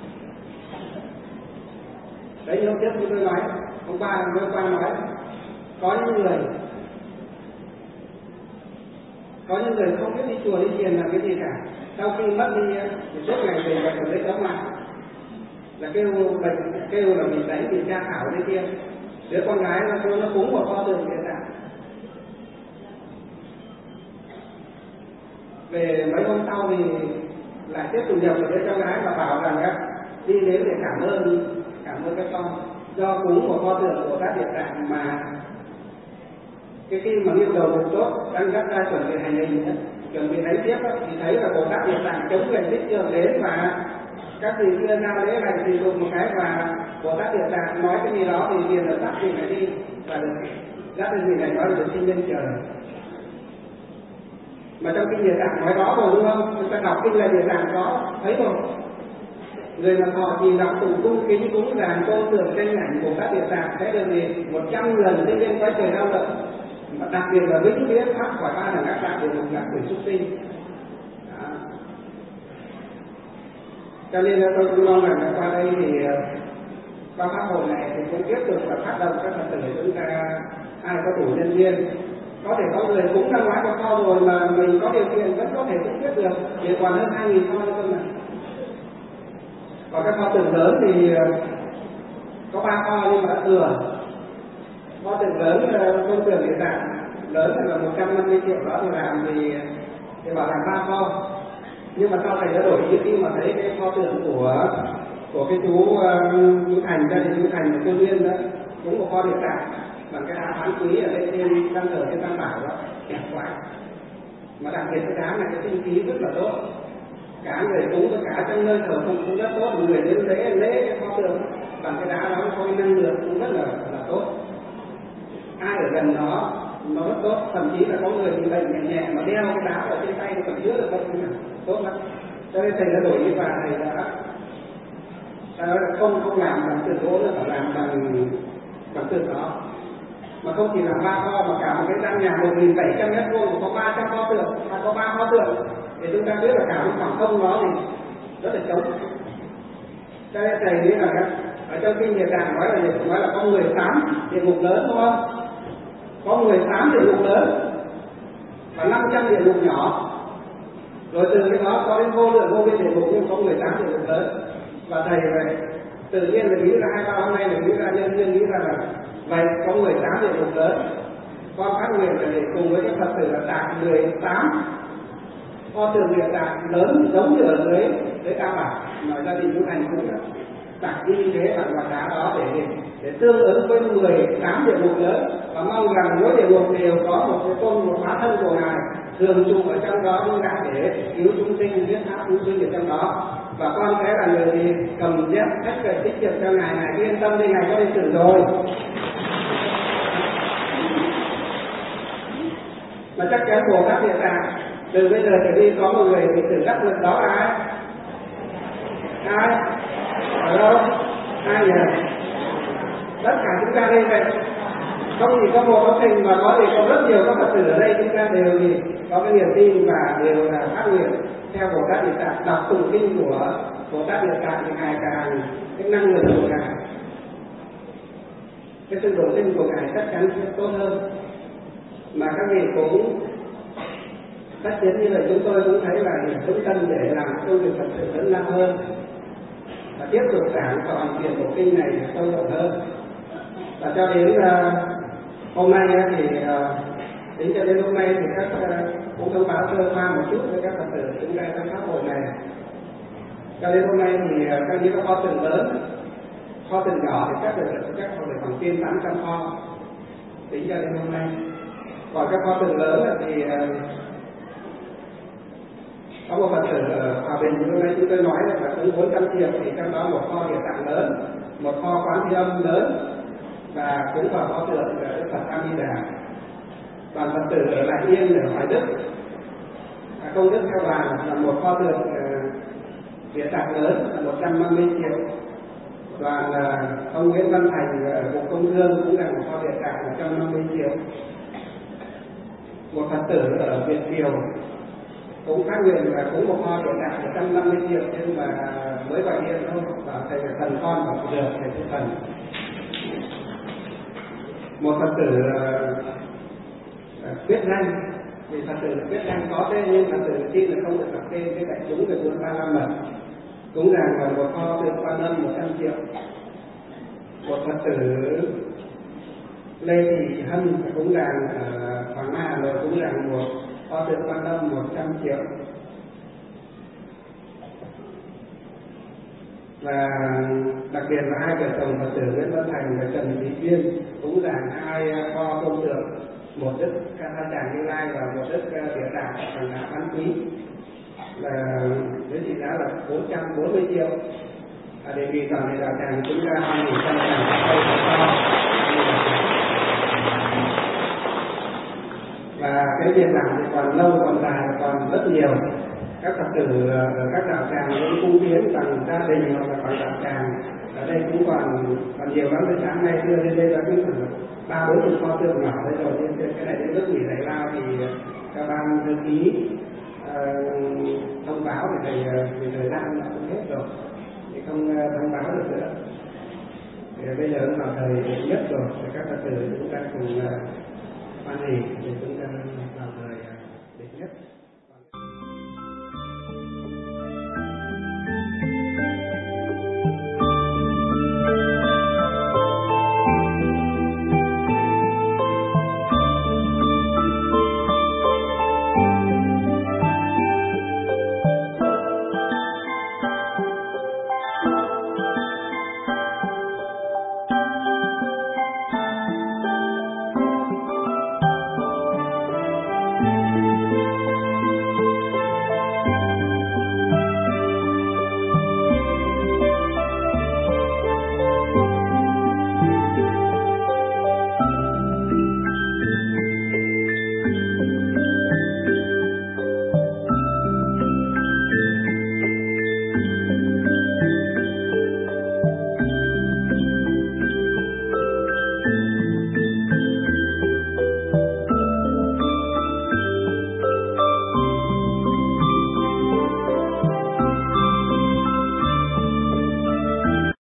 Đấy như hôm trước chúng tôi nói, hôm qua hôm qua nói có những người có những người không biết đi chùa đi thiền làm cái gì cả, sau khi mất đi thì suốt ngày về bệnh ở đấy đóng lại là kêu bệnh, kêu là mình đánh bị tra khảo đây kia. Đứa con gái nó kêu nó cúng một pho tượng Địa Tạng. Về mấy hôm sau thì lại tiếp tục nhập một đứa con gái và bảo rằng á, đi đến để cảm ơn cảm ơn các con do cúng một pho tượng Bồ Tát Địa Tạng mà cái khi mà nghiêng đầu một tốt đang dắt ra chuẩn bị hành hình ấy, chuẩn bị đánh tiếp ấy, thì thấy là Bồ Tát Địa Tạng chống gậy tích trường đến và các vị kia ra lễ hành thì dùng một cái và Bồ Tát Địa Tạng nói cái gì đó thì liền là tắt vị này đi và được dắt lên vị này nói được sinh lên trời. Mà trong kinh Địa Tạng nói đó rồi đúng không? Chúng ta đọc kinh là Địa Tạng có thấy rồi. Người mà họ nhìn đọc cùng cung kính cúng dường tô tượng tranh ảnh Bồ Tát Địa Tạng sẽ được gì một trăm lần sinh lên cõi trời lao động, mà đặc biệt là vĩnh viễn thoát khỏi ba đẳng ác đạo địa ngục ngạ quỷ súc sinh. Cho nên là tôi cũng mong rằng qua đây thì qua pháp hội này thì cũng tiếp tục là phát động các Phật tử chúng ta ai có đủ nhân duyên, có thể có người cũng năm ngoái có kho rồi mà mình có điều kiện vẫn có thể cũng tiếp được, thì còn hơn hai nghìn kho nữa cơ mà. Còn các kho tượng lớn thì có ba kho nhưng mà đã thừa. Kho tượng lớn tôn tượng Địa Tạng lớn là một trăm năm mươi triệu đó thì làm thì thì bảo làm ba kho. Nhưng mà sau này đã đổi ý khi mà thấy cái pho tượng của của cái chú chú Thành, gia đình chú Thành của Cô Duyên đó cũng một pho Địa Tạng bằng cái đá phán quý ở đây trên căn thờ trên Tam Bảo đó, đẹp quá. Mà đặc biệt cái đá này cái sinh khí rất là tốt, cả người cúng với cả trong nơi thờ phụng cũng rất tốt, người đến lễ lễ cái pho tượng bằng cái đá đó có năng lượng cũng rất là là tốt. Ai ở gần nó nó rất tốt, thậm chí là có người bị bệnh nhẹ nhẹ mà đeo cái đá ở trên tay nó còn chữa được không, tốt lắm. Cho nên thầy đã đổi ý và thầy đã ta nói là không không làm bằng tượng gỗ nữa, phải làm bằng bằng tượng đó. Mà không chỉ là ba kho mà cả một cái căn nhà một nghìn bảy trăm mét vuông có ba trăm kho tượng, và có ba kho tượng thì chúng ta biết là cả một khoảng không đó thì rất là trống. Cho nên thầy nghĩ là ở trong kinh Địa Tạng nói là nói là có mười tám địa ngục lớn đúng không? Có mười tám địa ngục lớn và năm trăm địa ngục nhỏ. Rồi từ cái đó có đến vô lượng vô biên địa ngục nhưng có mười tám địa ngục lớn. Và thầy vậy tự nhiên là nghĩ ra hai ba hôm nay là nghĩ ra nhân viên nghĩ ra là vậy có mười tám địa ngục lớn. Con phát nguyện là để cùng với các Phật tử là đạt mười tám pho tượng Địa Tạng lớn giống như ở dưới dưới Tam Bảo mà gia đình chúng Thành cũng đặt đi thế bằng quả đá đó để để tương ứng với mười tám địa ngục lớn, và mong rằng mỗi địa ngục đều có một cái tôn một hóa thân của ngài thường trụ ở trong đó như ngài để cứu chúng sinh, giết áp chúng sinh ở trong đó. Và con sẽ là người thì cầm dép hết về tích cực cho ngài, ngài yên tâm đi, ngài có lịch sử rồi. Mà chắc chắn Bồ Tát Địa Tạng từ bây giờ trở đi có một người bị tử đắc lực đó là ai? Ai? Ở đâu? Ai nhỉ? Tất cả chúng ta đây vậy. Không chỉ có một có tình mà có thì có rất nhiều các Phật tử ở đây chúng ta đều thì có cái niềm tin và đều là phát nguyện theo Bồ Tát Địa Tạng, đọc tụng kinh của Bồ Tát Địa Tạng thì ngày càng cái năng lượng của ngài, cái sự độ sinh của ngài chắc chắn sẽ tốt hơn. Mà các vị cũng phát triển như vậy, chúng tôi cũng thấy là vững tâm để làm công việc Phật sự lớn lao hơn và tiếp tục giảng và hoàn thiện bộ kinh này sâu rộng hơn. Và cho đến uh, hôm nay uh, thì uh, đến cho đến hôm nay thì các uh, cũng thông báo sơ qua một chút với các Phật tử chúng ta trong pháp hội này. Cho đến hôm nay thì uh, các những kho tượng lớn, kho tượng nhỏ thì các được các kho được khoảng trên tám trăm kho tính cho đến hôm nay. Còn các kho tượng lớn thì uh, Có một Phật tử ở Hòa Bình như hôm nay chúng tôi nói là tốn bốn trăm triệu, thì trong đó một kho địa tạng lớn, một kho Quán Thế Âm lớn, và cũng vào kho tượng Đức Phật A Di Đà. Đoàn Phật tử ở Đại Yên ở Hoài Đức, à, công đức theo đoàn là một kho tượng uh, địa tạng lớn là một trăm năm mươi triệu. Đoàn uh, ông Nguyễn Văn Thành ở Bộ Công Thương cũng là một kho địa tạng một trăm năm mươi triệu. Một Phật tử ở Việt Kiều cũng phát nguyện là cũng một kho địa tạng một trăm năm mươi triệu, nhưng mà mới gọi điện thôi, và thầy là thần con và được thầy thầy thần. Một Phật tử uh, biết danh, vì Phật tử biết danh có tên nhưng Phật tử tin là không được đọc tên cái đại chúng về bốn ba năm mật, cũng rằng là một kho tượng Quan Âm một trăm triệu. Một Phật tử Lê Thị Hân cũng rằng ở Quảng Hà rồi cũng rằng một kho tượng Quan Âm một trăm triệu. Và đặc biệt là hai vợ chồng Phật tử Nguyễn Văn Thành và Trần Thị Duyên cũng rằng hai kho công tượng, một đức Ca Tha Tràng Như Lai và một đức Địa Tạng Hoàng Đạo Văn Quý, là với trị giá là bốn trăm bốn mươi triệu. À, đề nghị toàn thể đạo tràng chúng ta hai nghìn trăm tràng cây to. Và cái việc làm thì còn lâu, còn dài, còn rất nhiều. Các Phật tử ở các đạo tràng cũng cung tiến bằng gia đình hoặc là bằng đạo tràng ở đây cũng còn còn nhiều lắm. Tới sáng nay đưa lên đây là cũng khoảng ba bốn chục kho tượng nhỏ đây rồi, nên cái này đến lúc nghỉ giải lao thì các ban thư ký uh, thông báo thì thầy vì thời gian đã cũng hết rồi thì không uh, thông báo được nữa. Thì bây giờ cũng là thời nhất rồi, thì các Phật tử chúng ta cùng uh, hoan hỉ thì chúng ta vào thời uh, định nhất.